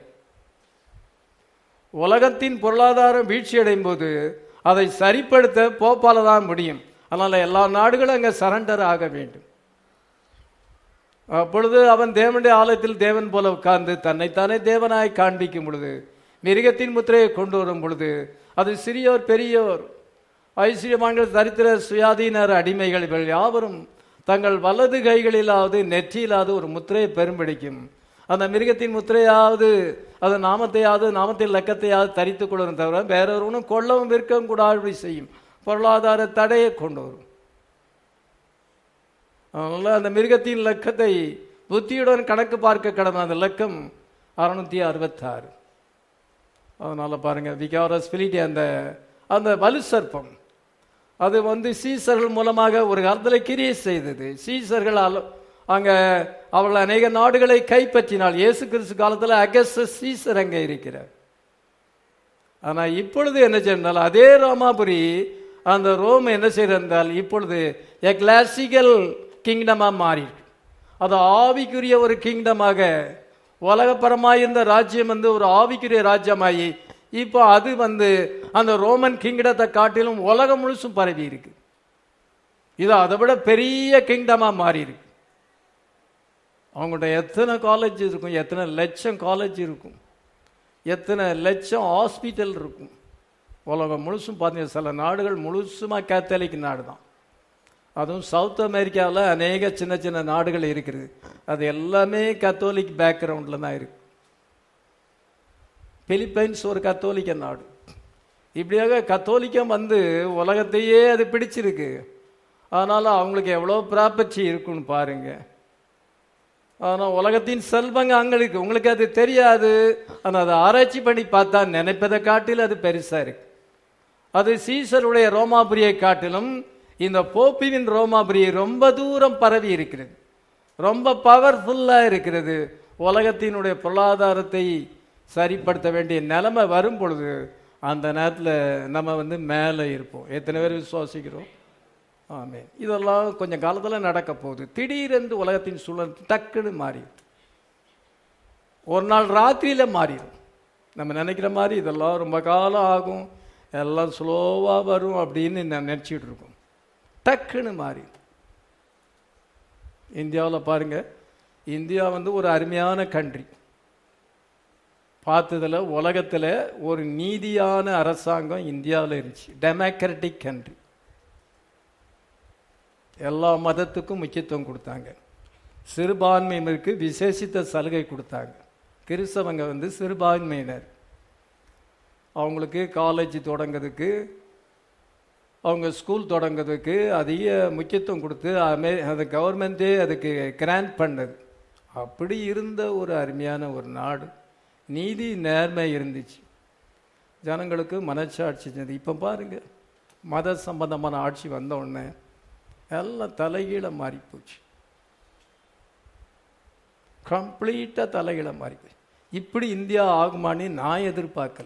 உலகத்தின் பொருளாதாரம் வீழ்ச்சி அடையும் போது அதை சரிப்படுத்த போப்பால தான் முடியும். அதனால் எல்லா நாடுகளும் அங்கே சரண்டர் ஆக வேண்டும். அப்பொழுது அவன் தேவனுடைய ஆலயத்தில் தேவன் போல உட்கார்ந்து தன்னைத்தானே தேவனாய் காண்பிக்கும் பொழுது, மிருகத்தின் முத்திரையை கொண்டு வரும் பொழுது, அது சிறியோர் பெரியோர், ஐஸ்வர்யமான்கள், தரித்திர, சுயாதீனர், அடிமைகள், இவர்கள் யாவரும் தங்கள் வலது கைகளிலாவது நெற்றியிலாவது ஒரு முத்திரையை பெரும்பிடிக்கும். அந்த மிருகத்தின் முத்திரையாவது அது நாமத்தையாவது நாமத்தின் லக்கத்தையாவது தரித்து கொள்ளும் தவிர வேறொருவனும் கொள்ளவும் விற்கவும் கூடாது செய்யும். பொருளாதார தடையை கொண்டு வரும். அதனால் அந்த மிருகத்தின் லக்கத்தை புத்தியுடன் கணக்கு பார்க்க கடமை. அந்த லக்கம் 666. அதனால் பாருங்கள், விகாரஸ் பிலிட்டி அந்த வலு சர்ப்பம் அது சீசர்கள் மூலமாக ஒரு காலத்தில் கிரியை செய்தது. சீசர்கள் அங்கே அவர்கள் அநேக நாடுகளை கைப்பற்றினால். இயேசு கிறிஸ்து காலத்தில் அகஸ்டஸ் சீசர் அங்கே இருக்கிறார். ஆனால் இப்பொழுது என்ன செய்தால் அதே ரோமாபுரி அந்த ரோம் என்ன செய்தால் இப்பொழுது எக்லாசிக்கல் கிங்டமாக மாறி, அது ஆவிக்குரிய ஒரு கிங்டமாக, உலகப்பரமாக இருந்த ராஜ்யம் ஒரு ஆவிக்குரிய ராஜ்யமாகி இப்போ அது அந்த ரோமன் கிங்டத்தை காட்டிலும் உலகம் முழுசும் பரவி இருக்கு. இது அதை விட பெரிய கிங்டமாக மாறி இருக்கு. அவங்கள்ட்ட எத்தனை காலேஜ் இருக்கும், எத்தனை லட்சம் காலேஜ் இருக்கும், எத்தனை லட்சம் ஹாஸ்பிட்டல் இருக்கும். உலகம் முழுசும் பார்த்தீங்கன்னா சில நாடுகள் முழுசுமாக கேத்தலிக் நாடு தான். அதுவும் சவுத் அமெரிக்காவில் அநேக சின்ன சின்ன நாடுகள் இருக்குது. அது எல்லாமே கத்தோலிக் பேக்ரவுண்டில் தான் இருக்கு. பிலிப்பைன்ஸ் ஒரு கத்தோலிக்க நாடு. இப்படியாக கத்தோலிக்கம் வந்து உலகத்தையே அது பிடிச்சிருக்கு. அதனால் அவங்களுக்கு எவ்வளோ ப்ராப்பர்ட்டி இருக்குன்னு பாருங்க. ஆனால் உலகத்தின் செல்வங்க அங்கே இருக்கு, உங்களுக்கு அது தெரியாது. ஆனால் அதை ஆராய்ச்சி பண்ணி பார்த்தா நினைப்பதை காட்டிலும் அது பெருசாக இருக்கு. அது சீசருடைய ரோமாபுரியை காட்டிலும் இந்த போப்பின் ரோமாபுரியை ரொம்ப தூரம் பரவி இருக்கிறது, ரொம்ப பவர்ஃபுல்லாக இருக்கிறது. உலகத்தினுடைய பொருளாதாரத்தை சரிப்படுத்த வேண்டிய நிலைமை வரும் பொழுது அந்த நேரத்தில் நம்ம வந்து மேலே இருப்போம். எத்தனை பேர் விசுவாசிக்கிறோம்? ஆமென். இதெல்லாம் கொஞ்சம் காலத்தில் நடக்க போகுது. திடீரென்று உலகத்தின் சூழல் டக்குன்னு மாறிடும். ஒரு நாள் ராத்திரியில் மாறிடும். நம்ம நினைக்கிற மாதிரி இதெல்லாம் ரொம்ப காலம் ஆகும், எல்லாம் ஸ்லோவாக வரும் அப்படின்னு நினச்சிட்டு இருக்கோம். டக்குன்னு மாறிடும். இந்தியாவில் பாருங்க, இந்தியா வந்து ஒரு அருமையான கண்ட்ரி. பார்த்ததில் உலகத்தில் ஒரு நீதியான அரசாங்கம் இந்தியாவில் இருந்துச்சு. Democratic country. எல்லா மதத்துக்கும் முக்கியத்துவம் கொடுத்தாங்க. சிறுபான்மையினருக்கு விசேஷித்த சலுகை கொடுத்தாங்க. கிறிஸ்தவங்க வந்து சிறுபான்மையினர், அவங்களுக்கு காலேஜ் தொடங்கிறதுக்கு, அவங்க ஸ்கூல் தொடங்கிறதுக்கு அதிக முக்கியத்துவம் கொடுத்து அது கவர்மெண்ட்டே அதுக்கு கிராண்ட் பண்ணது. அப்படி இருந்த ஒரு அருமையான ஒரு நாடு. நீதி நேர்மை இருந்துச்சு, ஜனங்களுக்கு மனச்சாட்சி இருந்தது. இப்போ பாருங்க, மத சம்பந்தமான ஆட்சி வந்த உடனே எல்லாம் தலைகீழ மாறி போச்சு. கம்ப்ளீட்டாக தலைகீழ மாறி போச்சு. இப்படி இந்தியா ஆகுமான்னு நான் எதிர்பார்க்கல.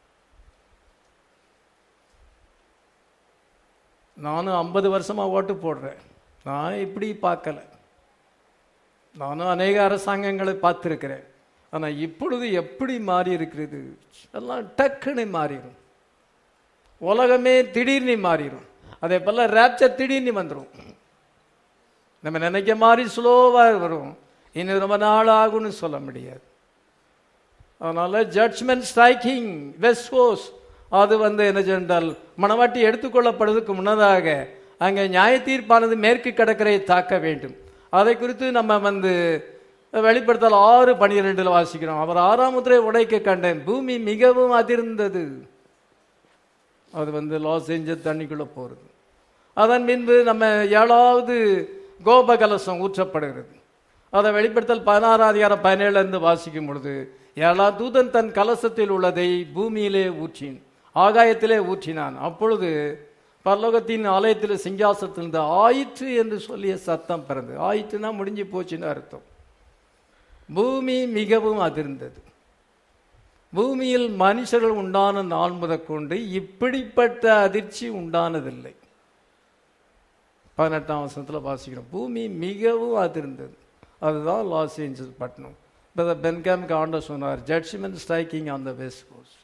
நானும் 50 வருஷமாக ஓட்டு போடுறேன், நான் இப்படி பார்க்கல. நானும் அநேக அரசாங்கங்களை பார்த்துருக்கிறேன். ஆனால் இப்பொழுது எப்படி மாறி இருக்கிறது, எல்லாம் டக்குன்னு மாறிடும். உலகமே திடீர்னு மாறிடும். அதே போல் ரேப்சர் திடீர்னு வந்துடும். நம்ம நினைக்க மாதிரி ஸ்லோவாக வரும், இன்னும் ரொம்ப நாள் ஆகும்னு சொல்ல முடியாது. அதனால் ஜட்ஜ்மெண்ட் ஸ்ட்ரைக்கிங் வெஸ்ட் கோஸ்ட், அது வந்து என்ன சென்றால் மணவாட்டி எடுத்துக்கொள்ளப்படுவதற்கு முன்னதாக அங்கே நியாய தீர்ப்பானது மேற்கு கடற்கரையை தாக்க வேண்டும். அதை குறித்து நம்ம வந்து வெளிப்படுத்தல் 6:12 வாசிக்கிறோம். அவர் 6ஆம் முத்திரை உடைக்க கண்டேன், பூமி மிகவும் அதிர்ந்தது. அது வந்து லாஸ் ஏஞ்சல் தண்ணிக்குள்ளே போகிறது. அதன் பின்பு நம்ம 7வது கோபகலசம் ஊற்றப்படுகிறது. அதை வெளிப்படுத்தல் 16:17 வாசிக்கும் பொழுது 7ஆம் தூதன் தன் கலசத்தில் உள்ளதை பூமியிலே ஊற்றின், ஆகாயத்திலே ஊற்றினான். அப்பொழுது பரலோகத்தின் ஆலயத்தில் சிங்காசனத்திலிருந்து ஆயிற்று என்று சொல்லிய சத்தம் பிறந்தது. ஆயிற்றுனா முடிஞ்சு போச்சுன்னு அர்த்தம். பூமி மிகவும் அதிர்ந்தது. பூமியில் மனுஷர்கள் உண்டான நாள் முதற்கொண்டு இப்படிப்பட்ட அதிர்ச்சி உண்டானதில்லை. 18ஆம் வசனத்தில் வாசிக்கிறோம், பூமி மிகவும் அதிர்ந்தது. அதுதான் லாஸ் ஏஞ்சல்ஸ் பட்டணம். பென்காமுக்கு ஆண்டவர் சொன்னார், judgment striking on the west coast.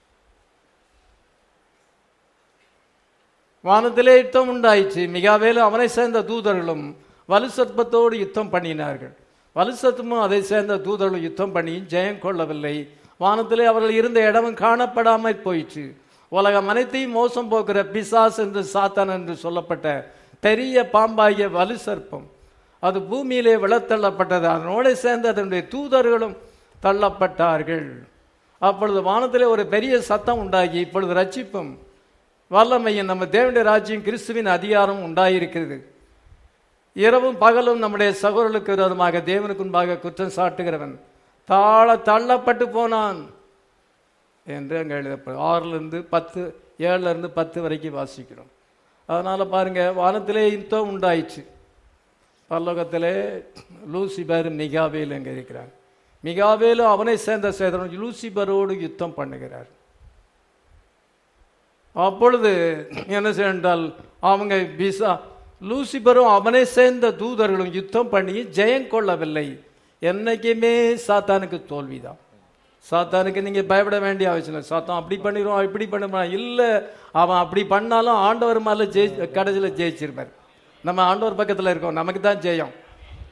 வானத்திலே யுத்தம் உண்டாயிற்று. மிகாவேலு அவனை சேர்ந்த தூதர்களும் வலுசர்ப்பத்தோடு யுத்தம் பண்ணினார்கள். வலுசர்ப்பமும் அதை சேர்ந்த தூதர்களும் யுத்தம் பண்ணி ஜெயம் கொள்ளவில்லை. வானத்திலே அவர்கள் இருந்த இடமும் காணப்படாமல் போயிற்று. உலகம் அனைத்தையும் மோசம் போக்குற பிசாஸ் என்று சாத்தான் என்று சொல்லப்பட்ட பெரிய பாம்பாகிய வலுசர்ப்பம் அது பூமியிலே விழத்தள்ளப்பட்டது. அதனோடு சேர்ந்து அதனுடைய தூதர்களும் தள்ளப்பட்டார்கள். அப்பொழுது வானத்திலே ஒரு பெரிய சத்தம் உண்டாகி, இப்பொழுது ரட்சிப்பும் வல்லமையும் நம்ம தேவனுடைய ராஜ்யம் கிறிஸ்துவின் அதிகாரம் உண்டாயிருக்கிறது. இரவும் பகலும் நம்முடைய சகோதரர்களுக்கு விரோதமாக தேவனுக்கு முன்பாக குற்றம் சாட்டுகிறவன் தள்ளப்பட்டு போனான் என்று அங்கே எழுதப்படும். 7 வரைக்கும் வாசிக்கிறோம். அதனால் பாருங்க, வானத்திலே யுத்தம் உண்டாயிற்று. பரலோகத்திலே லூசிபர் மிகாவேல் அங்கே இருக்கிறார். மிகாவேலும் அவனை சேர்ந்த சேதனம் லூசிபரோடு யுத்தம் பண்ணுகிறார். அப்பொழுது என்ன செய்தால் அவங்க லூசிபரும் அவனை சேர்ந்த தூதர்களும் யுத்தம் பண்ணி ஜெயம் கொள்ளவில்லை. என்னைக்குமே சாத்தானுக்கு தோல்விதான். சாத்தானுக்கு நீங்கள் பயப்பட வேண்டிய அவசியம் இல்லை. சாத்தான் அப்படி பண்ணிடுவான், இப்படி பண்ணுவான். இல்லை, அவன் அப்படி பண்ணாலும் ஆண்டவர் மேலே கடைசியில் ஜெயிச்சிருப்பார். நம்ம ஆண்டவர் பக்கத்தில் இருக்கோம், நமக்கு தான் ஜெயம்.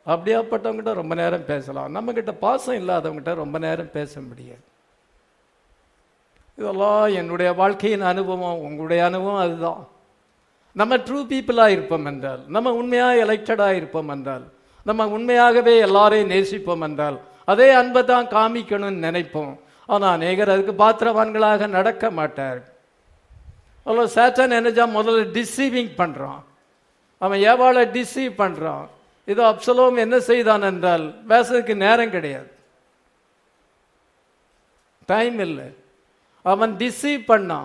அப்படியாப்பட்டவங்ககிட்ட ரொம்ப நேரம் பேசலாம். நம்மக்கிட்ட பாசம் இல்லாதவங்ககிட்ட ரொம்ப நேரம் பேச முடியாது. இதெல்லாம் என்னுடைய வாழ்க்கையின் அனுபவம், உங்களுடைய அனுபவம் அதுதான். நம்ம ட்ரூ பீப்புளாக இருப்போம் என்றால், நம்ம உண்மையாக எலெக்டடாக இருப்போம் என்றால், நம்ம உண்மையாகவே எல்லாரையும் நேசிப்போம் என்றால், அதே அன்பை தான் காமிக்கணும்னு நினைப்போம். ஆனால் அநேகர் அதுக்கு பாத்திரவான்களாக நடக்க மாட்டார். அவ்வளோ சாத்தான் என்னஜா முதல்ல டிசீவிங் பண்ணுறான். அவன் ஏவாளை டிசீவ் பண்ணுறான். இதோ அப்சலோம் என்ன செய்தான் என்றால், பேசுறதுக்கு நேரம் கிடையாது, டைம் இல்லை. அவன் டிசீவ் பண்ணான்.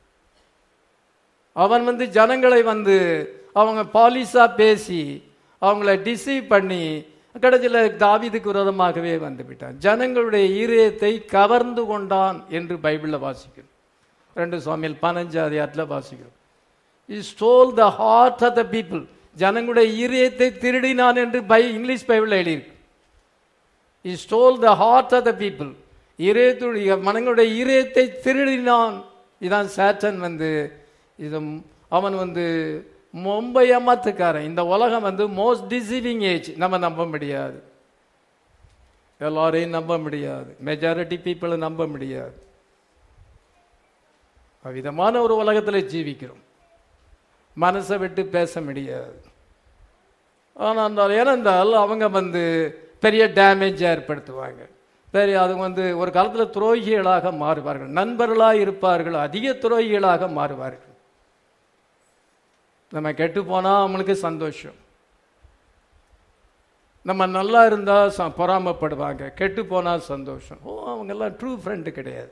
அவன் ஜனங்களை அவங்க பாலிசா பேசி அவங்கள டிசீவ் பண்ணி கடைசியில் தாவீதுக்கு விரோதமாகவே வந்துவிட்டான். ஜனங்களுடைய ஈரத்தை கவர்ந்து கொண்டான் என்று பைபிளில் வாசிக்கிறோம். 2 சாமுவேல் 15 வாசிக்கிறோம். He stole the heart of the people. ஜனங்களுடைய ஈரத்தை திருடினான் என்று இங்கிலீஷ் பைபிளில் எழுதியிருக்கு. He stole the heart of the people. மனங்களுடைய ஈரத்தை திருடினான். இதான் சாத்தான் இது அவன் ரொம்ப ஏமாத்துக்காரன். இந்த உலகம் மோஸ்ட் டிசீவிங் ஏஜ். நம்ம நம்ப முடியாது, எல்லாரையும் நம்ப முடியாது, மெஜாரிட்டி பீப்புளை நம்ப முடியாது. விதமான ஒரு உலகத்தில் ஜீவிக்கிறோம். மனசை விட்டு பேச முடியாது. ஆனால் ஏனென்றால் அவங்க பெரிய டேமேஜ் ஏற்படுத்துவாங்க. பெரிய அது ஒரு காலத்தில் துரோகிகளாக மாறுவார்கள். நண்பர்களாக இருப்பார்கள், அதிக துரோகிகளாக மாறுவார்கள். நம்ம கெட்டு போனால் அவங்களுக்கு சந்தோஷம், நம்ம நல்லா இருந்தால் பொறாமப்படுவாங்க, கெட்டு போனால் சந்தோஷம். அவங்கெல்லாம் ட்ரூ ஃப்ரெண்டு கிடையாது.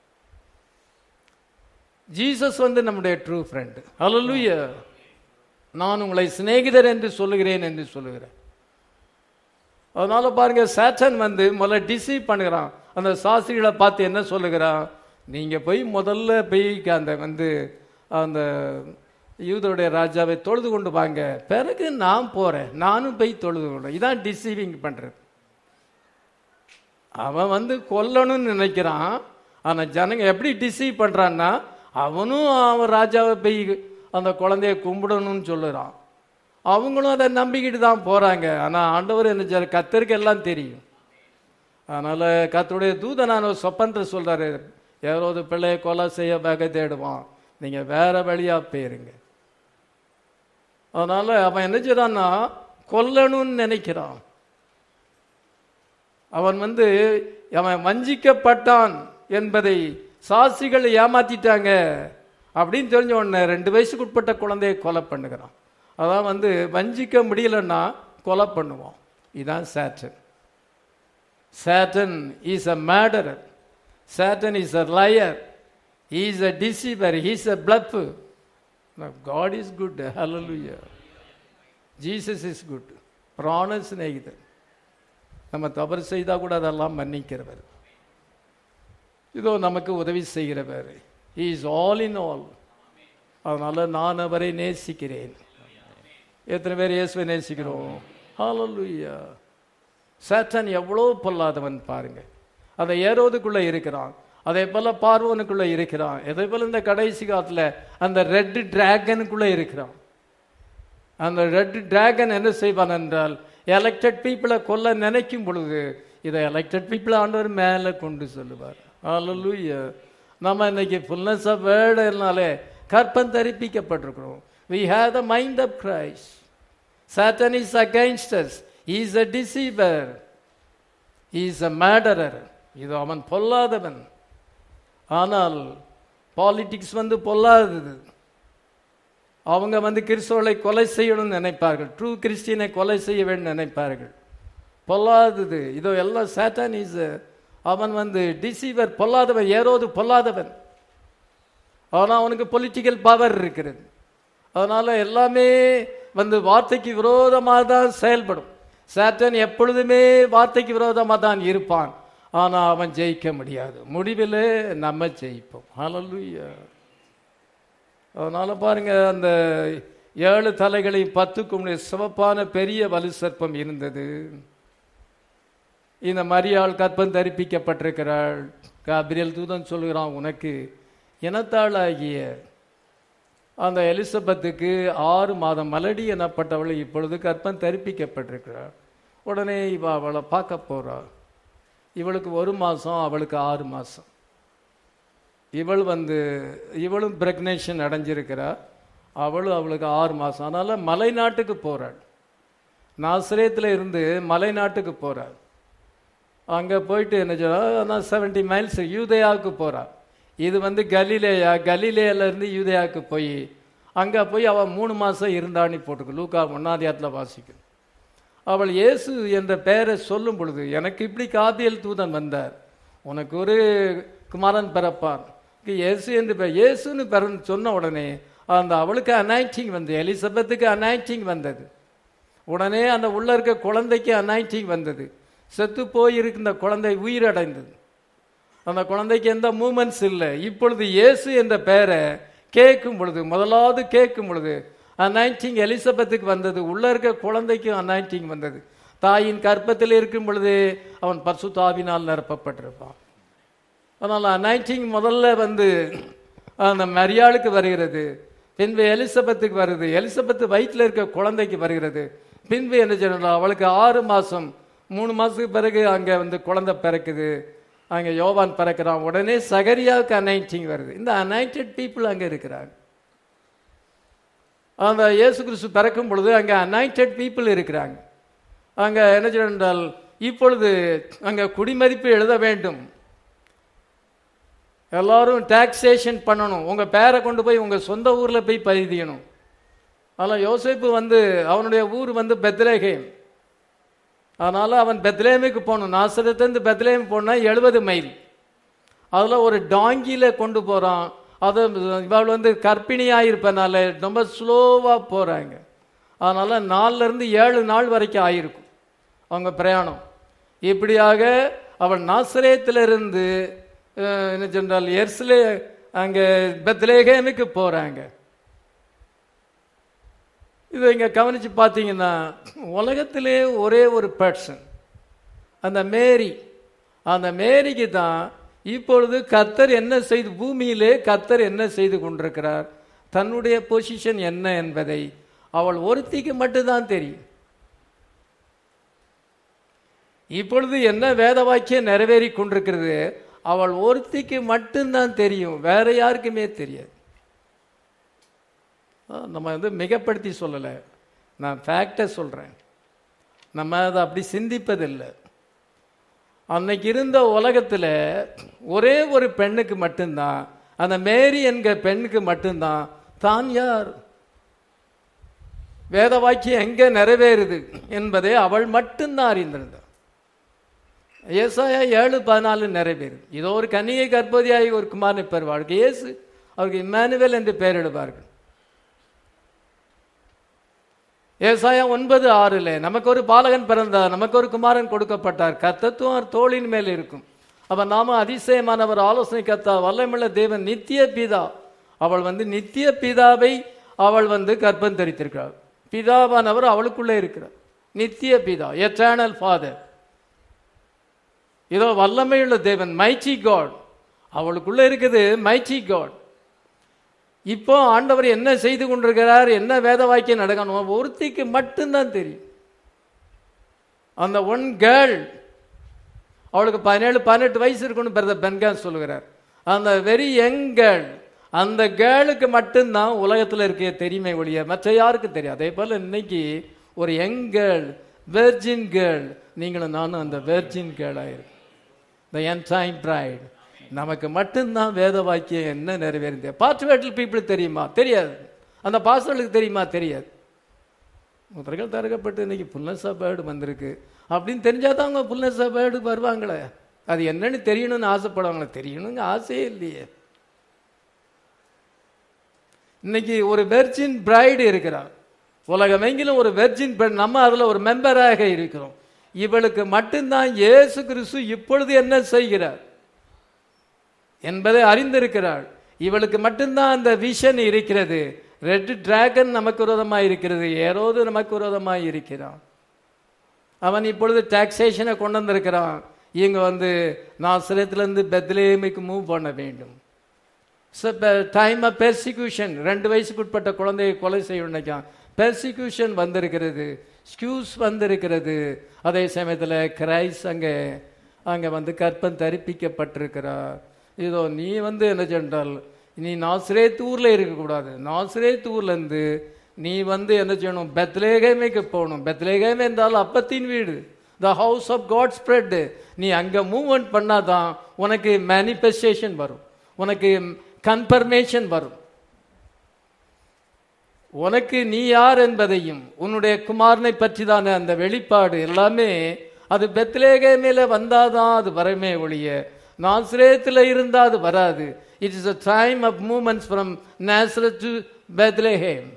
ஜீசஸ் நம்முடைய ட்ரூ ஃப்ரெண்டு. ஹல்லேலூயா. நான் உங்களை சிநேகிதர் என்று சொல்லுகிறேன் என்று சொல்லுகிறேன். அதனால பாருங்க, சாத்தான் முதல்ல டிசீவ் பண்ணுகிறான். அந்த சாஸ்திரிகளை பார்த்து என்ன சொல்லுகிறான், நீங்க போய் முதல்ல போய் அந்த அந்த யூதருடைய ராஜாவை தொழுது கொண்டு வாங்க, பிறகு நான் போறேன், நானும் போய் தொழுது கொண்டேன். இதான் டிசீவிங் பண்றது. அவன் கொல்லணும்னு நினைக்கிறான். ஆனா ஜனங்க எப்படி டிசீவ் பண்றான்னா, அவனும் அவன் ராஜாவை போய் அந்த குழந்தைய கும்பிடணும்னு சொல்லுறான். அவங்களும் அதை நம்பிக்கிட்டு தான் போறாங்க. ஆனால் ஆண்டவர் என்ன செய்ய, கத்தருக்கு எல்லாம் தெரியும். அதனால கத்தருடைய தூதனான சொப்பன்ற சொல்றாரு, யாராவது பிள்ளையை கொலை செய்ய வகை தேடுவான், நீங்க வேற வழியா போயிருங்க. அதனால அவன் என்ன செய்யறான்னா, கொல்லணும்னு நினைக்கிறான். அவன் அவன் வஞ்சிக்கப்பட்டான் என்பதை சாட்சிகள் ஏமாத்திட்டாங்க அப்படின்னு தெரிஞ்ச உடனே 2 வயசுக்கு உட்பட்ட குழந்தையை கொலை பண்ணுகிறான். அதான் வஞ்சிக்க முடியலன்னா கொலை பண்ணுவோம். இதுதான் Satan. Satan is a murderer. Satan is a liar. He is a deceiver. He is a bluffer. God is good. Hallelujah. Jesus is good. பிராண சிநேகிதர். நம்ம தவறு செய்தால் கூட அதெல்லாம் மன்னிக்கிறவர். இதோ நமக்கு உதவி செய்கிறவர். He is all in all. அதனால நான் அவரை நேசிக்கிறேன். எத்தனை பேர் இயேசுவை நேசிக்கிறோம்? ஹல்லேலூயா. சாத்தான் எவ்வளோ பொல்லாதவன் பாருங்க. அந்த ஏரோதுக்குள்ள இருக்கிறான், அதே போல பார்வோனுக்குள்ள இருக்கிறான், அதே போல இந்த கடைசி காலத்தில் அந்த ரெட் டிராகனுக்குள்ள இருக்கிறான். அந்த ரெட் டிராகன் என்ன செய்வான் என்றால், எலெக்டட் பீப்புளை கொல்ல நினைக்கும் பொழுது இதை எலெக்டட் பீப்புளை ஆண்டவர் மேலே கொண்டு சொல்லுவார். ஹல்லேலூயா. நம்ம இன்னைக்கு ஃபுல்னஸ் ஆஃப் வேர்டுனாலே கற்பந்தரிப்பிக்கப்பட்டிருக்கிறோம். We have the mind of Christ. Satan is against us. He is a deceiver. He is a murderer. இது அவன் பொல்லாதவன். ஆனால் பாலிடிக்ஸ் பொல்லாதது. அவங்க கிறிஸ்தவர்களை கொலை செய்யணும்னு நினைப்பார்கள், ட்ரூ கிறிஸ்டியனை கொலை செய்ய வேண்டும் நினைப்பார்கள். பொல்லாதது. இதோ எல்லாம் சாத்தான் இஸ் அவன் டிசீவர், பொல்லாதவன். ஏரோது பொல்லாதவன். ஆனால் அவனுக்கு பொலிட்டிக்கல் பவர் இருக்கிறது. அதனால எல்லாமே வார்த்தைக்கு விரோதமாக தான் செயல்படும். சாத்தான் எப்பொழுதுமே வார்த்தைக்கு விரோதமாக தான் இருப்பான். ஆனால் அவன் ஜெயிக்க முடியாது. முடிவில் நம்ம ஜெயிப்போம். ஹல்லேலூயா. அதனால பாருங்க, அந்த 7 தலைகளையும் 10 சிவப்பான பெரிய வலு சர்ப்பம் இருந்தது. இந்த மரியாள் கற்பம் தரிப்பிக்கப்பட்டிருக்கிறாள். காபிரியல் தூதன் சொல்கிறான், உனக்கு இனத்தாளாகிய அந்த எலிசபெத்துக்கு 6 மாதம் மலடி எனப்பட்டவள் இப்பொழுது கற்பம் தரிப்பிக்கப்பட்டிருக்கிறாள். உடனே இவ அவளை பார்க்க போறா. இவளுக்கு 1 மாதம், அவளுக்கு 6 மாதம். இவளும் பிரெக்னேஷன் அடைஞ்சிருக்கிறா. அவளுக்கு 6 மாதம். அதனால் மலை நாட்டுக்கு போகிறாள். நாசரேத்தில் இருந்து மலை நாட்டுக்கு போகிறாள். அங்கே போயிட்டு என்ன சொல்றா, 70 மைல்ஸ் யூதேயாவுக்கு போகிறாள். இது கலிலேயிலேருந்து யூதேயாவுக்கு போய் அங்கே போய் அவள் 3 மாதம் இருந்தான்னு போட்டுக்கு லூக்கா 1 வாசிக்கும். அவள் இயேசு என்ற பெயரை சொல்லும் பொழுது, எனக்கு இப்படி காபியல் தூதன் வந்தார், உனக்கு ஒரு குமாரன் பிறப்பான், இயேசு என்று இயேசுன்னு சொன்ன உடனே அவளுக்கு அனாயிண்டிங் வந்து, எலிசபெத்துக்கு அனாயிண்டிங் வந்தது. உடனே அந்த உள்ள இருக்க குழந்தைக்கு அனாயிண்டிங் வந்தது. செத்து போயிருக்கிற குழந்தை உயிரடைந்தது. அந்த குழந்தைக்கு எந்த மூமெண்ட்ஸ் இல்லை. இப்பொழுது இயேசு என்ற பெயரை கேட்கும் பொழுது, முதலாவது கேட்கும் பொழுது அனாயிண்டிங் எலிசபெத்துக்கு வந்தது. உள்ள இருக்க குழந்தைக்கு அனாயிண்டிங் வந்தது. தாயின் கற்பத்தில் இருக்கும் பொழுது அவன் பரிசுத்த ஆவியினால் நிரப்பப்பட்டிருப்பான். அதனால் அனாயிண்டிங் முதல்ல அந்த மரியாளுக்கு வருகிறது, பின்பு எலிசபெத்துக்கு வருது, எலிசபெத்து வயிற்றில் இருக்க குழந்தைக்கு வருகிறது. பின்பு என்ன சொன்னால் அவளுக்கு 6 மாதம், 3 மாதத்துக்கு பிறகு அங்கே குழந்தை பிறக்குது. அங்கே யோவான் பிறக்கிறான். உடனே சகரியாவுக்கு அனாயிண்டிங் வருது. இந்த அனாயிண்டட் பீப்புள் அங்கே இருக்கிறாங்க. அந்த இயேசு கிறிஸ்து பிறக்கும் பொழுது அங்கே அனாயிண்டட் பீப்புள் இருக்கிறாங்க. அங்கே என்ன சொன்னால் இப்பொழுது அங்கே குடிமதிப்பு எழுத வேண்டும், எல்லாரும் டாக்ஸேஷன் பண்ணணும், உங்கள் பேரை கொண்டு போய் உங்கள் சொந்த ஊரில் போய் பதியணும். அதனால் யோசேப்பு அவனுடைய ஊர் பெத்லேகேம். அதனால் அவன் பெத்லேமுக்கு போகணும். நாசரேத்திலிருந்து பெத்லேம் போனால் 70 மைல். அதில் ஒரு டாங்கியில் கொண்டு போகிறான். அது இவள் கர்ப்பிணியாக இருப்பனால ரொம்ப ஸ்லோவாக போகிறாங்க. அதனால் 4லேருந்து 7 நாள் வரைக்கும் ஆகிருக்கும் அவங்க பிரயாணம். இப்படியாக அவள் நாசரேத்திலிருந்து என்ன சொன்னால் அங்கே பெத்லேகேமுக்கு போகிறாங்க. இதை இங்கே கவனித்து பார்த்தீங்கன்னா, உலகத்திலே ஒரே ஒரு பர்சன் அந்த மேரி. அந்த மேரிக்கு தான் இப்பொழுது கர்த்தர் என்ன செய்து, பூமியிலே கர்த்தர் என்ன செய்து கொண்டிருக்கிறார், தன்னுடைய பொசிஷன் என்ன என்பதை அவள் ஒருத்திக்கு மட்டும்தான் தெரியும். இப்பொழுது என்ன வேத வாக்கியம் நிறைவேறி கொண்டிருக்கிறது, அவள் ஒருத்திக்கு மட்டும்தான் தெரியும், வேற யாருக்குமே தெரியாது. நம்ம மிகப்படுத்தி சொல்லலை, நான் ஃபேக்டை சொல்கிறேன். நம்ம அதை அப்படி சிந்திப்பதில்லை. அன்னைக்கு இருந்த உலகத்தில் ஒரே ஒரு பெண்ணுக்கு மட்டும்தான், அந்த மேரி என்கிற பெண்ணுக்கு மட்டும்தான் தான் யார், வேத வாக்கியம் எங்கே நிறைவேறுது என்பதை அவள் மட்டும்தான் அறிந்திருந்தார். ஏசாயா 7:14 நிறைவேறுது. இதோ ஒரு கன்னிகை கர்ப்பவதியாகி ஒரு குமாரனை பெறுவாள், இயேசு அவருக்கு இம்மானுவேல் என்று பெயரிடுவார்கள். ஏசாயா 9:6 நமக்கு ஒரு பாலகன் பிறந்தார், நமக்கு ஒரு குமாரன் கொடுக்கப்பட்டார், கர்த்தத்துவம் தோளின் மேல் இருக்கும், அவன் நாம அதிசயமானவர், ஆலோசனை கர்த்தா, வல்லமையுள்ள தேவன், நித்திய பிதா. அவள் நித்திய பிதாவை அவள் கர்ப்பம் தரித்திருக்கிறாள். பிதாவானவர் அவளுக்குள்ளே இருக்கிறார், நித்திய பிதா, எட்டர்னல் ஃபாதர். இதோ வல்லமையுள்ள தேவன், மைட்டி காட், அவளுக்குள்ள இருக்குது மைட்டி காட். இப்போ ஆண்டவர் என்ன செய்து கொண்டிருக்கிறார், என்ன வேத வாக்கியம் நடக்கணும், ஒருத்திக்கு மட்டும்தான் தெரியும். அந்த ஒன் கேர்ள், அவளுக்கு 17-18 வயசு இருக்குன்னு பிரதர் பென்கான் சொல்லுகிறார். அந்த வெரி யங் கேர்ள், அந்த கேர்ளுக்கு மட்டும்தான் உலகத்தில் இருக்க தெரியுமே ஒழிய மற்ற யாருக்கு தெரியும். அதே போல் இன்னைக்கு ஒரு யங் கேர்ள், வெர்ஜின் கேர்ள், நீங்களும் நானும் அந்த வெர்ஜின் கேர்ளாக இருக்கு, த என்டைம் பிரைட். நமக்கு மட்டும்தான் வேத வாக்கியம் என்ன நிறைவேறிய. பார்ட்வேட்டல் பீப்புள் தெரியுமா, தெரியாது. அந்த பாஸ்டர்களுக்கு தெரியுமா, தெரியாது. முத்திரைகள் திறக்கப்பட்டு இன்னைக்கு புல்னஸ் ஆஃப் வேர்டு வந்திருக்கு அப்படின்னு தெரிஞ்சாதான் அவங்க புல்னஸ் ஆஃப் வேர்டு வருவாங்களே. அது என்னன்னு தெரியணும்னு ஆசைப்படுவாங்களே, தெரியணுங்க ஆசையே இல்லையே. இன்னைக்கு ஒரு வெர்ஜின் பிரைடு இருக்கிறார் உலகமெங்கிலும், ஒரு வெர்ஜின் பெண், நம்ம அதில் ஒரு மெம்பராக இருக்கிறோம். இவளுக்கு மட்டும்தான் இயேசு கிறிஸ்து இப்பொழுது என்ன செய்கிறார் என்பதை அறிந்திருக்கிறாள். இவளுக்கு மட்டும்தான் அந்த விஷன் இருக்கிறது. ரெட் டிராகன் நமக்கு விரோதமாக இருக்கிறது, ஏரோது நமக்கு விரோதமாக இருக்கிறான். அவன் இப்பொழுது டாக்ஸேஷனை கொண்டு வந்திருக்கிறான். இவங்க நாசரேத்திலிருந்து பெத்லேமுக்கு மூவ் பண்ண வேண்டும். டைம் ஆஃப் பெர்சிக்யூஷன், 2 வயசுக்கு உட்பட்ட குழந்தையை கொலை செய்ய நினைக்கான். பெர்சிக்யூஷன் வந்திருக்கிறது, ஸ்கியூஸ் வந்திருக்கிறது. அதே சமயத்தில் கிரைஸ்ட் அங்கே வந்து கற்பம் தரிப்பிக்கப்பட்டிருக்கிறார். இதோ நீ வந்து என்ன சென்றால் நீ நாசரேத் ஊரில் இருக்கக்கூடாது. நாசரேத் ஊர்லேருந்து நீ வந்து என்ன செய்யணும், பெத்லேகேமுக்கு போகணும். பெத்லேகேம் என்றால் அப்பத்தின் வீடு, the house of God spread. நீ அங்கே மூவ்மெண்ட் பண்ணாதான் உனக்கு மேனிஃபெஸ்டேஷன் வரும், உனக்கு கன்ஃபர்மேஷன் வரும். உனக்கு நீ யார் என்பதையும் உன்னுடைய குமாரனை பற்றி தானே அந்த வெளிப்பாடு எல்லாமே. அது பெத்லேகேமில் வந்தாதான் அது வரமே ஒழிய நாசரேத்தில் இருந்தால் அது வராது. It is a time of moments from Nazareth to Bethlehem.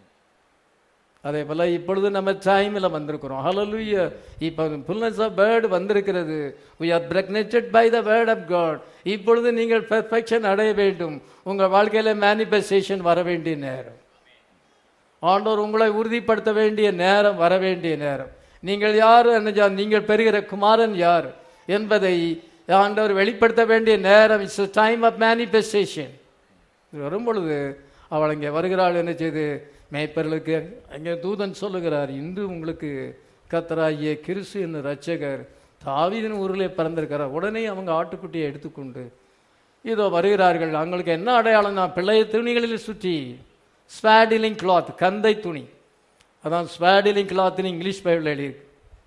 அதே போல இப்பொழுது நம்ம டைமில் வந்திருக்கிறோம். ஹல்லேலூயா. இப்போ ஃபுல்னஸ் ஆஃப் வேர்ட் வந்திருக்கிறது. we are pregnant by the word of God. இப்பொழுது நீங்கள் பெர்ஃபெக்ஷன் அடைய வேண்டும். உங்கள் வாழ்க்கையில் மேனிஃபெஸ்டேஷன் வர வேண்டிய நேரம், ஆண்டவர் உங்களை உறுதிப்படுத்த வேண்டிய நேரம், வர வேண்டிய நேரம். நீங்கள் யார், நீங்கள் பெறுகிற குமாரன் யார் என்பதை ஆண்டவர் வெளிப்படுத்த வேண்டிய நேரம். It's time of manifestation. வரும் பொழுது அவள் இங்கே வருகிறாள். என்ன செய்து மேய்ப்பர்களுக்கு அங்கே தூதன் சொல்லுகிறார், இன்று உங்களுக்கு கர்த்தராகிய கிறிஸ்து என்னும் இரட்சகர் தாவீதின் ஊரிலே பிறந்திருக்கிறார். உடனே அவங்க ஆட்டுக்குட்டியை எடுத்துக்கொண்டு இதோ வருகிறார்கள். அவங்களுக்கு என்ன அடையாளம்னா பிள்ளைய துணிகளில் சுற்றி ஸ்வாடிலிங் கிளாத், கந்தை துணி. அதான் ஸ்வாடிலிங் கிளாத்னு இங்கிலீஷ் பைபிள் எழுதியிருக்கு.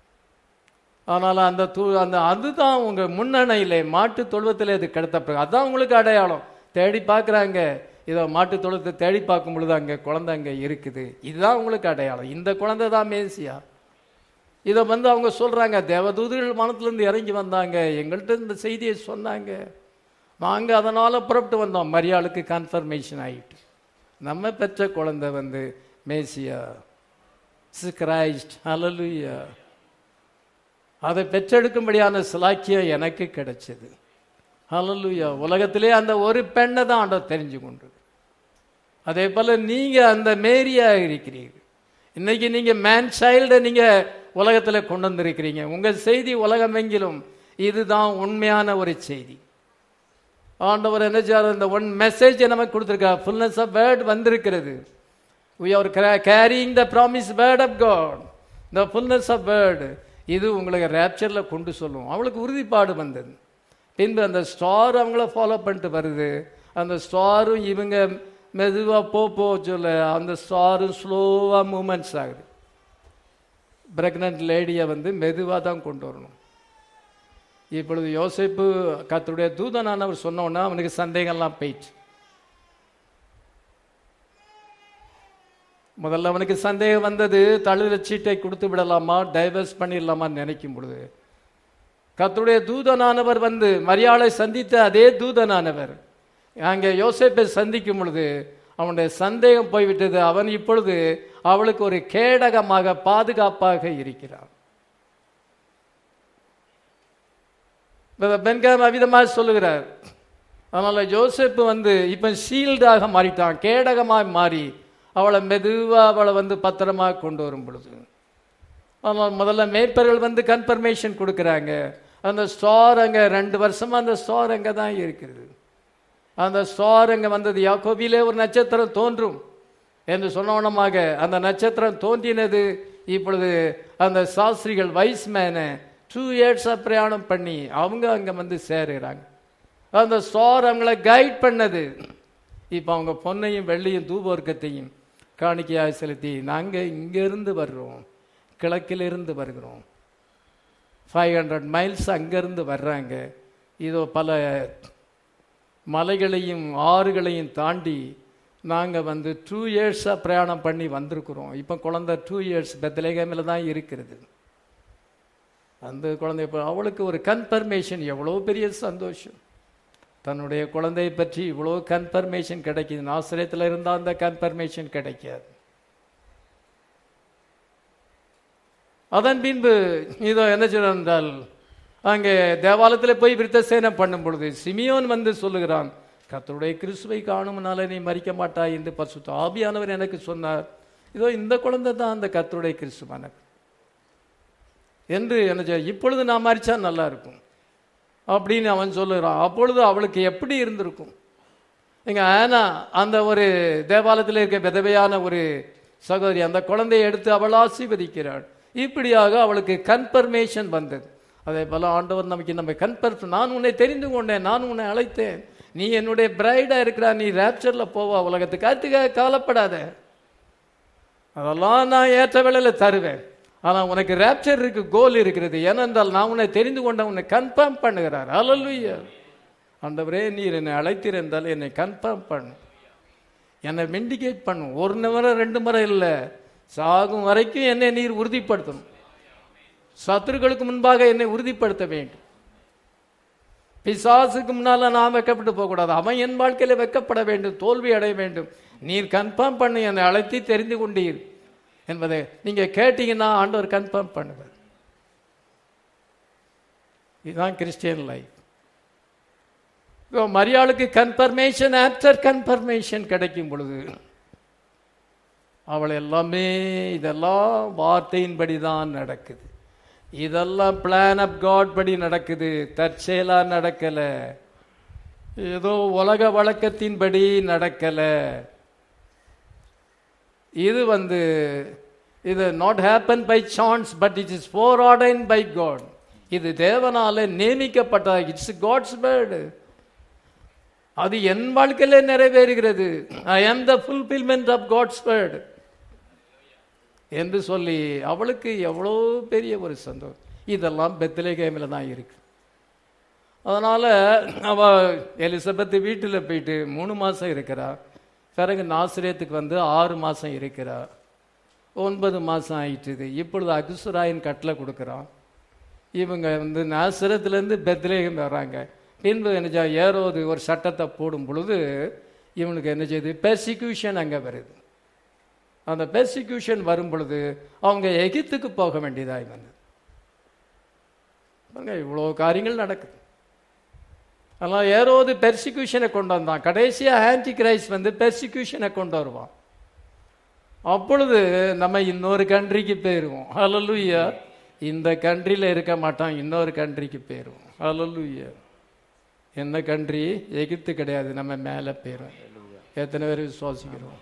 ஆனால் அந்த அதுதான் உங்கள் முன்னணையில் மாட்டு தொழுவத்தில் அது கிடைத்த பிறகு அதுதான் உங்களுக்கு அடையாளம். தேடி பார்க்குறாங்க, இதோ மாட்டு தொழுவத்தை தேடி பார்க்கும் பொழுது அங்கே குழந்தை அங்கே இருக்குது. இதுதான் உங்களுக்கு அடையாளம். இந்த குழந்தை தான் மேசியா. இதை வந்து அவங்க சொல்கிறாங்க, தேவதூதர்கள் வானத்திலிருந்து இறங்கி வந்தாங்க, எங்கள்கிட்ட இந்த செய்தியை சொன்னாங்க, நாங்கள் அதனால் புறப்பட்டு வந்தோம். மரியாளுக்கு கன்ஃபர்மேஷன் ஆகிட்டு நம்ம பெற்ற குழந்தை வந்து மேசியா, கிரைஸ்ட். ஹல்லேலூயா. அதை பெற்றெடுக்கும்படியான சிலாக்கியம் எனக்கு கிடைச்சது. ஹல்லேலூயா. உலகத்திலே அந்த ஒரு பெண்ணை தான் ஆண்டவர் தெரிஞ்சு கொண்டு, அதே போல நீங்க அந்த மேரியா இருக்கிறீர்கள். இன்னைக்கு நீங்க மேன் சைல்டை நீங்க உலகத்தில் கொண்டு வந்திருக்கிறீங்க. உங்க செய்தி உலகமெங்கிலும் இதுதான் உண்மையான ஒரு செய்தி. ஆண்டவர் என்ன செய்ய இந்த ஒன் மெசேஜ் நமக்கு கொடுத்துருக்கார். ஃபுல்னஸ் ஆஃப் வேர்ட் வந்திருக்கிறது. we are carrying the promised word of God, the fullness of word. இது உங்களுக்கு ரேப்சரில் கொண்டு சொல்லும். அவளுக்கு உறுதிப்பாடு வந்தது. பின்பு அந்த ஸ்டார் அவங்கள ஃபாலோ பண்ணிட்டு வருது. அந்த ஸ்டாரும் இவங்க மெதுவாக போ சொல்ல அந்த ஸ்டாரும் ஸ்லோவாக மூமெண்ட்ஸ் ஆகுது. பிரெக்னன்ட் லேடியை வந்து மெதுவாக தான் கொண்டு வரணும். இப்பொழுது யோசேப்பு கர்த்தருடைய தூதனானவர் சொன்னோன்னா அவனுக்கு சந்தேகம்லாம் போயிடுச்சு. முதல்ல அவனுக்கு சந்தேகம் வந்தது, தழுவில சீட்டை கொடுத்து விடலாமா, டைவர்ஸ் பண்ணிடலாமான்னு நினைக்கும் பொழுது கர்த்தருடைய தூதனானவர் வந்து மரியாளை சந்தித்த அதே தூதனானவர் அங்கே யோசேப்பை சந்திக்கும் பொழுது அவனுடைய சந்தேகம் போய்விட்டது. அவன் இப்பொழுது அவளுக்கு ஒரு கேடகமாக பாதுகாப்பாக இருக்கிறான். பென்காம் அவிதமாக சொல்லுகிறார். அதனால யோசேப்பு வந்து இப்ப ஷீல்டாக மாறிட்டான், கேடகமாக மாறி அவளை மெதுவாக அவளை வந்து பத்திரமாக கொண்டு வரும் பொழுது அதனால் முதல்ல மேய்ப்பர்கள் வந்து கன்ஃபர்மேஷன் கொடுக்குறாங்க. அந்த ஸ்டார் அங்கே 2 வருஷமா அந்த ஸ்டார் அங்கே தான் இருக்கிறது. அந்த ஸ்டார் அங்கே வந்தது. யாக்கோபிலே ஒரு நட்சத்திரம் தோன்றும் என்று சொன்னவனமாக அந்த நட்சத்திரம் தோன்றினது. இப்பொழுது அந்த சாஸ்திரிகள் வைஸ்மேனை 2 இயர்ஸ் பிரயாணம் பண்ணி அவங்க அங்கே வந்து சேருகிறாங்க. அந்த ஸ்டார் அவங்கள கைட் பண்ணது. இப்போ அவங்க பொன்னையும் வெள்ளியும் தூபவர்க்கத்தையும் காணிக்கையாக செலுத்தி நாங்கள் இங்கேருந்து வர்றோம், கிழக்கிலிருந்து வருகிறோம், 500 மைல்ஸ் அங்கேருந்து வர்றாங்க. இதோ பல மலைகளையும் ஆறுகளையும் தாண்டி நாங்கள் வந்து 2 இயர்ஸாக பிரயாணம் பண்ணி வந்திருக்கிறோம். இப்போ குழந்தை 2 இயர்ஸ் பெத்லகேமில் தான் இருக்கிறது. அந்த குழந்தை இப்போ அவளுக்கு ஒரு கன்ஃபர்மேஷன். எவ்வளோ பெரிய சந்தோஷம், தன்னுடைய குழந்தையை பற்றி இவ்வளோ கன்ஃபர்மேஷன் கிடைக்கிது. நாசரேத்தில் இருந்தால் அந்த கன்ஃபர்மேஷன் கிடைக்காது. அதன் பின்பு இதோ என்ன சொன்னால் அங்கே தேவாலயத்தில் போய் விருத்த சேனம் பண்ணும் பொழுது சிமியோன் வந்து சொல்லுகிறான், கர்த்தருடைய கிறிஸ்துவை காணும்னால நீ மறிக்க மாட்டாய் என்று பரிசுத்த ஆவியானவர் எனக்கு சொன்னார். இதோ இந்த குழந்தை தான் அந்த கர்த்தருடைய கிறிஸ்துவானவர் என்று என்ன இப்பொழுது நான் மறிச்சா நல்லா இருக்கும் அப்படின்னு அவன் சொல்லுகிறான். அப்பொழுது அவளுக்கு எப்படி இருந்திருக்கும்? இங்கே ஆனா அந்த ஒரு தேவாலயத்தில் இருக்க விதவையான ஒரு சகோதரி அந்த குழந்தையை எடுத்து அவள் ஆசீர்வதிக்கிறாள். இப்படியாக அவளுக்கு கன்ஃபர்மேஷன் வந்தது. அதே போல ஆண்டவர் நம்ம கன்ஃபர்ம், நான் உன்னை தெரிந்து கொண்டேன், நான் உன்னை அழைத்தேன், நீ என்னுடைய பிரைடா இருக்கிறா, நீ ரேப்சர்ல போவா உலகத்துக்கு, அதுக்காக கவலைப்படாத, அதெல்லாம் நான் ஏற்ற வேளையில தருவேன். ஆனால் உனக்கு ரேப்சர் இருக்கு, கோல் இருக்கிறது. ஏனென்றால் நான் உன்னை தெரிந்து கொண்ட, உன்னை கன்ஃபார்ம் பண்ணுகிறார். அல்லேலூயா. ஆண்டவரே நீர் என்னை அழைத்திருந்தால் என்னை கன்ஃபார்ம் பண்ணு, என்னை விண்டிகேட் பண்ணும். ஒரு முறை 2 முறை இல்லை, சாகும் வரைக்கும் என்னை நீர் உறுதிப்படுத்தணும். சத்துருக்களுக்கு முன்பாக என்னை உறுதிப்படுத்த வேண்டும். பிசாசுக்கு முன்னால நான் வெக்கப்பட்டு போகக்கூடாது, அவன் என் வாழ்க்கையில வெக்கப்பட வேண்டும், தோல்வி அடைய வேண்டும். நீர் கன்ஃபார்ம் பண்ணி என்னை அழைத்தி தெரிந்து கொண்டீர் என்பதை நீங்க கேட்டீங்கன்னா ஆண்டவர் கன்ஃபார்ம் பண்ணுவார். இதுதான் கிறிஸ்டியன் லைஃப். மரியாளுக்கு கன்ஃபர்மேஷன் ஆஃப்டர் கன்ஃபர்மேஷன் கிடைக்கும் பொழுது அவள் எல்லாமே இதெல்லாம் வார்த்தையின்படி தான் நடக்குது, இதெல்லாம் பிளான் ஆஃப் காட் படி நடக்குது, தற்செயலா நடக்கல, ஏதோ உலக வழக்கத்தின்படி நடக்கல. இது not happen by chance, but it is foreordained by God. இது தேவனால நியமிக்கப்பட்ட, இட்ஸ் காட்ஸ் வேர்டு. அது என் வாழ்க்கையில நிறைவேறுகிறது. I am the fulfilment of God's word என்று சொல்லி அவளுக்கு எவ்வளோ பெரிய ஒரு சந்தோஷம். இதெல்லாம் பெத்லகேமில் தான் இருக்கு. அதனால அவ எலிசபெத் வீட்டில் போயிட்டு 3 மாதம் இருக்கிறா. பிறகு நாசரேத்துக்கு வந்து 6 மாதம் இருக்கிறா. 9 மாதம் ஆயிட்டுது. இப்பொழுது அகுசுராயின் கட்டளை கொடுக்குறான். இவங்க வந்து நாசரேத்துலேருந்து பெத்லகேம் வர்றாங்க. பின்பு என்ன ஏரோது ஒரு சட்டத்தை போடும் பொழுது இவனுக்கு என்ன செய்யுது, பெர்சிக்யூஷன் அங்கே வருது. அந்த பெர்சிக்யூஷன் வரும் பொழுது அவங்க எகிப்துக்கு போக வேண்டியதாய் வந்தது. இவ்வளோ காரியங்கள் நடக்குது. அதெல்லாம் ஏரோது பெர்சிக்யூஷனை கொண்டு வந்தான். கடைசியாக ஆன்டி கிரைஸ்ட் வந்து பெர்சிக்யூஷனை கொண்டு வருவான். அப்பொழுது நம்ம இன்னொரு கண்ட்ரிக்கு போயிடுவோம். ஹல்லேலூயா. இந்த கண்ட்ரியில் இருக்க மாட்டோம், இன்னொரு கண்ட்ரிக்கு போயிடுவோம். ஹல்லேலூயா. என்ன கண்ட்ரி? எகிப்து கிடையாது, நம்ம மேலே போயிடும். எத்தனை பேர் விசுவாசிக்கிறோம்?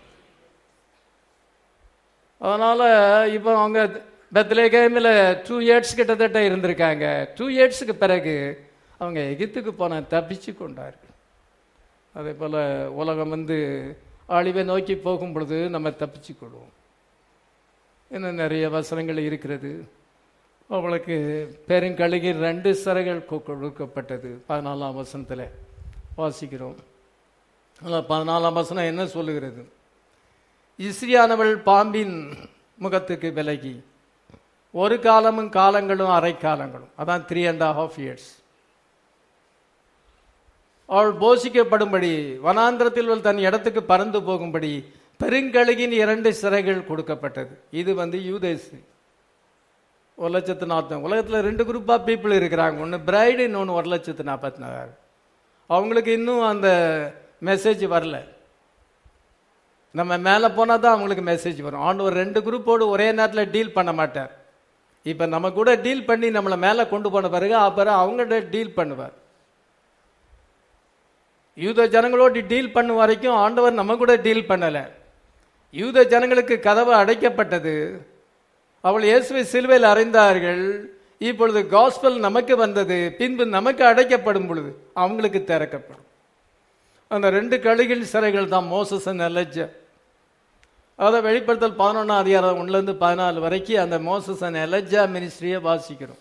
அதனால இப்போ அவங்க பெத்லகேமில் 2 years கிட்டத்தட்ட இருந்திருக்காங்க. 2 yearsக்கு பிறகு அவங்க எகிப்துக்கு போன தப்பிச்சு கொண்டார்கள். அதே போல் உலகம் வந்து அழிவை நோக்கி போகும் பொழுது நம்ம தப்பிச்சு கொள்வோம். இன்னும் நிறைய வசனங்கள் இருக்கிறது. அவளுக்கு பெருங்கழுகி 2 சிறைகள் கொடுக்கப்பட்டது. 14ஆம் வசனத்தில் வாசிக்கிறோம். 14ஆம் வசனம் என்ன சொல்லுகிறது? இஸ்ரியானவள் பாம்பின் முகத்துக்கு விலகி, ஒரு காலமும் காலங்களும் அரை காலங்களும், அதான் 3.5 years, அவள் போஷிக்கப்படும்படி வனாந்திரத்தில் தன் இடத்துக்கு பறந்து போகும்படி பெருங்கழுகின் 2 சிறைகள் கொடுக்கப்பட்டது. இது வந்து யூதேசு. 1,40,000. உலகத்தில் 2 குரூப் ஆஃப் பீப்புள் இருக்கிறாங்க. ஒன்று பிரைடு, இன்னொன்று 1,44,000. அவங்களுக்கு இன்னும் அந்த மெசேஜ் வரல. நம்ம மேலே போனால் தான் அவங்களுக்கு மெசேஜ் வரும். ஆண்டவர் 2 குரூப்போடு ஒரே நேரத்தில் டீல் பண்ண மாட்டார். இப்போ நம்ம கூட டீல் பண்ணி நம்மளை மேலே கொண்டு போன பிறகு அப்புறம் அவங்கள்ட்ட டீல் பண்ணுவார். யூத ஜனங்களோடு டீல் பண்ணும் வரைக்கும் ஆண்டவர் நம்ம கூட டீல் பண்ணலை. யூத ஜனங்களுக்கு கதவு அடைக்கப்பட்டது. அவள் இயேசுவை சிலுவையில் அறைந்தார்கள். இப்பொழுது காஸ்பல் நமக்கு வந்தது. பின்பு நமக்கு அடைக்கப்படும் பொழுது அவங்களுக்கு திறக்கப்படும். அந்த 2 கழுகில் சிறைகள் தான் மோசஸ் அண்ட் எலிஜா. அதை வெளிப்படுத்தல் 11ஆம் அதிகாரம் 1 - 14 வரைக்கும் அந்த மோசஸ் அண்ட் எலிஜா மினிஸ்ட்ரியை வாசிக்கிறோம்.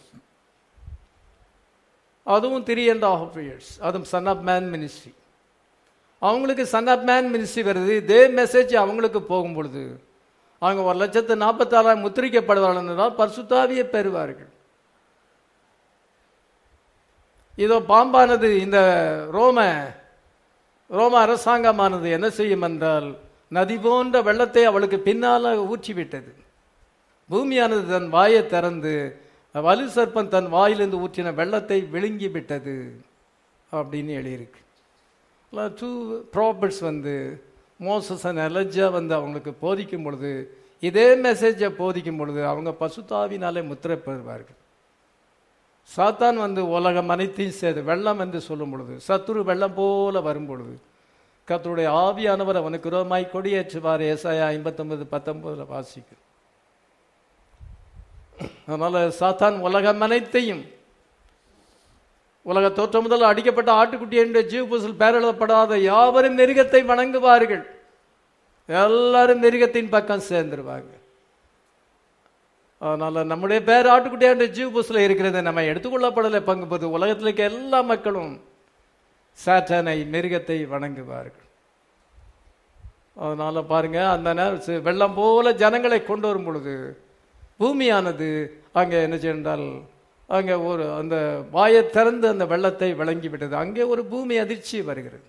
அதுவும் 3.5 years. அதுவும் சன் ஆஃப் மேன் மினிஸ்ட்ரி. அவங்களுக்கு சன் ஆஃப் மேன் மினிஸ்ட்ரி வருது. இதே மெசேஜ் அவங்களுக்கு போகும் பொழுது அவங்க 1,46,000 முத்திரிக்கப்படுவார்கள் என்றால் பரிசுத்தாவியை பெறுவார்கள். இதோ பாம்பானது, இந்த ரோம அரசாங்கமானது என்ன செய்யும் என்றால் நதி போன்ற வெள்ளத்தை அவளுக்கு பின்னால ஊற்றிவிட்டது. பூமியானது தன் வாயை திறந்து வலு சர்ப்பம் தன் வாயிலிருந்து ஊற்றின வெள்ளத்தை விழுங்கி விட்டது அப்படின்னு எழுதியிருக்கு. 2 ப்ராபர்ட்ஸ் வந்து மோசஸ் அண்ட் எலிஜா வந்து அவங்களுக்கு போதிக்கும் பொழுது, இதே மெசேஜை போதிக்கும் பொழுது அவங்க பசுத்தாவினாலே முத்திரை பெறுவார்கள். சாத்தான் வந்து உலகம் அனைத்தையும் சேர்த்து வெள்ளம் என்று சொல்லும் பொழுது, சத்துரு வெள்ளம் போல வரும் பொழுது கர்த்தருடைய ஆவியானவர் அவனுக்கு விரோதமாய் கொடியேற்றுவார். ஏசாயா 59:19 வாசிக்கும். அதனால சாத்தான் உலகம் அனைத்தையும், உலக தோற்றம் முதல் அடிக்கப்பட்ட ஆட்டுக்குட்டி என்ற ஜீவபுஸ்தகத்தில் பெயரெழுதப்படாத யாவரும் மிருகத்தை வணங்குவார்கள். எல்லாரும் மிருகத்தின் பக்கம் சேர்ந்துருவாங்க. அதனால நம்முடைய பேர் ஆட்டுக்குட்டியா என்ற ஜீவபுஸ்தகத்தில் இருக்கிறது. நம்ம எடுத்துக்கொள்ளப்படலை பங்கு போது உலகத்தில் இருக்க எல்லா மக்களும் சாத்தானை, மிருகத்தை வணங்குவார்கள். அதனால பாருங்க, அந்த வெள்ளம் போல ஜனங்களை கொண்டு வரும் பொழுது பூமியானது அங்கே என்ன செய்தால் அங்கே ஒரு அந்த வாயை திறந்து அந்த வெள்ளத்தை விளங்கி விட்டது. அங்கே ஒரு பூமி அதிர்ச்சி வருகிறது.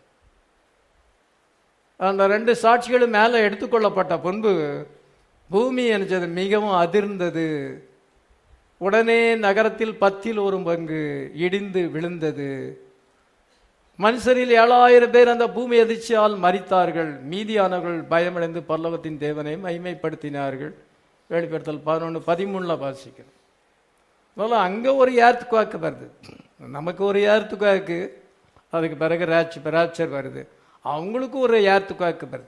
அந்த 2 சாட்சிகளும் மேலே எடுத்துக்கொள்ளப்பட்ட பின்பு பூமி என்னது மிகவும் அதிர்ந்தது. உடனே நகரத்தில் 10% இடிந்து விழுந்தது. மனுஷரில் 7000 பேர் அந்த பூமி அதிர்ச்சியால் மரித்தார்கள். மீதியானவர்கள் பயமடைந்து பரலோகத்தின் தேவனை மகிமைப்படுத்தினார்கள். வெளிப்படுத்தல் 11:13 வாசிக்கிறோம். அதனால அங்கே ஒரு ஏர்த்துக்குவாக்கு வருது, நமக்கு ஒரு ஏர்த்துக்குவாக்கு, அதுக்கு பிறகு ராப்சர் வருது, அவங்களுக்கு ஒரு ஏர்த்துக்குவாக்கு வருது.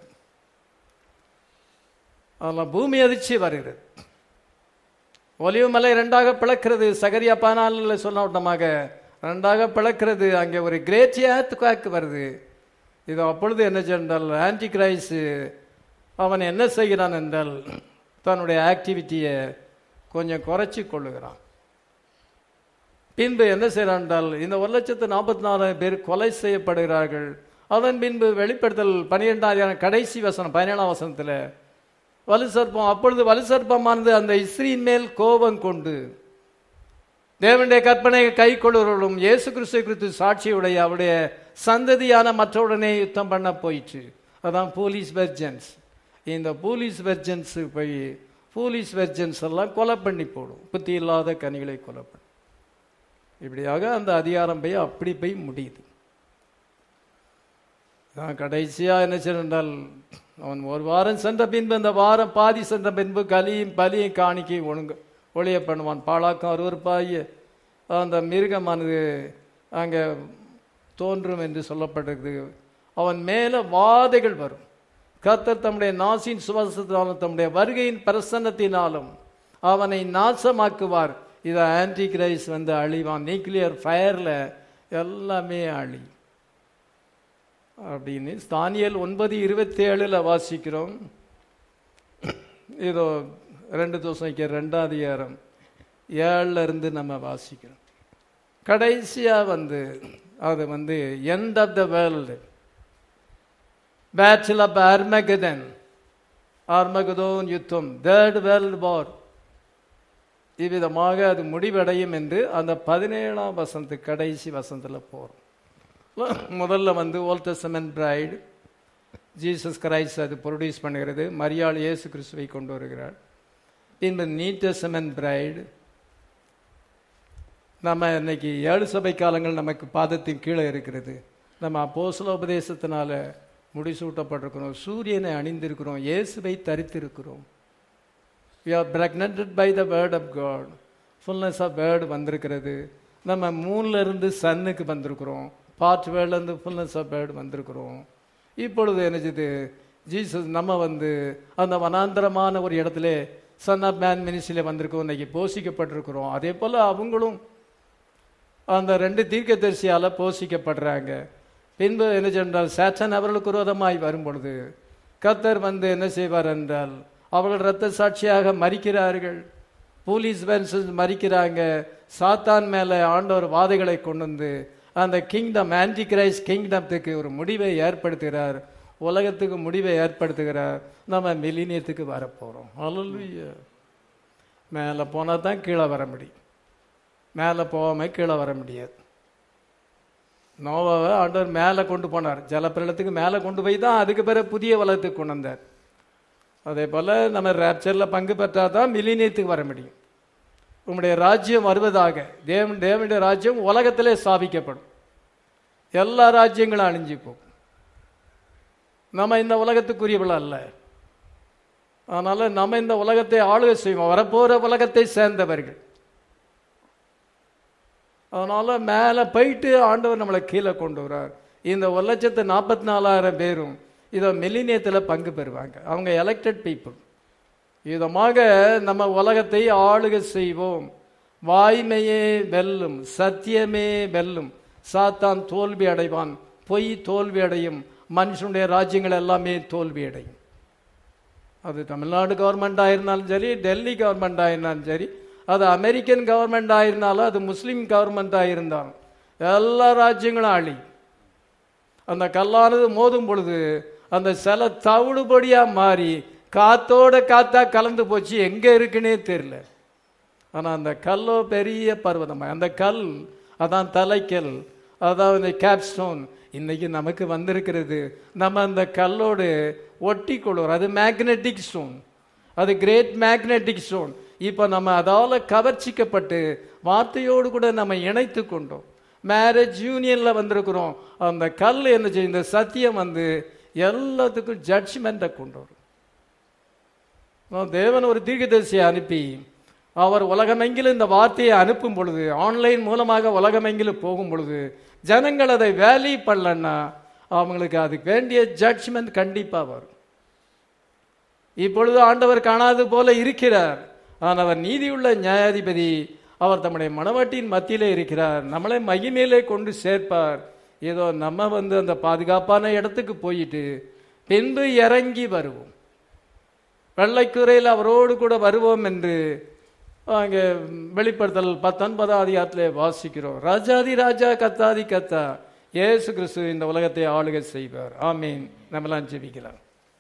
அதெல்லாம் பூமி அதிர்ச்சி வருகிறது. ஒலிவு மலை 2ஆக பிளக்கிறது. சகரியா 14 சொன்னோட்டமாக 2ஆக பிளக்கிறது. அங்கே ஒரு கிரேட் ஏர்த்துக்குவாக்கு வருது. இது அப்பொழுது என்ன சென்றால் ஆன்டி கிரைஸ்ட் அவன் என்ன செய்கிறான் என்றால் தன்னுடைய ஆக்டிவிட்டியை கொஞ்சம் குறைச்சி கொள்ளுகிறான். பின்பு என்ன செய்கிறான் என்றால் இந்த 1,44,000 பேர் கொலை செய்யப்படுகிறார்கள். அதன் பின்பு வெளிப்படுத்தல் 12 கடைசி வசனம் 17 வசனத்தில் வலுசற்பம், அப்பொழுது வலுசற்பமானது அந்த இஸ்ரீன் மேல் கோபம் கொண்டு தேவனுடைய கற்பனை கை கொள்ளுவர்களும் இயேசு கிறிஸ்து குறித்து சாட்சியுடைய அவருடைய சந்ததியான மற்றவுடனே யுத்தம் பண்ண போயிற்று. அதான் போலீஸ் வெர்ஜன்ஸ். இந்த போலீஸ் வெர்ஜன்ஸ் போய் போலீஸ் வெர்ஜன்ஸ் எல்லாம் கொலை பண்ணி போடும், புத்தி இல்லாத கனிகளை கொலை பண்ணி. இப்படியாக அந்த அதிகாரம் போய் அப்படி போய் முடியுது. கடைசியாக என்ன செய்தால் அவன் ஒரு வாரம் சென்ற பின்பு, அந்த வாரம் பாதி சென்ற பின்பு பலியும் காணிக்கை ஒளிய பண்ணுவான். பாழாக்கம் அருவருப்பாய அந்த மிருகமானது அங்கே தோன்றும் என்று சொல்லப்பட்டிருக்கு. அவன் மேலே வாதைகள் வரும். கர்த்தர் தம்முடைய நாசின் சுவாசத்தினாலும் தம்முடைய வருகையின் பிரசன்னத்தினாலும் அவனை நாசமாக்குவார். இதை ஆன்டி கிரைஸ் அழிவான். நியூக்ளியர் ஃபயரில் எல்லாமே அழி அப்படின்னு தானியேல் 9:27 வாசிக்கிறோம். இதோ 2 2:7 நம்ம வாசிக்கிறோம். கடைசியாக அது end of the world, battle of Armageddon யுத்தம், தேர்ட் வேர்ல்டு வார், இவ்விதமாக அது முடிவடையும் என்று அந்த 17ஆம் வசனத்து கடைசி வசனத்தில் போகிறோம். முதல்ல old testament bride Jesus Christ அது ப்ரொடியூஸ் பண்ணுகிறது. மரியாள் இயேசு கிறிஸ்துவை கொண்டு வருகிறார். பின்பு நியூ டெஸ்டமென்ட் பிரைடு நம்ம இன்னைக்கு 7 சபை காலங்கள் நமக்கு பாதத்தின் கீழே இருக்கிறது. நம்ம அப்போஸ்தல உபதேசத்தினால முடிசூட்டப்பட்டிருக்கிறோம், சூரியனை அணிந்திருக்கிறோம், இயேசுவை தரித்திருக்கிறோம். We are pregnant by the word of God. fullness of word வந்திருக்கிறது. நம்ம மூன்லேருந்து சன்னுக்கு வந்திருக்கிறோம், பார்ட் வேர்ட்லேருந்து ஃபுல்னஸ் ஆஃப் வேர்ட் வந்திருக்கிறோம். இப்பொழுது என்னது ஜீசஸ் நம்ம அந்த வனாந்தரமான ஒரு இடத்துல சன் ஆஃப் மேன் மினிஸ்ட்ரியில் வந்திருக்கோம், இன்னைக்கு போஷிக்கப்பட்டிருக்கிறோம். அதே போல் அவங்களும் அந்த 2 தீர்க்கதரிசியால் போஷிக்கப்படுறாங்க. பின்பு என்ன சென்றால் சாத்தான் அவர்களுக்கு விரோதமாய் வரும் பொழுது கர்த்தர் என்ன செய்வார் என்றால் அவர்கள் இரத்த சாட்சியாக மரிக்கிறார்கள். Police versions மரிக்கிறாங்க. சாத்தான் மேலே ஆண்டவர் வாதைகளை கொண்டு அந்த கிங்டம், ஆன்டி கிரைஸ்ட் கிங்டத்துக்கு ஒரு முடிவை ஏற்படுத்துகிறார், உலகத்துக்கு முடிவை ஏற்படுத்துகிறார். நம்ம மில்லினியத்துக்கு வரப்போகிறோம். அல்லேலூயா. மேலே போனால் தான் கீழே வர முடியும், மேலே போகாமல் கீழே வர முடியாது. நோவாவை ஆண்டவர் மேலே கொண்டு போனார், ஜலப்பிரளயத்துக்கு மேலே கொண்டு போய் தான் அதுக்கு பிறகு புதிய உலகத்துக்கு கொண்டு வந்தார். அதே போல் நம்ம ரேப்சரில் பங்கு பெற்றால் தான் மில்லினியத்துக்கு வர முடியும். உங்களுடைய ராஜ்யம் வருவதாக, தேவனுடைய ராஜ்யம் உலகத்திலே ஸ்தாபிக்கப்படும். எல்லா ராஜ்யங்களும் அழிஞ்சு போகும். நம்ம இந்த உலகத்துக்குரியவர்கள் அல்ல. அதனால் நம்ம இந்த உலகத்தை ஆளுகை செய்வோம், வரப்போகிற உலகத்தை சேர்ந்தவர்கள். அதனால் மேலே போயிட்டு ஆண்டவர் நம்மளை கீழே கொண்டு வரார். இந்த 1,44,000 பேரும் இதோ மில்லினியத்தில் பங்கு பெறுவாங்க. அவங்க எலெக்டட் பீப்புள். விதமாக நம்ம உலகத்தை ஆளுகை செய்வோம். வாய்மையே வெல்லும், சத்தியமே வெல்லும். சாத்தான் தோல்வி அடைவான், பொய் தோல்வி அடையும், மனுஷனுடைய ராஜ்யங்கள் எல்லாமே தோல்வி அடையும். அது தமிழ்நாடு கவர்மெண்ட் ஆயிருந்தாலும் சரி, டெல்லி கவர்மெண்ட் ஆயிருந்தாலும் சரி, அது அமெரிக்கன் கவர்மெண்ட் ஆயிருந்தாலும், அது முஸ்லீம் கவர்மெண்ட் ஆயிருந்தாலும் எல்லா ராஜ்யங்களும் அழி. அந்த கல்லானது மோதும் பொழுது அந்த சிலை தவிடுபடியா மாறி காத்தோட காத்தா கலந்து போச்சு, எங்க இருக்குன்னே தெரியல. ஆனா அந்த கல்லோ பெரிய பர்வதமா, அந்த கல் அதான் தலைக்கல், அதாவது கேப்ஸ்டோன் இன்னைக்கு நமக்கு வந்திருக்கிறது. நம்ம அந்த கல்லோடு ஒட்டி கொள்வோம். அது மேக்னெட்டிக் ஸ்டோன், அது கிரேட் மேக்னெட்டிக் ஸ்டோன். இப்போ நம்ம அதால கவர்ச்சிக்கப்பட்டு வார்த்தையோடு கூட நம்ம இணைத்து கொண்டோம். மேரேஜ் யூனியன்ல வந்திருக்கிறோம். அந்த கல் என்ன செய்யும்? இந்த சத்தியம் எல்லாத்துக்கும் ஜட்ஜ்மெண்ட்டை கொண்டு வரும். தேவன் ஒரு தீர்க்கதரிசியை அனுப்பி அவர் உலகமெங்கிலும் இந்த வார்த்தையை அனுப்பும் பொழுது, ஆன்லைன் மூலமாக உலகமெங்கிலும் போகும் பொழுது, ஜனங்கள் அதை வேல்யூ பண்ணலன்னா அவங்களுக்கு அதுக்கு வேண்டிய ஜட்ஜ்மெண்ட் கண்டிப்பா வரும். இப்பொழுது ஆண்டவர் காணாது போல இருக்கிறார். ஆனால் அவர் நீதியுள்ள நியாயாதிபதி. அவர் தம்முடைய மனவாட்டியின் மத்தியிலே இருக்கிறார். நம்மளை மகிமையிலே கொண்டு சேர்ப்பார். ஏதோ நம்ம அந்த பாதுகாப்பான இடத்துக்கு போயிட்டு பின்பு இறங்கி வருவோம். வெள்ளைக்குறையில் அவரோடு கூட வருவோம் என்று அங்கே வெளிப்படுத்தல் 19ஆம் அதிகாரத்திலே வாசிக்கிறோம். ராஜாதி ராஜா கத்தாதி கத்தா இயேசு கிறிஸ்து இந்த உலகத்தை ஆளுகை செய்வார். ஆமீன். நம்மளாம் ஜெபிக்கலாம்.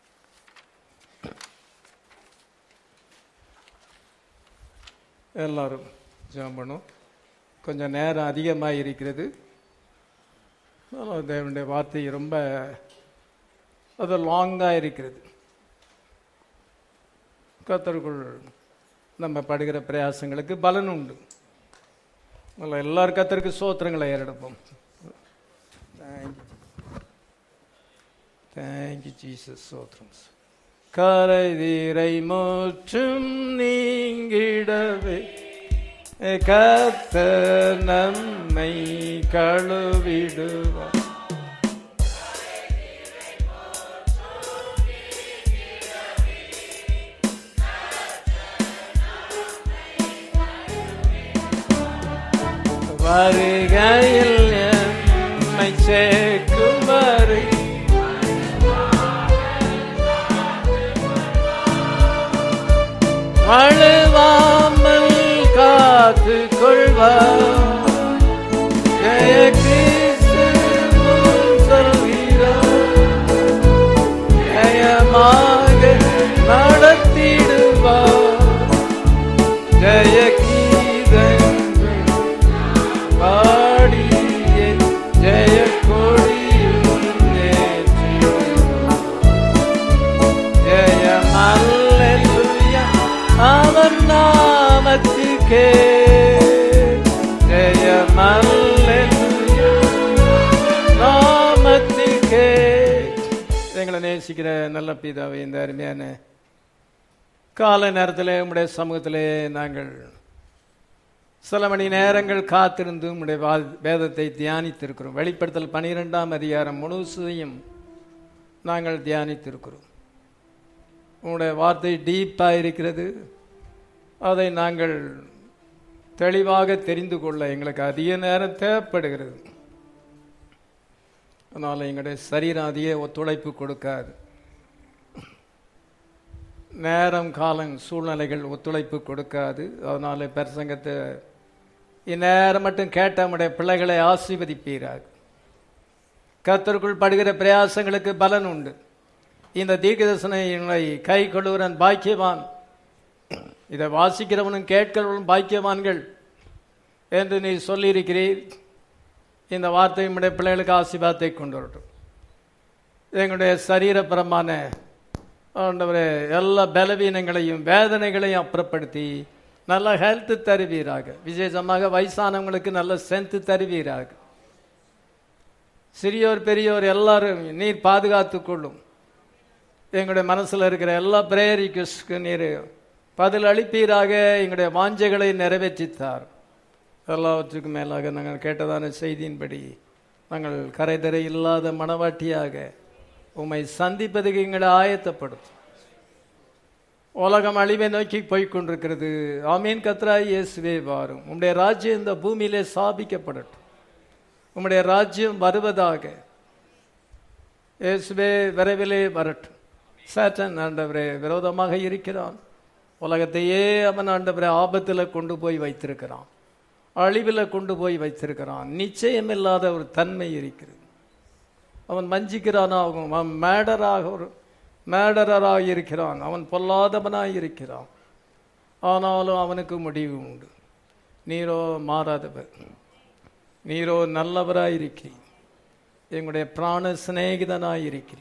எல்லாரும் ஜெபம் பண்ணும். கொஞ்சம் நேரம் அதிகமாக இருக்கிறது. தேவனுடைய வார்த்தை ரொம்ப அது லாங்காக இருக்கிறது. கர்த்தருக்குள் நம்ம படுகிற பிரயாசங்களுக்கு பலன் உண்டு. எல்லாரும் கர்த்தருக்கு ஸ்தோத்திரங்களை ஏறெடுப்போம். Thank you Jesus. ஸ்தோத்திரம். கரைதீரை முற்றும் நீங்கிடவே கர்த்தர் நம்மை கழுவிடுவார். வருகையில் எம்மை சேர்க்கும் வரை வழுவாமல் காத்து கொள்வார். ஜெய கிறிஸ்து சொல்கிறார், ஜெயமாக நடத்திடுவார். ஜெய கீதங்கள் பாடிய ஜெய கொடியும் ஏற்றிடுவார். ஜெயம் அல்லேலூயா அவன் நாமத்துக்கே. ஜெயம் அல்லேலூயா நாமத்துக்கே. எங்களை நேசிக்கிற நல்ல பிதாவே, இந்த அருமையான காலை நேரத்தில் உம்முடைய சமூகத்திலே நாங்கள் சில மணி நேரங்கள் காத்திருந்து உம்முடைய வேதத்தை தியானித்திருக்கிறோம். வெளிப்படுத்தல் 12ஆம் அதிகாரம் முழுசையும் நாங்கள் தியானித்திருக்கிறோம். உங்களுடைய வார்த்தை டீப்பாக இருக்கிறது. அதை நாங்கள் தெளிவாக தெரிந்து கொள்ள எங்களுக்கு அதிக நேரம் தேவைப்படுகிறது. அதனால் எங்களுடைய சரீரம் அதிக ஒத்துழைப்பு கொடுக்காது. நேரம் காலம் சூழ்நிலைகள் ஒத்துழைப்பு கொடுக்காது. அதனால பிரசங்கத்தை இந்நேரம் மட்டும் கேட்ட நம்முடைய பிள்ளைகளை ஆசீர்வதிப்பீராக. கர்த்தருக்குள் படுகிற பிரயாசங்களுக்கு பலன் உண்டு. இந்த தீர்க்கதரிசனை கை கொள்ளுகிறவன் பாக்கியவான், இதை வாசிக்கிறவனும் கேட்கிறவனும் பாக்கியவான்கள் என்று நீ சொல்லியிருக்கிறீர். இந்த வார்த்தை நம்முடைய பிள்ளைகளுக்கு ஆசீர்வாதத்தை கொண்டு வரட்டும். எங்களுடைய சரீரபரமான ஆண்டவரே எல்லா பலவீனங்களையும் வேதனைகளையும் அப்புறப்படுத்தி நல்ல ஹெல்த் தருவீராக. விசேஷமாக வயசானவங்களுக்கு நல்ல ஸ்ட்ரென்த் தருவீராக. சிறியோர் பெரியோர் எல்லாரும் நீர் பாதுகாத்து கொள்ளும். எங்களுடைய மனசில் இருக்கிற எல்லா பிரேயர் ரிக்வெஸ்ட்க்கு நீர் பதில் அளிப்பீராக. எங்களுடைய வாஞ்சைகளை நிறைவேற்றித்தார். எல்லாவற்றுக்கும் மேலாக நாங்கள் கேட்டதான செய்தியின்படி நாங்கள் கரைதரை இல்லாத மணவாட்டியாக உம்மை சந்திப்பதுக்கு எங்களை ஆயத்தப்படுத்தும். உலகம் அழிவை நோக்கி போய்கொண்டிருக்கிறது. ஆமீன். கர்த்தராகிய இயேசுவே வாரும். உம்முடைய ராஜ்யம் இந்த பூமியிலே ஸ்தாபிக்கப்படட்டும். உம்முடைய ராஜ்யம் வருவதாக. இயேசுவே விரைவிலே வரட்டும். சாத்தான் ஆண்டவரே விரோதமாக இருக்கிறான். உலகத்தையே அவன் ஆண்டவரே ஆபத்தில் கொண்டு போய் வைத்திருக்கிறான், அழிவில் கொண்டு போய் வைத்திருக்கிறான். நிச்சயமில்லாத ஒரு தன்மை இருக்கிறது. அவன் வஞ்சிக்கிறானாகும். அவன் மேடராக இருக்கிறான். அவன் பொல்லாதவனாக இருக்கிறான். ஆனாலும் அவனுக்கு முடிவு உண்டு. நீரோ மாறாதவர், நீரோ நல்லவராக இருக்கிறீர். எங்களுடைய பிராண சிநேகிதனாக இருக்கிறீர்.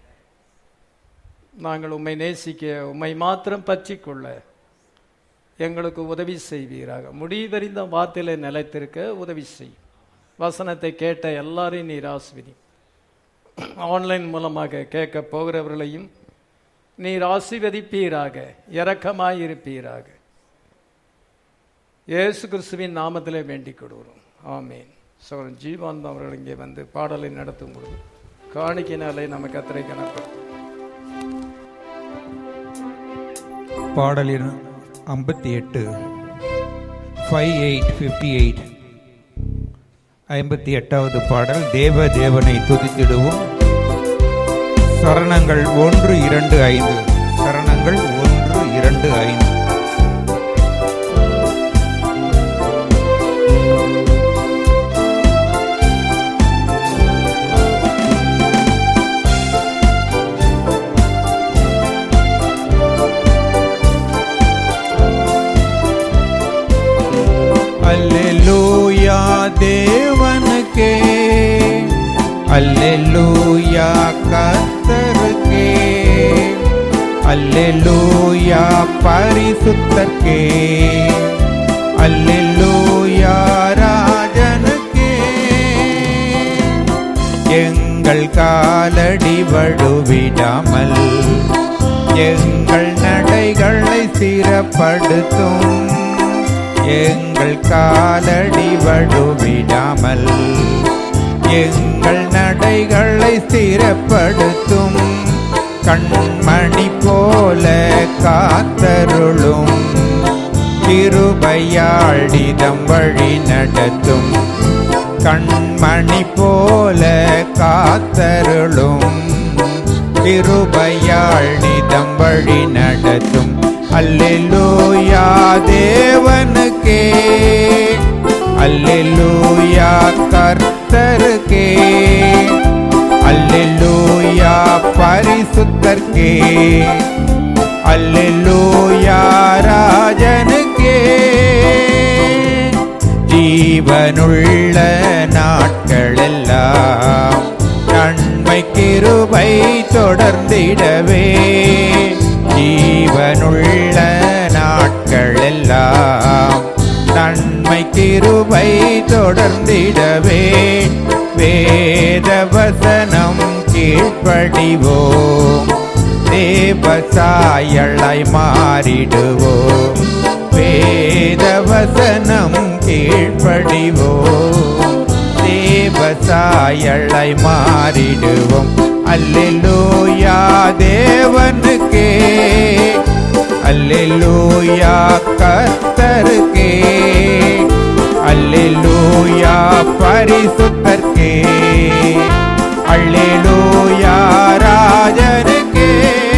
நாங்கள் உம்மை நேசிக்க, உம்மை மாத்திரம் பற்றி கொள்ள எங்களுக்கு உதவி செய்வீராக. முடிவறிந்த வார்த்தையில நிலைத்திருக்க உதவி செய்யும். வசனத்தை கேட்ட எல்லாரையும் நீர் ஆசீர்வதி. ஆன்லைன் மூலமாக கேட்க போகிறவர்களையும் நீர் ஆசீர்வதிப்பீராக, இரக்கமாயிருப்பீராக. இயேசு கிறிஸ்துவின் நாமத்திலே வேண்டிக் கொள்கிறோம். ஆமீன். சோழன் ஜீவானந்தம் அவர்கள் இங்கே வந்து பாடலை நடத்தும் பொழுது காணிக்கையினாலே நமக்கு கர்த்தரை கனப்படுத்தும். பாடலின் 58 58 58வது பாடல். தேவனை துதித்திடுவோம். சரணங்கள் 1 2 5. சரணங்கள் 1 2 5. அல்லேலூயா தேவனுக்கே, அல்லேலூயா கர்த்தருக்கே, அல்லேலூயா பரிசுத்தர்க்கே, அல்லேலூயா ராஜனுக்கே. எங்கள் காலடி வழுவிடாமல் எங்கள் நடைகளை ஸ்திரப்படுத்தும். எங்கள் காலடி வழுவிடாமல் எங்கள் நடைகளை ஸ்திரப்படுத்தும். கண்மணி போல காத்தருளும். கிருபையாழிதம் வழி நடத்தும். கண்மணி போல காத்தருளும். கிருபையாழிதம் வழி நடத்தும். அல்லேலூயா தேவனுக்கே, அல்லேலூயா கர்த்தருக்கே, அல்லேலூயா பரிசுத்தர்க்கே, அல்லேலூயா ராஜனுக்கே. ஜீவனுள்ள நாட்களெல்லாம் நன்மை கிருபை தொடர்ந்திடவே. ஜீவனுள்ள நாட்களெல்லாம் நன்மை கிருபை தொடர்ந்திடவே. வேதவசனம் கீழ்ப்படிவோம், தேவசாயளாய் மாறிடுவோம். வேதவசனம் கீழ்ப்படிவோம், தேவசாயளாய் மாறிடுவோம். அல்லேலூயா தேவனுக்கே, அல்லேலூயா கர்த்தருக்கே, அல்லேலூயா பரிசுத்தர்க்கே, அல்லேலூயா ராஜனுக்கே.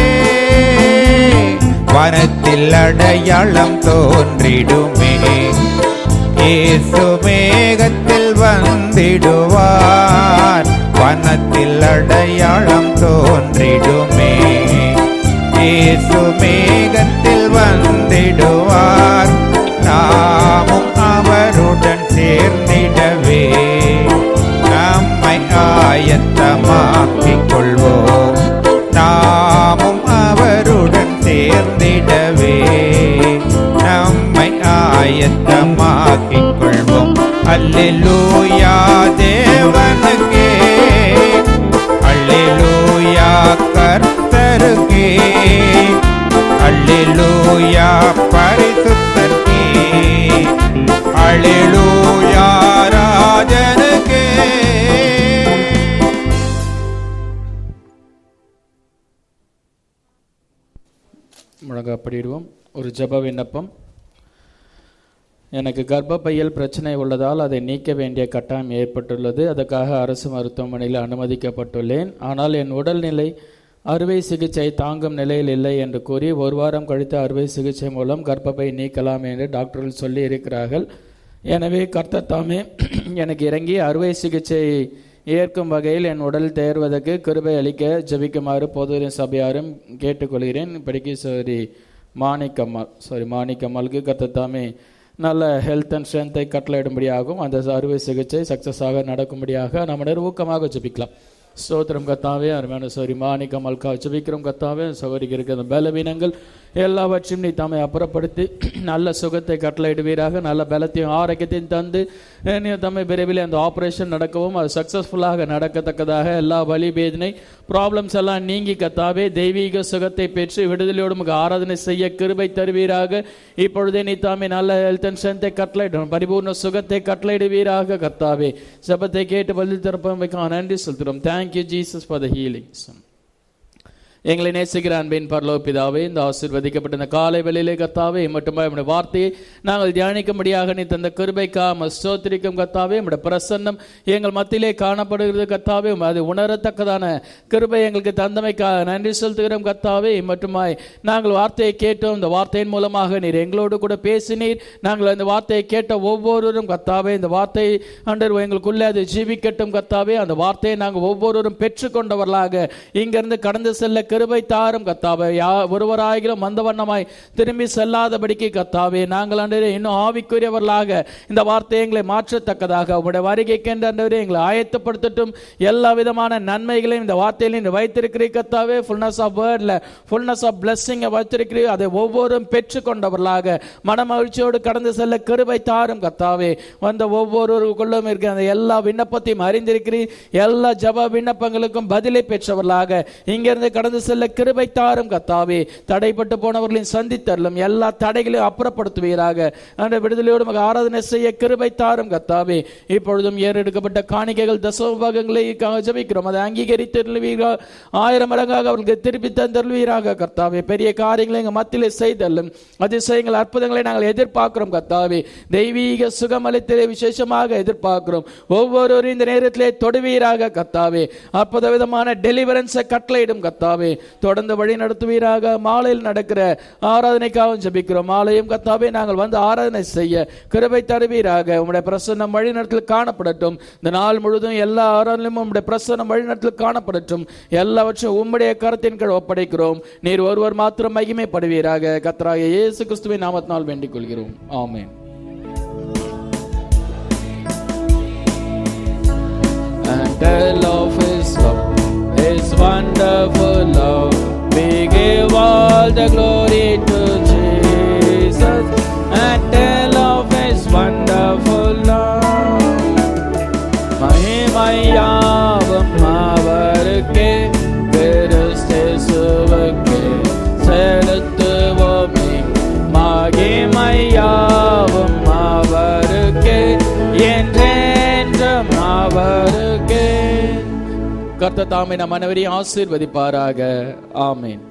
வனத்தில் அடையாளம் தோன்றிடுமே, இயேசு மேகத்தில் வந்திடுவார். வனத்தில் அடையாளம் தோன்றிடுமே, இயேசு மேகத்தில் வந்திடுவார். நாமும் அவருடன் சேர்ந்திடவே நம்மை ஆயத்தமாக்கிக் கொள்வோம். நாமும் அவருடன் சேர்ந்திடவே நம்மை ஆயத்தமாக்கிக் கொள்வோம். அல்லேலூயா தேவனுக்கே, அல்லேலூயா கர்த்தருக்கே, அல்லேலூயா பரிசுத்தர்க்கே, அல்லேலூயா ராஜனுக்கே. முழங்கப்படிடுவோம். ஒரு ஜெப விண்ணப்பம். எனக்கு கர்ப்பப்பையில் பிரச்சனை உள்ளதால் அதை நீக்க வேண்டிய கட்டாயம் ஏற்பட்டுள்ளது. அதற்காக அரசு மருத்துவமனையில் அனுமதிக்கப்பட்டுள்ளேன். ஆனால் என் உடல்நிலை அறுவை சிகிச்சை தாங்கும் நிலையில் இல்லை என்று கூறி 1 வாரம் கழித்து அறுவை சிகிச்சை மூலம் கர்ப்பப்பை நீக்கலாம் என்று டாக்டர்கள் சொல்லி இருக்கிறார்கள். எனவே கர்த்தர் தாமே எனக்கு இறங்கி அறுவை சிகிச்சை ஏற்கும் வகையில் என் உடல் தேர்வதற்கு கிருபை அளிக்க ஜெபிக்குமாறு பொது சபையாரும் கேட்டுக்கொள்கிறேன். இப்படிக்கு மாணிக்கம்மாளுக்கு கர்த்தர் தாமே நல்ல ஹெல்த் அண்ட் ஸ்ட்ரென்த்தை கட்டளையிடும்படியாகும். அந்த அறுவை சிகிச்சை சக்ஸஸாக நடக்கும்படியாக நம்ம ஊக்கமாக ஜெபிக்கலாம். ஸ்தோத்திரம் கர்த்தாவே. அருமையான சௌரி மாணிக்கம்மாளுக்காக ஜெபிக்கிறோம் கர்த்தாவே. சௌரிக்கு இருக்கிற பலவீனங்கள் எல்லாவற்றையும் நீ தாமே அப்புறப்படுத்தி நல்ல சுகத்தை கட்டளையிடுவீராக. நல்ல பலத்தையும் ஆரோக்கியத்தையும் தந்து நீ தம்மை விரைவில் அந்த ஆப்ரேஷன் நடக்கவும் அது சக்ஸஸ்ஃபுல்லாக நடக்கத்தக்கதாக எல்லா வலி வேதனை ப்ராப்ளம்ஸ் எல்லாம் நீங்கி கர்த்தாவே தெய்வீக சுகத்தை பெற்று விடுதலையோடு நமக்கு ஆராதனை செய்ய கிருபை தருவீராக. இப்பொழுதே நீ தாமே நல்ல ஹெல்த் அண்ட் ஸ்ட்ரென்த்தை கட்டளையிடும் பரிபூர்ண சுகத்தை கட்டளையிடுவீராக கர்த்தாவே. ஜெபத்தை கேட்டு பதில் தரப்பமைக்காக நன்றி செலுத்துகிறோம். Thank you Jesus for the healings. எங்களை நேசிக்கிற அன்பின் பரலோக பிதாவே, இந்த ஆசீர்வதிக்கப்பட்ட இந்த காலை வேளையிலே கர்த்தாவே மட்டுமே நம்முடைய வார்த்தையை நாங்கள் தியானிக்கும்படியாக நீ தந்த கிருபைக்காக ஸ்தோத்திரிக்கும் கர்த்தாவே. நம்முடைய பிரசன்னம் எங்கள் மத்தியிலே காணப்படுகிறது கர்த்தாவே. அது உணரத்தக்கதான கிருபை எங்களுக்கு தந்தமைக்காக நன்றி செலுத்துகிறோம் கர்த்தாவே. மட்டுமாய் நாங்கள் வார்த்தையை கேட்டோம். இந்த வார்த்தையின் மூலமாக நீர் எங்களோடு கூட பேசினீர். நாங்கள் அந்த வார்த்தையை கேட்ட ஒவ்வொருவரும் கர்த்தாவே இந்த வார்த்தையை அண்டர் எங்களுக்குள்ளே அது ஜீவிக்கட்டும் கர்த்தாவே. அந்த வார்த்தையை நாங்கள் ஒவ்வொருவரும் பெற்றுக்கொண்டவர்களாக இங்கிருந்து கடந்து செல்ல கிருபை தாரும் கர்த்தாவே. ஒருவராகிலும் அந்த வண்ணமாய் திரும்பி செல்லாதபடிக்கு கர்த்தாவே நாங்கள் அன்றே இன்னும் ஆவிக்குரியவர்களாக இந்த வார்த்தையை எங்களை மாற்றத்தக்கதாக உங்களுடைய வருகைக்கென்று எங்களை ஆயத்தப்படுத்தட்டும். எல்லா விதமான நன்மைகளையும் இந்த வார்த்தையில வைத்திருக்கிறீர் கர்த்தாவே. ஃபுல்னஸ் ஆஃப் வேர்ட்ல ஃபுல்னஸ் ஆஃப் பிளெஸிங் வைத்திருக்கிறீர். அதை ஒவ்வொருவரும் பெற்றுக்கொண்டவர்களாக மனமகிழ்ச்சியோடு கடந்து செல்ல கிருபை தாரும் கர்த்தாவே. வந்த ஒவ்வொருவருக்குள்ளும் இருக்கிற அந்த எல்லா விண்ணப்பத்தையும் அறிந்திருக்கிறீர். எல்லா ஜப விண்ணப்பங்களுக்கும் பதிலை பெற்றவர்களாக இங்கிருந்து கடந்து செல்ல கிருபை தாரும் கர்த்தாவே. தடைப்பட்டு போனவர்களின் சந்தித்தரலும் எல்லா தடைகளையும் அப்புறப்படுத்துவீராக. அந்த விடுதலையோடு நமக்கு ஆராதனை செய்ய கிருபை தாரும் கர்த்தாவே. இப்பொழுதும் ஏறெடுக்கப்பட்ட காணிக்கைகள் தசமபாகங்களை ஜெபிக்கிறோம். அதை அங்கீகரித்தருவீராக. 1000 மடங்காக அவர்களுக்கு திருப்பி தந்தருவீராக கர்த்தாவே. பெரிய காரியங்களை எங்கள் மத்தியிலே செய்தல்லும் அதிசயங்கள் அற்புதங்களை நாங்கள் எதிர்பார்க்கிறோம் கர்த்தாவே. தெய்வீக சுகமளித்தலை விசேஷமாக எதிர்பார்க்கிறோம். ஒவ்வொருவரும் இந்த நேரத்திலே தொடுவீராக கர்த்தாவே. அற்புத விதமான டெலிவரன்ஸை கட்டளையிடும் கர்த்தாவே. தொடர்ந்து வழி நடத்துவீராக. மாலையில் நடக்கிற ஆராதனைக்காகவும் ஜெபிக்கிறோம். மாலையும் கர்த்தாவே நாங்கள் வந்து ஆராதனை செய்ய கிருபை தருவீராக. உம்முடைய பிரசன்னம் வழி நடத்தில் காணப்படட்டும். இந்த நாள் முழுவதும் எல்லா ஆராதனையும் உம்முடைய பிரசன்னம் வழி நடத்தில் காணப்படட்டும். எல்லாவற்றையும் உம்முடைய கரத்தின் கீழ் ஒப்படைக்கிறோம். நீர் ஒருவர் மாத்திரம் மகிமைப்படுவீராக. கர்த்தராகிய இயேசு கிறிஸ்துவின் நாமத்தினால் வேண்டிக் கொள்கிறோம். ஆமென். His wonderful love, we give all the glory to Jesus, and tell of His wonderful love. மகிமையாவும் அவருக்கே, கிறிஸ்தேசுவுக்கே செலுத்துவோமே. மகிமையாவும் அவருக்கே, என்றென்றும் அவருக்கே. கர்த்தர் தாமே நம் அனைவரையும் ஆசீர்வதிப்பாராக. ஆமென்.